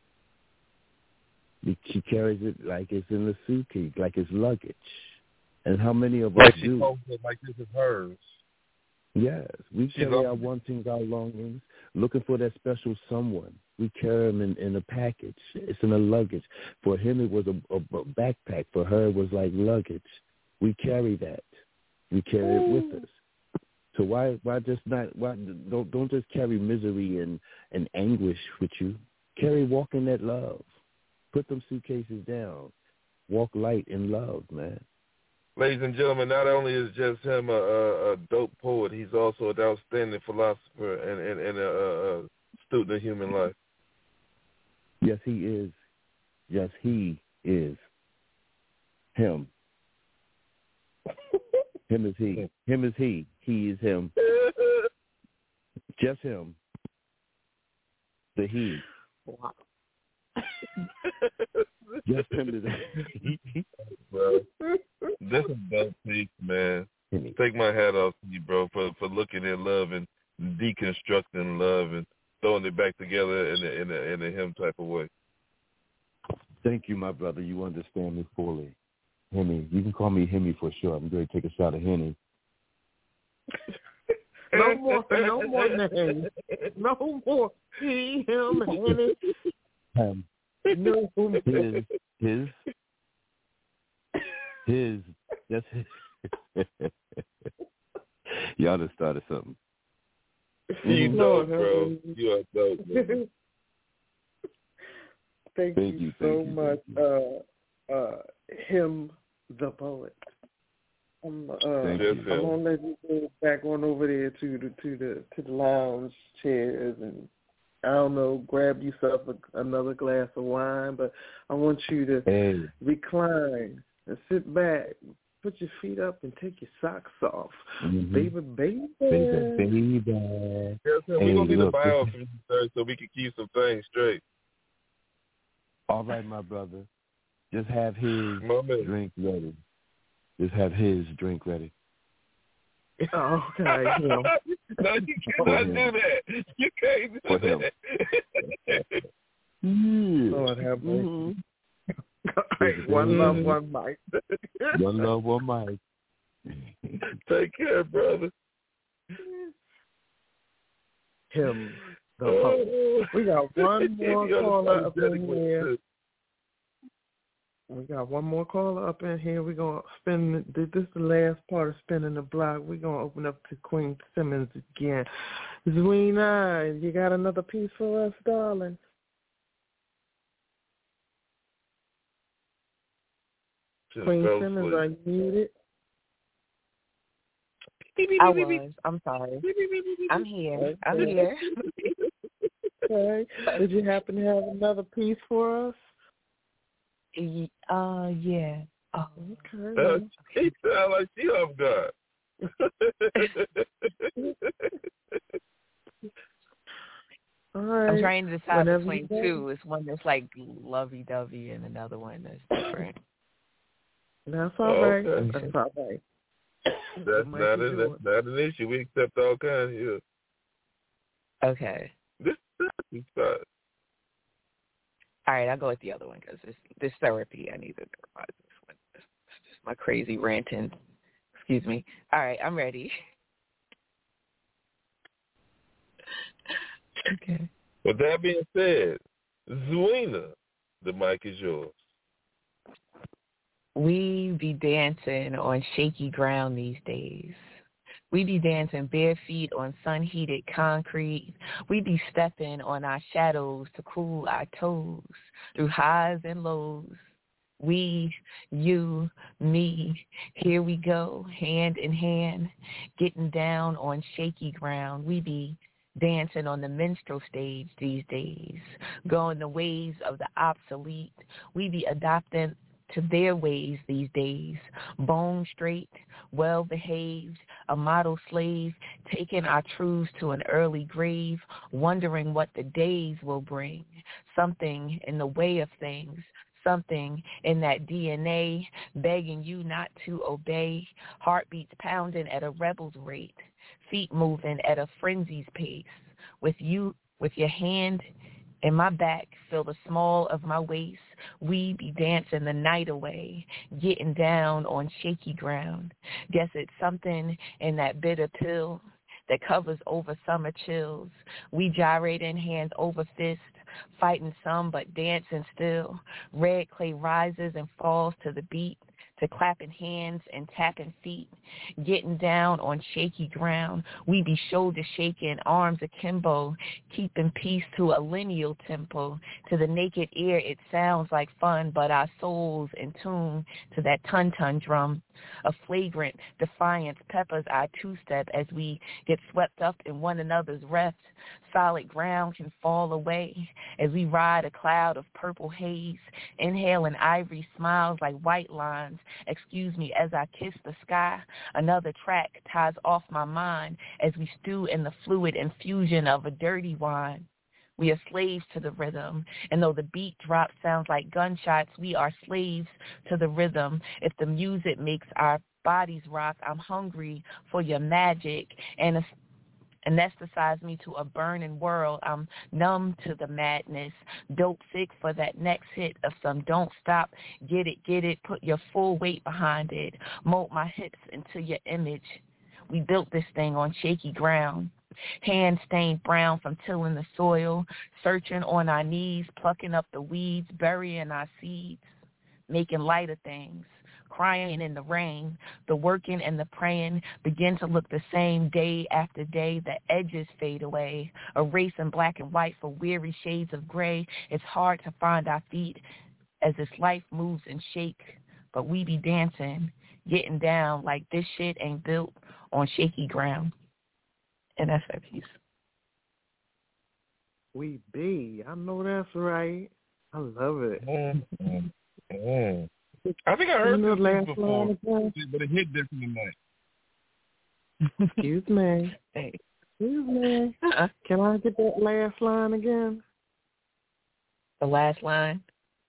She carries it like it's in the suitcase, like it's luggage. And how many of us do? She holds it like this is hers. Yes, we carry our wantings, our longings, looking for that special someone. We carry them in a package. It's in a luggage. For him, it was a backpack. For her, it was like luggage. We carry that. We carry it with us. So why just not? Don't just carry misery and anguish with you. Walk in that love. Put them suitcases down. Walk light in love, man. Ladies and gentlemen, not only is just him a dope poet, he's also an outstanding philosopher and a student of human life. Yes, he is. Yes, he is. Him. Him is he. Him is he. He is him. Just him. The he. Wow. Just him today. Bro, this is dope piece, man. Take my hat off to you, bro, for looking at love and deconstructing love and throwing it back together in a him type of way. Thank you, my brother. You understand me fully. Henny. You can call me Henny for sure. I'm going to take a shot of Henny. No more names. No more he, him, Henny. No, his. That's his. Y'all just started something. You dope, bro. You are dope, man. Thank you so much, him, the poet. I'm gonna let you go back on over there to the lounge chairs and I don't know, grab yourself another glass of wine, but I want you to recline and sit back, put your feet up, and take your socks off, baby. Yes, we're gonna need a bio from you, sir, so we can keep some things straight. All right, my brother. Just have his drink ready. Just have his drink ready. Oh, okay. No, you cannot do that. You can't do that. Lord have mercy. All right, one love, one mic. One love, one mic. Take care, brother. Him. We got one more caller up in here. We got one more caller up in here. We're going to spin, this is the last part of spinning the block. We're going to open up to Queen Simmons again. Zwina, you got another piece for us, darling? Queen Simmons, are you muted? I was. I'm sorry. I'm here. Okay. I'm here. Okay. Did you happen to have another piece for us? Yeah. Oh, okay. She sounds like she off guard. All right. I'm trying to decide between two. It's one that's like lovey-dovey and another one that's different. That's all right. Okay. That's all right. That's not an issue. We accept all kinds here. Okay. This is fine. All right, I'll go with the other one because this therapy. I need to revise this one. It's just my crazy ranting. Excuse me. All right, I'm ready. Okay. With that being said, Zuena, the mic is yours. We be dancing on shaky ground these days. We be dancing bare feet on sun-heated concrete. We be stepping on our shadows to cool our toes through highs and lows. We, you, me, here we go, hand in hand, getting down on shaky ground. We be dancing on the minstrel stage these days, going the ways of the obsolete. We be adopting to their ways these days, bone straight, well-behaved, a model slave, taking our truths to an early grave, wondering what the days will bring, something in the way of things, something in that DNA, begging you not to obey, heartbeats pounding at a rebel's rate, feet moving at a frenzy's pace, with your hand in my back, feel the small of my waist. We be dancing the night away, getting down on shaky ground. Guess it's something in that bitter pill that covers over summer chills. We gyrating hands over fist, fighting some but dancing still. Red clay rises and falls to the beat, to clapping hands and tapping feet, getting down on shaky ground. We be shoulder shaking, arms akimbo, keeping peace to a lineal tempo. To the naked ear it sounds like fun, but our souls in tune to that ton-ton drum. A flagrant defiance peppers our two-step as we get swept up in one another's refs. Solid ground can fall away as we ride a cloud of purple haze, inhaling ivory smiles like white lines. Excuse me as I kiss the sky. Another track ties off my mind as we stew in the fluid infusion of a dirty wine. We are slaves to the rhythm, and though the beat drop sounds like gunshots, we are slaves to the rhythm. If the music makes our bodies rock, I'm hungry for your magic and anesthetize me to a burning world. I'm numb to the madness, dope sick for that next hit of some don't stop, get it, put your full weight behind it, mold my hips into your image. We built this thing on shaky ground. Hands stained brown from tilling the soil, searching on our knees, plucking up the weeds, burying our seeds, making light of things, crying in the rain. The working and the praying begin to look the same day after day. The edges fade away, erasing black and white for weary shades of gray. It's hard to find our feet as this life moves and shake, but we be dancing, getting down like this shit ain't built on shaky ground. And that's that piece. We be. I know that's right. I love it. I think I heard this before, but it hit different tonight. Excuse me. Hey. Excuse me. Can I get that last line again? The last line?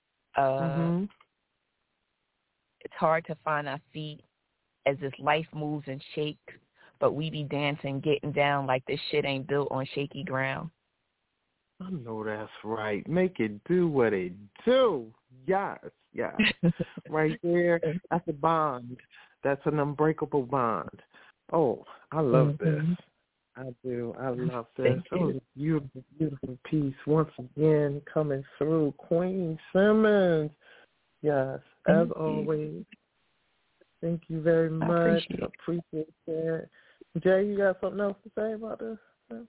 It's hard to find our feet as this life moves and shakes, but we be dancing, getting down like this shit ain't built on shaky ground. I know that's right. Make it do what it do. Yes. Right there. That's a bond. That's an unbreakable bond. Oh, I love this. I do. I love this. Oh, beautiful, beautiful piece once again coming through. Queen Simmons. Yes, as always. Thank you very much. I appreciate that. Jay, you got something else to say about this?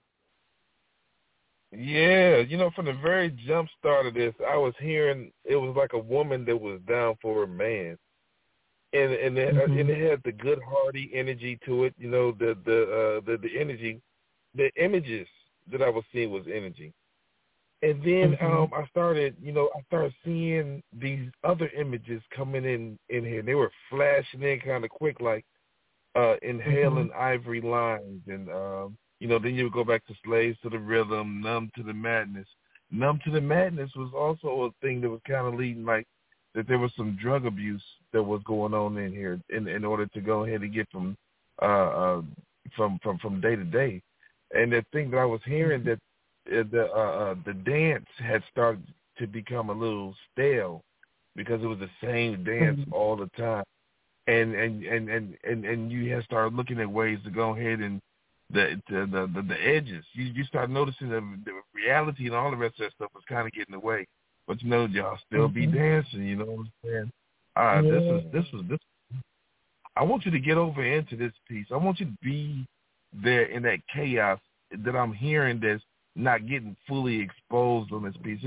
Yeah, from the very jump start of this, I was hearing it was like a woman that was down for a man, and it had the good hearty energy to it. The energy, the images that I was seeing was energy, and then I started seeing these other images coming in here. They were flashing in kind of quick, like inhaling ivory lines and. Then you would go back to Slaves to the Rhythm, Numb to the Madness. Numb to the Madness was also a thing that was kind of leading, like, that there was some drug abuse that was going on in here in order to go ahead and get from day to day. And the thing that I was hearing that the dance had started to become a little stale because it was the same dance all the time. And you had started looking at ways to go ahead and the edges. You start noticing the reality and all the rest of that stuff was kind of getting away. But y'all still be dancing. You know what I'm saying? This was. I want you to get over into this piece. I want you to be there in that chaos that I'm hearing that's not getting fully exposed on this piece.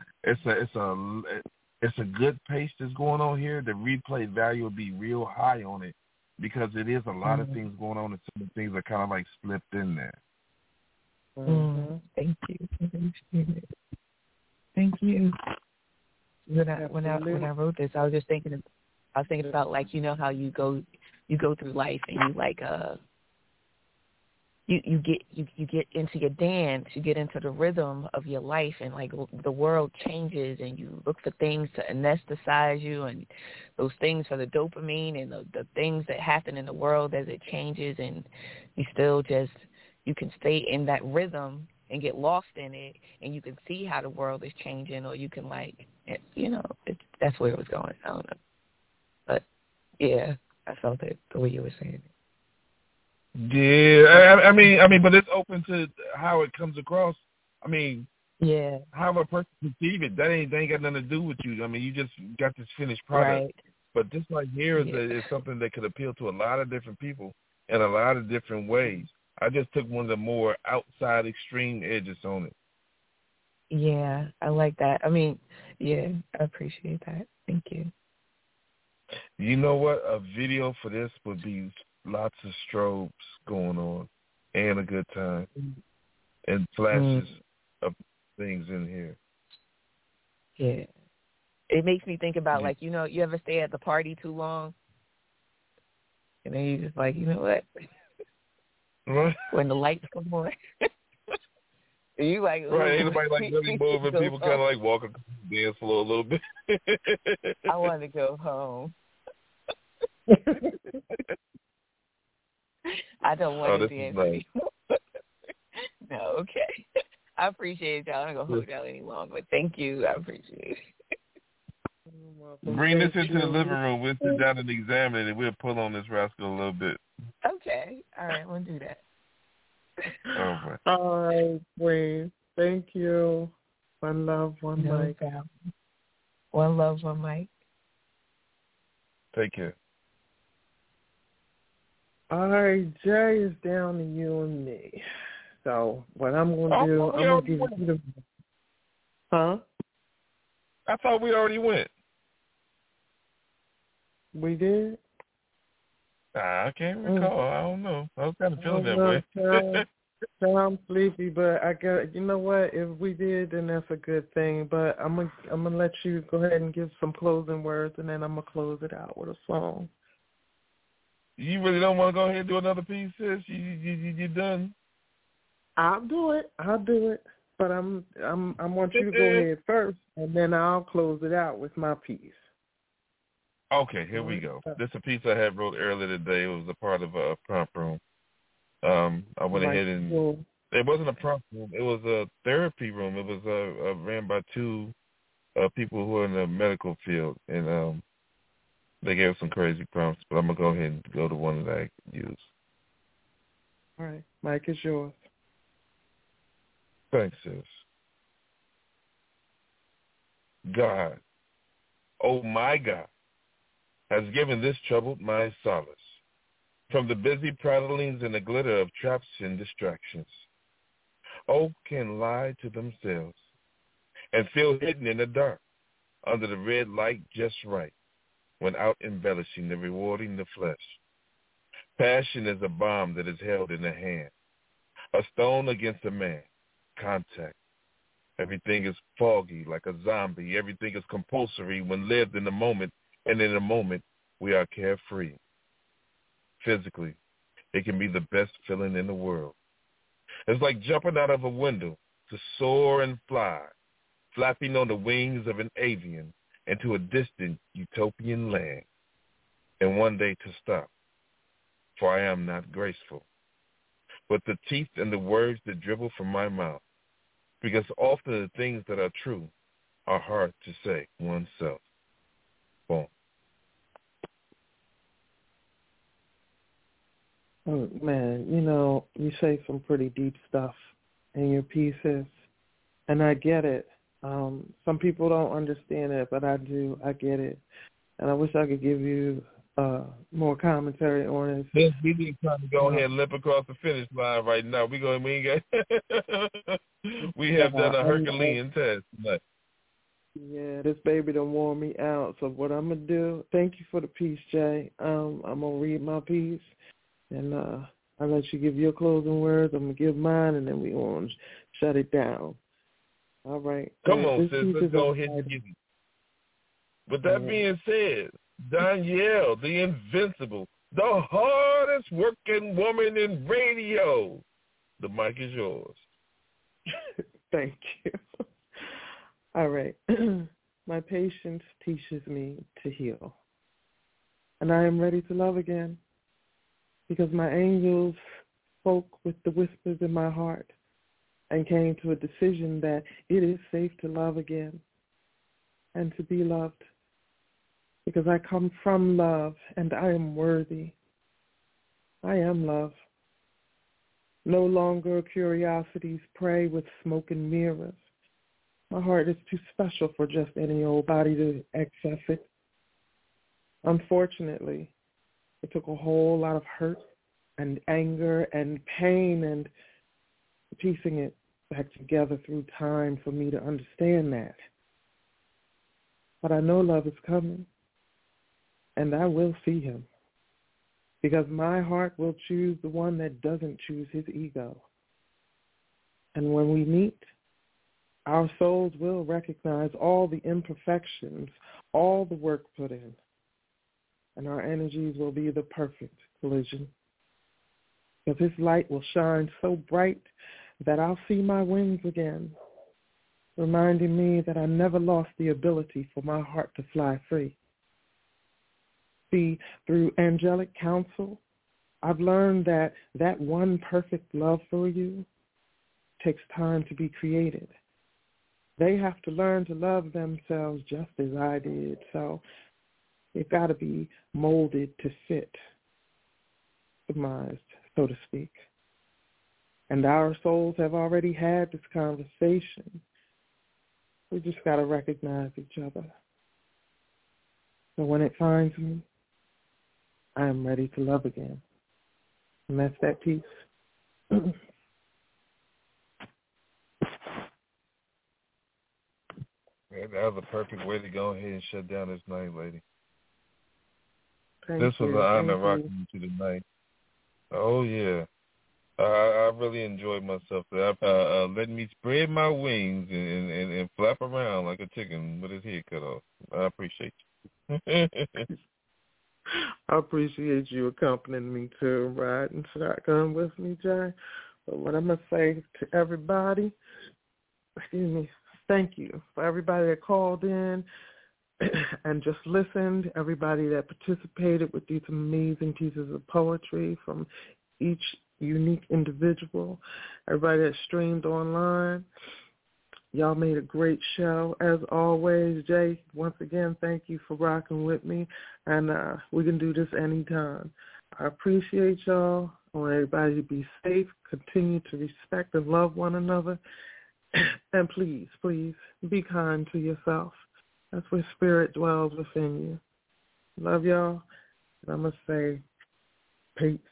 It's a good pace that's going on here. The replay value will be real high on it because it is a lot of things going on and some of the things are kind of like slipped in there. Thank you. Thank you. When I wrote this, I was just thinking about, like, you know how you go through life and you like you get into your dance, you get into the rhythm of your life, and like the world changes and you look for things to anesthetize you, and those things for the dopamine and the things that happen in the world as it changes, and you still just, you can stay in that rhythm and get lost in it, and you can see how the world is changing, or you can, like, that's where it was going. I don't know. But, yeah, I felt it the way you were saying it. Yeah, I mean, but it's open to how it comes across. I mean, yeah, how a person perceive it, that ain't got nothing to do with you. I mean, you just got this finished product. Right. But this right here is something that could appeal to a lot of different people in a lot of different ways. I just took one of the more outside extreme edges on it. Yeah, I like that. I mean, yeah, I appreciate that. Thank you. You know what? A video for this would be lots of strobes going on and a good time and flashes of things in here. Yeah. It makes me think about, like, you ever stay at the party too long? And then you just like, you know what? Right. When the lights come on. You like, right, ain't nobody like really moving. People kind of like walking the dance floor a little bit. I want to go home. I don't want to dance anymore. No, okay. I appreciate y'all. I'm not going to hold y'all any longer, but thank you. I appreciate it. Bring this into the living room. We'll sit down and examine it, and we'll pull on this rascal a little bit. Okay. All right, we'll do that. All right, Queen. Thank you. One love, one mic. One love, one mic. Take care. All right, Jay is down to you and me. So what I'm going to do, I'm going to give you the... Huh? I thought we already went. We did? I can't recall. I don't know. I was kind of feeling that way. I'm sleepy, but I got. You know what? If we did, then that's a good thing. But I'm gonna let you go ahead and give some closing words, and then I'm gonna close it out with a song. You really don't want to go ahead and do another piece, sis? You done? I'll do it. But I want you to go ahead first, and then I'll close it out with my piece. Okay, here we go. This is a piece I had wrote earlier today. It was a part of a prompt room. I went ahead and it wasn't a prompt room. It was a therapy room. It was ran by two people who are in the medical field, and they gave some crazy prompts. But I'm gonna go ahead and go to one that I use. All right, mic is yours. Thanks, sis. God, oh my God, has given this troubled mind solace from the busy prattlings and the glitter of traps and distractions. Oh, can lie to themselves and feel hidden in the dark under the red light just right when out embellishing and rewarding the flesh. Passion is a bomb that is held in the hand, a stone against a man, contact. Everything is foggy like a zombie. Everything is compulsory when lived in the moment, and in a moment we are carefree. Physically, it can be the best feeling in the world. It's like jumping out of a window to soar and fly, flapping on the wings of an avian, into a distant utopian land, and one day to stop, for I am not graceful, with the teeth and the words that dribble from my mouth, because often the things that are true are hard to say oneself. Boom. Oh, man, you know, you say some pretty deep stuff in your pieces, and I get it. Some people don't understand it, but I do. I get it. And I wish I could give you more commentary on it. We need to go ahead and limp across the finish line right now. We have done a Herculean task tonight. Yeah, this baby done wore me out. So what I'm going to do, thank you for the piece, Jay. I'm going to read my piece, and I'll let you give your closing words. I'm going to give mine, and then we're going to shut it down. All right. Come on, sis. Let's go ahead and get it. With that being said, Danielle, the invincible, the hardest working woman in radio, the mic is yours. Thank you. All right. My patience teaches me to heal. And I am ready to love again because my angels spoke with the whispers in my heart and came to a decision that it is safe to love again and to be loved because I come from love and I am worthy. I am love. No longer curiosities prey with smoke and mirrors. My heart is too special for just any old body to access it. Unfortunately, it took a whole lot of hurt and anger and pain and piecing it back together through time for me to understand that. But I know love is coming, and I will see him, because my heart will choose the one that doesn't choose his ego. And when we meet, our souls will recognize all the imperfections, all the work put in, and our energies will be the perfect collision. Because his light will shine so bright that I'll see my wings again, reminding me that I never lost the ability for my heart to fly free. See, through angelic counsel, I've learned that one perfect love for you takes time to be created. They have to learn to love themselves just as I did, so they've got to be molded to fit, customized, so to speak. And our souls have already had this conversation. We just got to recognize each other. So when it finds me, I am ready to love again. And that's that piece. Man, that was a perfect way to go ahead and shut down this night, lady. This was an honor rocking you tonight. Oh, yeah. I really enjoyed myself. Letting me spread my wings and flap around like a chicken with his head cut off. I appreciate you. I appreciate you accompanying me too, riding shotgun with me, Jay. But what I'm going to say to everybody, thank you for everybody that called in and just listened, everybody that participated with these amazing pieces of poetry from each unique individual, everybody that streamed online. Y'all made a great show. As always, Jay, once again, thank you for rocking with me, and we can do this anytime. I appreciate y'all. I want everybody to be safe, continue to respect and love one another, and please, please, be kind to yourself. That's where spirit dwells within you. Love y'all, and I'm going to say peace.